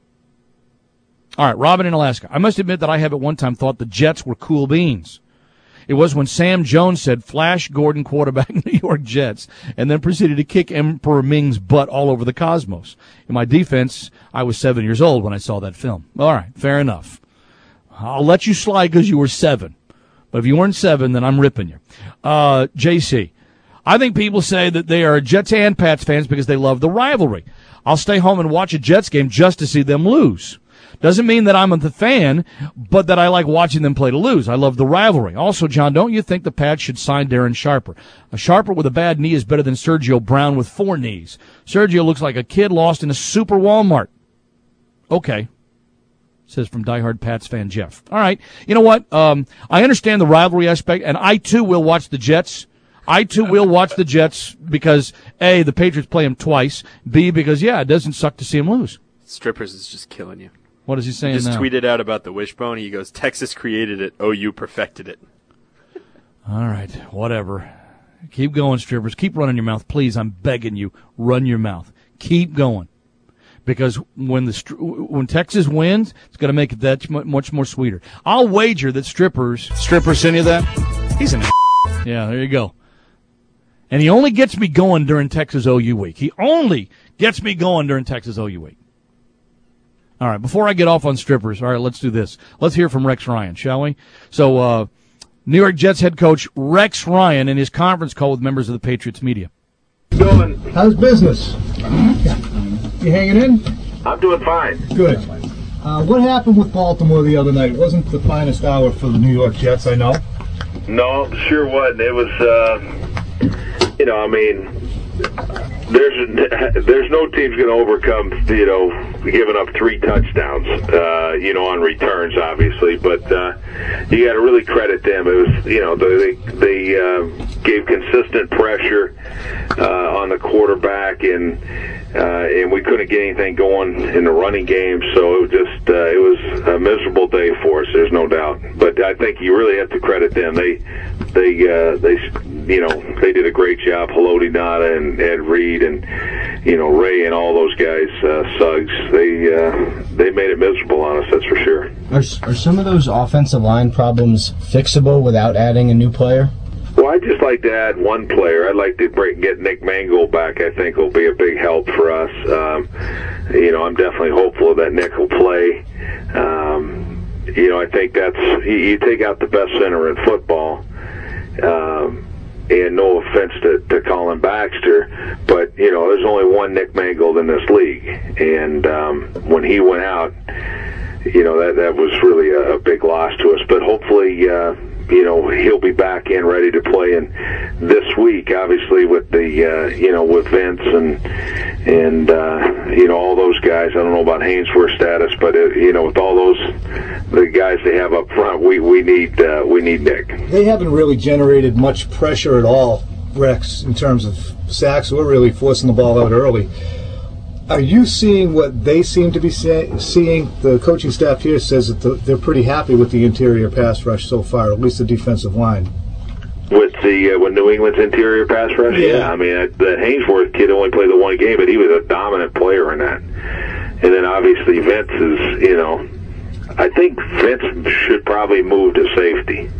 Speaker 3: all right, Robin in Alaska. I must admit that I have at one time thought the Jets were cool beans. It was when Sam Jones said, Flash Gordon, quarterback, New York Jets, and then proceeded to kick Emperor Ming's butt all over the cosmos. In my defense, I was seven years old when I saw that film. All right, fair enough. I'll let you slide because you were seven. But if you weren't seven, then I'm ripping you. Uh, J C. I think people say that they are Jets and Pats fans because they love the rivalry. I'll stay home and watch a Jets game just to see them lose. Doesn't mean that I'm a fan, but that I like watching them play to lose. I love the rivalry. Also, John, don't you think the Pats should sign Darren Sharper? A Sharper with a bad knee is better than Sergio Brown with four knees. Sergio looks like a kid lost in a super Walmart. Okay. Says from diehard Pats fan Jeff. All right. You know what? Um, I understand the rivalry aspect, and I, too, will watch the Jets. I, too, will watch the Jets because, A, the Patriots play them twice, B, because, yeah, it doesn't suck to see them lose.
Speaker 5: Strippers is just killing you.
Speaker 3: What is he saying
Speaker 5: he just
Speaker 3: now?
Speaker 5: tweeted out about the wishbone. He goes, Texas created it, O U perfected it.
Speaker 3: All right, whatever. Keep going, Strippers. Keep running your mouth. Please, I'm begging you, run your mouth. Keep going. Because when the when Texas wins, it's going to make it that much more sweeter. I'll wager that Strippers, Strippers send you that? He's an Yeah, there you go. And he only gets me going during Texas O U week. He only gets me going during Texas O U week. All right, before I get off on strippers, all right, let's do this. Let's hear from Rex Ryan, shall we? So, uh, New York Jets head coach Rex Ryan in his conference call with members of the Patriots media.
Speaker 19: Doing?
Speaker 20: How's business? You hanging in?
Speaker 19: I'm doing fine.
Speaker 20: Good. Uh, what happened with Baltimore the other night? It wasn't the finest hour for the New York Jets, I know.
Speaker 19: No, sure wasn't. It was, uh, you know, I mean, there's there's no team's going to overcome, you know, giving up three touchdowns, uh, you know, on returns, obviously. But uh, you got to really credit them. It was, you know, they they uh, gave consistent pressure uh, on the quarterback, and uh, and we couldn't get anything going in the running game. So it was just uh, it was a miserable day for us. There's no doubt. But I think you really have to credit them. They they uh, they you know they did a great job. Haloti Ngata and Ed Reed and you know Ray and all those guys, uh, Suggs. They uh, they made it miserable on us. That's for sure.
Speaker 23: Are are some of those offensive line problems fixable without adding a new player?
Speaker 19: Well, I'd just like to add one player. I'd like to break, get Nick Mangold back. I think will be a big help for us. Um, you know, I'm definitely hopeful that Nick will play. Um, you know, I think that's you, you take out the best center in football. Um, and no offense to, to Colin Baxter, but, you know, there's only one Nick Mangold in this league. And um, when he went out, you know, that, that was really a, a big loss to us. But hopefully, uh, you know, he'll be back in ready to play. And this week, obviously, with the, uh, you know, with Vince and, and uh, you know, all those guys, I don't know about Hainsworth's status, but, it, you know, with all those, the guys they have up front, we, we need uh, we need Nick.
Speaker 20: They haven't really generated much pressure at all, Rex, in terms of sacks. We're really forcing the ball out early. Are you seeing what they seem to be say, seeing? The coaching staff here says that the, they're pretty happy with the interior pass rush so far, at least the defensive line.
Speaker 19: With the uh, with New England's interior pass rush, yeah. yeah I mean, that, that Hainsworth kid only played the one game, but he was a dominant player in that. And then obviously Vince is, you know, I think Vince should probably move to safety.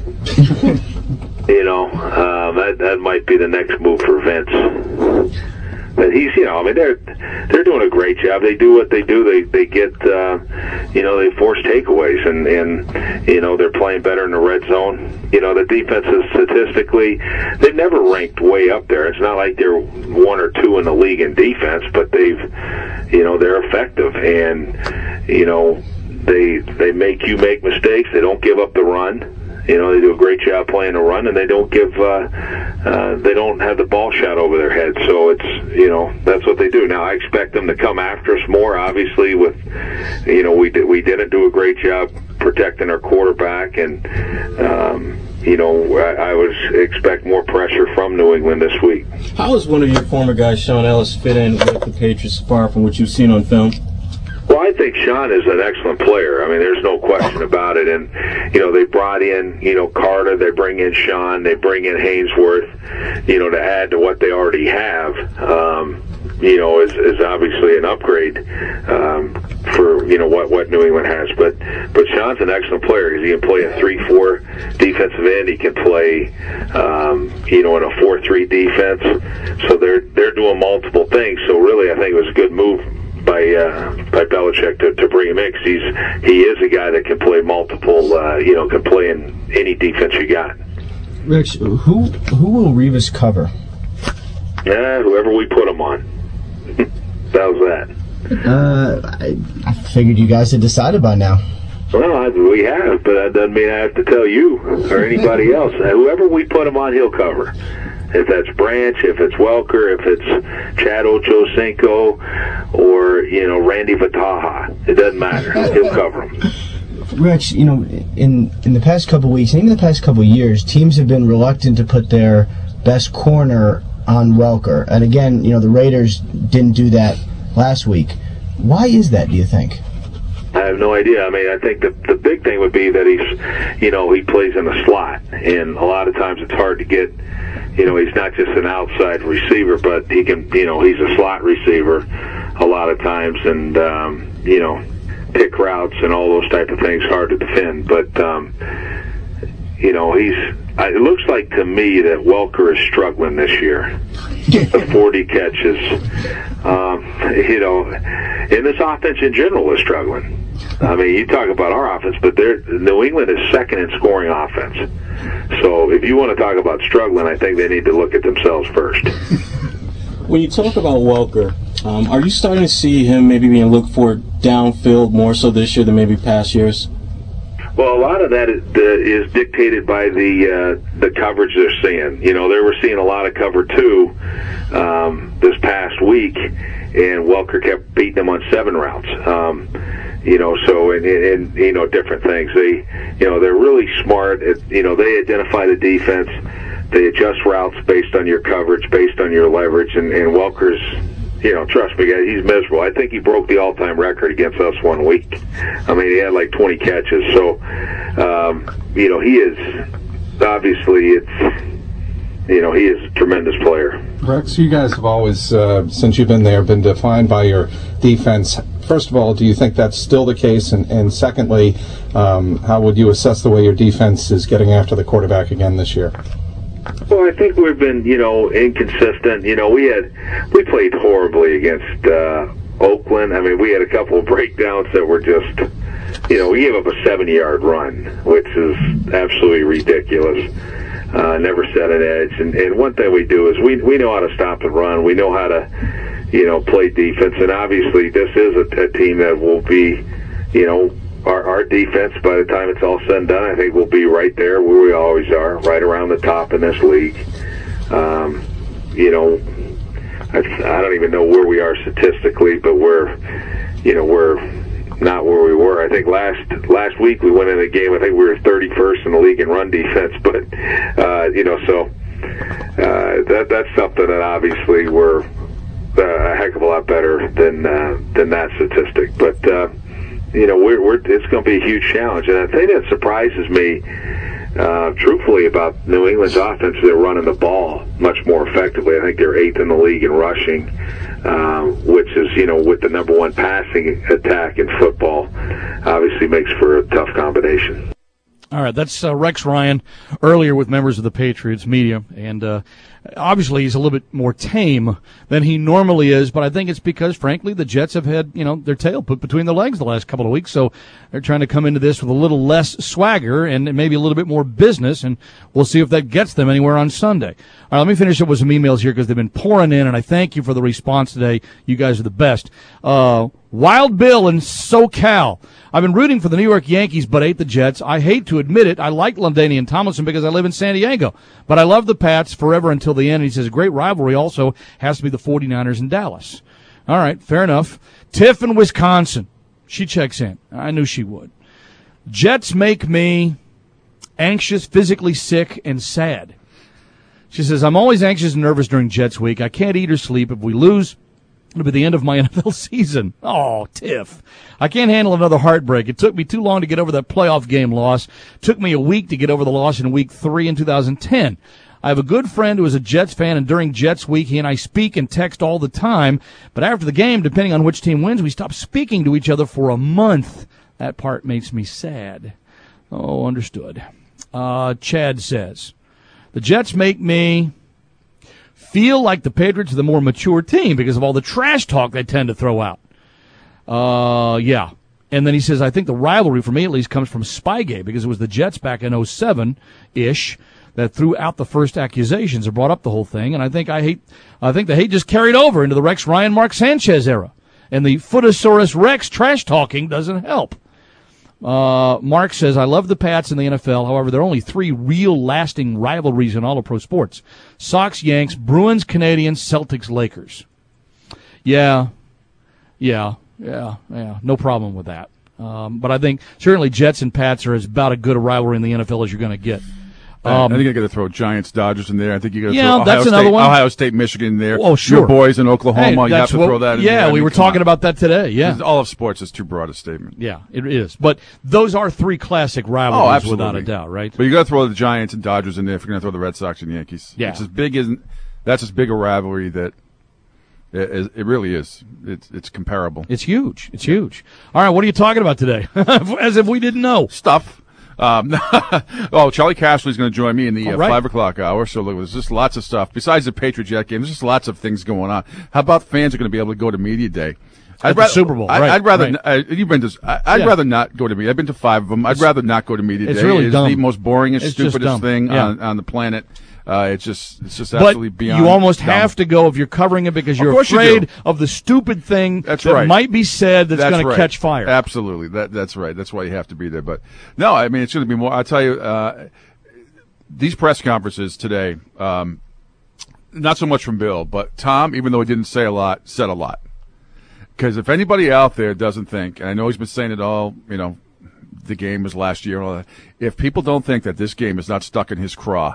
Speaker 19: you know, um, that that might be the next move for Vince. But he's, you know, I mean, they're they're doing a great job. They do what they do. They they get, uh, you know, they force takeaways, and and you know they're playing better in the red zone. You know, the defense is statistically, they've never ranked way up there. It's not like they're one or two in the league in defense, but they've, you know, they're effective, and you know. They they make you make mistakes. They don't give up the run. You know, they do a great job playing the run, and they don't give uh, uh, they don't have the ball shot over their head. So it's, you know, that's what they do. Now I expect them to come after us more. Obviously, with, you know, we did we didn't do a great job protecting our quarterback, and um, you know, I, I would expect more pressure from New England this week.
Speaker 24: How has one of your former guys, Sean Ellis, fit in with the Patriots far from what you've seen on film?
Speaker 19: Well, I think Sean is an excellent player. I mean, there's no question about it. And, you know, they brought in, you know, Carter, they bring in Sean, they bring in Hainsworth, you know, to add to what they already have, um, you know, is, is obviously an upgrade um, for, you know, what, what New England has. But but Sean's an excellent player because he can play a three four defensive end. He can play, um, you know, in a four three defense. So they're, they're doing multiple things. So really, I think it was a good move by uh, by Belichick to, to bring him in, because he's he is a guy that can play multiple, uh, you know, can play in any defense you got.
Speaker 23: Rich, who who will Revis cover?
Speaker 19: Yeah, whoever we put him on. How's that?
Speaker 23: Uh, I, I figured you guys had decided by now.
Speaker 19: Well, I, we have, but that doesn't mean I have to tell you or anybody else. Uh, whoever we put him on, he'll cover. If that's Branch, if it's Welker, if it's Chad Ochocinco, or, you know, Randy Vataha, it doesn't matter. He'll cover them.
Speaker 23: Rich, you know, in in the past couple of weeks, and even the past couple of years, teams have been reluctant to put their best corner on Welker. And again, you know, the Raiders didn't do that last week. Why is that, do you think?
Speaker 19: I have no idea. I mean, I think the the big thing would be that he's, you know, he plays in the slot, and a lot of times it's hard to get, you know, he's not just an outside receiver, but he can, you know, he's a slot receiver a lot of times, and, um, you know, pick routes and all those type of things, hard to defend. But, um, you know, he's. It looks like to me that Welker is struggling this year. The forty catches, um, you know, and this offense in general is struggling. I mean, you talk about our offense, but they're, New England is second in scoring offense. So if you want to talk about struggling, I think they need to look at themselves first.
Speaker 24: When you talk about Welker, um, are you starting to see him maybe being looked for downfield more so this year than maybe past years?
Speaker 19: Well, a lot of that is, uh, is dictated by the uh, the coverage they're seeing. You know, they were seeing a lot of cover two um, this past week, and Welker kept beating them on seven routes. Um, you know, so and, and you know different things. They, you know, they're really smart. At, you know, they identify the defense. They adjust routes based on your coverage, based on your leverage, and, and Welker's. You know, trust me, guys, he's miserable. I think he broke the all-time record against us one week. I mean, he had like twenty catches. So, um, you know, he is, obviously, it's, you know, he is a tremendous player.
Speaker 1: Rex, you guys have always, uh, since you've been there, been defined by your defense. First of all, do you think that's still the case? And, and secondly, um, how would you assess the way your defense is getting after the quarterback again this year?
Speaker 19: Well, I think we've been, you know, inconsistent. You know, we had, we played horribly against uh, Oakland. I mean, we had a couple of breakdowns that were just, you know, we gave up a seventy-yard run, which is absolutely ridiculous. Uh, never set an edge. And, and one thing we do is we we know how to stop the run. We know how to, you know, play defense. And obviously, this is a, a team that will be, you know, Our, our defense, by the time it's all said and done, I think we'll be right there where we always are, right around the top in this league. Um, you know, I, I don't even know where we are statistically, but we're, you know, we're not where we were. I think last last week we went in a game. I think we were thirty-first in the league in run defense, but uh, you know, so uh, that that's something that obviously we're uh, a heck of a lot better than uh, than that statistic, but. Uh, You know, we're, we're, it's going to be a huge challenge. And the thing that surprises me, uh, truthfully, about New England's offense, they're running the ball much more effectively. I think they're eighth in the league in rushing, uh, which is, you know, with the number one passing attack in football, obviously makes for a tough combination.
Speaker 3: All right, that's uh, Rex Ryan earlier with members of the Patriots media, and uh, obviously he's a little bit more tame than he normally is, but I think it's because, frankly, the Jets have had, you know, their tail put between their legs the last couple of weeks, so they're trying to come into this with a little less swagger and maybe a little bit more business, and we'll see if that gets them anywhere on Sunday. All right, let me finish up with some emails here because they've been pouring in, and I thank you for the response today. You guys are the best. Uh, Wild Bill in SoCal. I've been rooting for the New York Yankees, but hate the Jets. I hate to admit it. I like LaDainian Tomlinson because I live in San Diego. But I love the Pats forever until the end. And he says a great rivalry also has to be the 49ers in Dallas. All right, fair enough. Tiff in Wisconsin. She checks in. I knew she would. Jets make me anxious, physically sick, and sad. She says, I'm always anxious and nervous during Jets week. I can't eat or sleep. If we lose, it'll be the end of my N F L season. Oh, Tiff. I can't handle another heartbreak. It took me too long to get over that playoff game loss. It took me a week to get over the loss in week three in two thousand ten. I have a good friend who is a Jets fan, and during Jets week, he and I speak and text all the time. But after the game, depending on which team wins, we stop speaking to each other for a month. That part makes me sad. Oh, understood. Uh, Chad says, the Jets make me feel like the Patriots are the more mature team because of all the trash talk they tend to throw out. Uh, yeah. And then he says, I think the rivalry for me at least comes from Spygate because it was the Jets back in oh seven-ish that threw out the first accusations or brought up the whole thing. And I think I hate, I think the hate just carried over into the Rex Ryan, Mark Sanchez era. And the Footosaurus Rex trash talking doesn't help. Uh, Mark says, I love the Pats in the N F L. However, there are only three real lasting rivalries in all of pro sports. Sox, Yanks, Bruins, Canadians, Celtics, Lakers. Yeah, yeah, yeah, yeah. No problem with that. Um, but I think certainly Jets and Pats are as about as good a rivalry in the N F L as you're going to get.
Speaker 2: Um, I think you got to throw Giants, Dodgers in there. I think you got to
Speaker 3: yeah,
Speaker 2: throw Ohio
Speaker 3: that's
Speaker 2: State,
Speaker 3: another one.
Speaker 2: Ohio State, Michigan in there.
Speaker 3: Oh, sure.
Speaker 2: Your boys in Oklahoma,
Speaker 3: hey,
Speaker 2: you have to
Speaker 3: what,
Speaker 2: throw that in
Speaker 3: yeah,
Speaker 2: there.
Speaker 3: Yeah, we
Speaker 2: mean,
Speaker 3: were talking
Speaker 2: on.
Speaker 3: about that today. Yeah,
Speaker 2: all of sports is too broad a statement.
Speaker 3: Yeah, it is. But those are three classic rivalries, oh, without a doubt, right?
Speaker 2: But you got to throw the Giants and Dodgers in there if you're going to throw the Red Sox and Yankees.
Speaker 3: Yeah,
Speaker 2: it's as big as that's as big a rivalry that it, it really is. It's it's comparable.
Speaker 3: It's huge. It's huge. All right, what are you talking about today? As if we didn't know
Speaker 2: stuff. Um, oh, Charlie Casserly's going to join me in the uh,
Speaker 3: right.
Speaker 2: five o'clock hour. So look, there's just lots of stuff besides the Patriot Jet game. There's just lots of things going on. How about fans are going to be able to go to media day?
Speaker 3: At the Super Bowl,
Speaker 2: I,
Speaker 3: right,
Speaker 2: I'd rather.
Speaker 3: right.
Speaker 2: Uh, you've been to. I, I'd
Speaker 3: Yeah.
Speaker 2: rather not go to media. I've been to five of them. I'd
Speaker 3: It's-
Speaker 2: rather not go to media
Speaker 3: it's
Speaker 2: day.
Speaker 3: really
Speaker 2: it's
Speaker 3: dumb.
Speaker 2: the most boringest,
Speaker 3: It's just
Speaker 2: stupidest
Speaker 3: dumb.
Speaker 2: thing
Speaker 3: Yeah.
Speaker 2: on, on the planet. Uh, it's just, it's just
Speaker 3: But
Speaker 2: absolutely beyond.
Speaker 3: you almost
Speaker 2: dumb.
Speaker 3: have to go if you're covering it because
Speaker 2: Of
Speaker 3: you're
Speaker 2: course you
Speaker 3: afraid
Speaker 2: do.
Speaker 3: of the stupid thing
Speaker 2: That's
Speaker 3: that
Speaker 2: right.
Speaker 3: might be said that's,
Speaker 2: That's
Speaker 3: going
Speaker 2: right.
Speaker 3: to catch fire.
Speaker 2: Absolutely. That that's right. That's why you have to be there. But no, I mean it's going to be more. I tell you, uh, these press conferences today, um, not so much from Bill, but Tom, even though he didn't say a lot, said a lot. Because if anybody out there doesn't think, and I know he's been saying it all, you know, the game was last year and all that. If people don't think that this game is not stuck in his craw,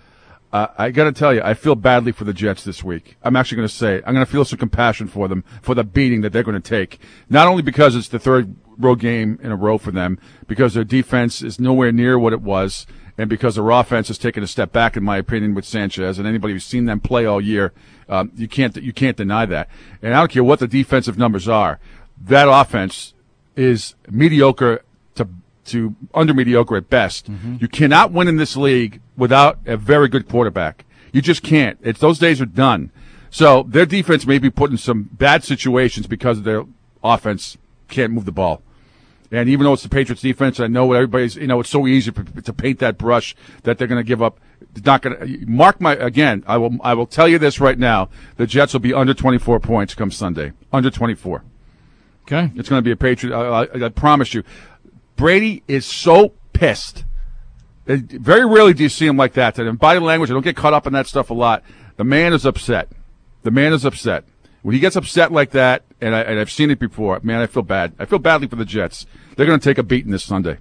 Speaker 2: uh, I got to tell you, I feel badly for the Jets this week. I'm actually going to say I'm going to feel some compassion for them for the beating that they're going to take. Not only because it's the third road game in a row for them, because their defense is nowhere near what it was, and because their offense has taken a step back, in my opinion, with Sanchez. And anybody who's seen them play all year, um, you can't you can't deny that. And I don't care what the defensive numbers are, that offense is mediocre to to under mediocre at best.
Speaker 3: Mm-hmm.
Speaker 2: You cannot win in this league without a very good quarterback. You just can't. It's those days are done. So their defense may be put in some bad situations because their offense can't move the ball. And even though it's the Patriots defense, I know everybody's, you know, it's so easy to, to paint that brush that they're going to give up. Not going to mark my, again, I will, I will tell you this right now. The Jets will be under twenty-four points come Sunday. Under twenty-four.
Speaker 3: Okay.
Speaker 2: It's going to be a Patriot. I, I, I promise you. Brady is so pissed. It, very rarely do you see him like that. In body language, I don't get caught up in that stuff a lot. The man is upset. The man is upset. When he gets upset like that, and, I, and I've seen it before, man, I feel bad. I feel badly for the Jets. They're going to take a beating this Sunday.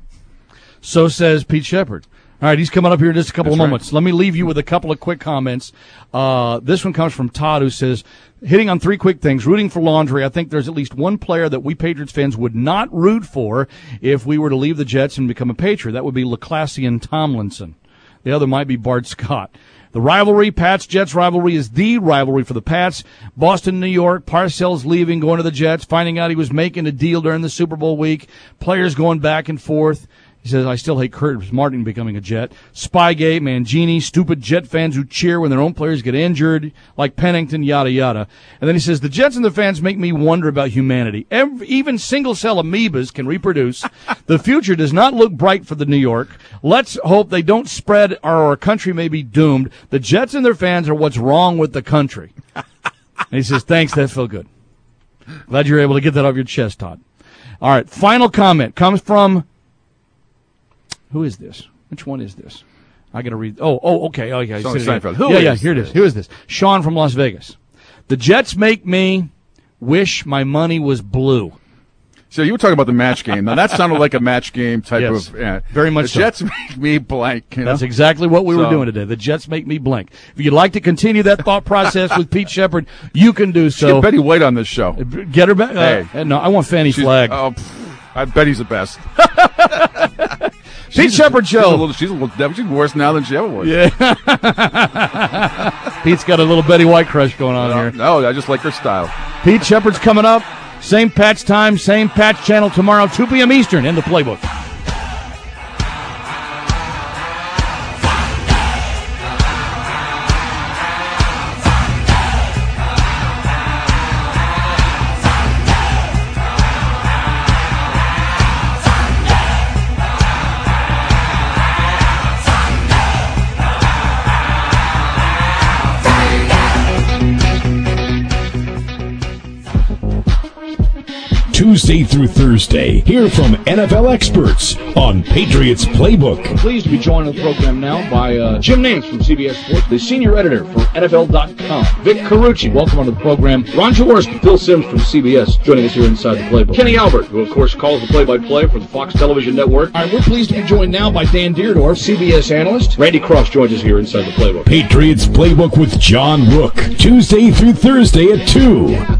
Speaker 3: So says Pete Shepard. All right, he's coming up here in just a couple
Speaker 2: That's
Speaker 3: of
Speaker 2: right.
Speaker 3: moments. Let me leave you with a couple of quick comments. Uh, this one comes from Todd, who says, hitting on three quick things, rooting for Laundry. I think there's at least one player that we Patriots fans would not root for if we were to leave the Jets and become a Patriot. That would be LaClassian Tomlinson. The other might be Bart Scott. The rivalry, Pats-Jets rivalry, is the rivalry for the Pats. Boston, New York, Parcells leaving, going to the Jets, finding out he was making a deal during the Super Bowl week, players going back and forth. He says, I still hate Curtis Martin becoming a Jet. Spygate, Mangini, stupid Jet fans who cheer when their own players get injured, like Pennington, yada, yada. And then he says, the Jets and the fans make me wonder about humanity. Every, even single-cell amoebas can reproduce. The future does not look bright for the New York. Let's hope they don't spread or our country may be doomed. The Jets and their fans are what's wrong with the country. And he says, thanks, that felt good. Glad you're able to get that off your chest, Todd. All right, final comment comes from... Who is this? Which one is this? I got to read. Oh, oh, okay. Oh, yeah.
Speaker 2: Sonny
Speaker 3: Said it
Speaker 2: Seinfeld.
Speaker 3: again.
Speaker 2: Who
Speaker 3: yeah, yeah.
Speaker 2: is
Speaker 3: Here it is. Who is this? Sean from Las Vegas. The Jets make me wish my money was blue.
Speaker 2: So you were talking about the match game. Now that sounded like a match game type
Speaker 3: Yes,
Speaker 2: of. Uh,
Speaker 3: very much
Speaker 2: The
Speaker 3: so.
Speaker 2: Jets make me blank. You know?
Speaker 3: That's exactly what we were
Speaker 2: So-
Speaker 3: doing today. The Jets make me blank. If you'd like to continue that thought process with Pete Shepard, you can do
Speaker 2: Let's
Speaker 3: so.
Speaker 2: Get Betty White on this show.
Speaker 3: Get her back. Uh,
Speaker 2: Hey.
Speaker 3: no, I want Fannie
Speaker 2: She's-
Speaker 3: Flagg.
Speaker 2: Oh, pff, I bet he's the best.
Speaker 3: Pete Shepard
Speaker 2: She's a
Speaker 3: Show.
Speaker 2: little, she's a little. She's worse now than she ever was.
Speaker 3: Yeah. Pete's got a little Betty White crush going on
Speaker 2: No,
Speaker 3: here.
Speaker 2: no, I just like her style.
Speaker 3: Pete Shepard's coming up. Same Patch time, same Patch channel tomorrow, two p.m. Eastern in the Playbook.
Speaker 6: Tuesday through Thursday, hear from N F L experts on Patriots Playbook.
Speaker 4: I'm pleased to be joined on the program now by uh, Jim Nance from C B S Sports, the senior editor for N F L dot com. Vic Carucci, welcome onto the program. Ron Jaworski, Phil Sims from C B S, joining us here inside the Playbook. Kenny Albert, who of course calls the play-by-play for the Fox Television Network. All right, we're pleased to be joined now by Dan Deerdorf, C B S analyst. Randy Cross joins us here inside the Playbook.
Speaker 6: Patriots Playbook with John Rook, Tuesday through Thursday at two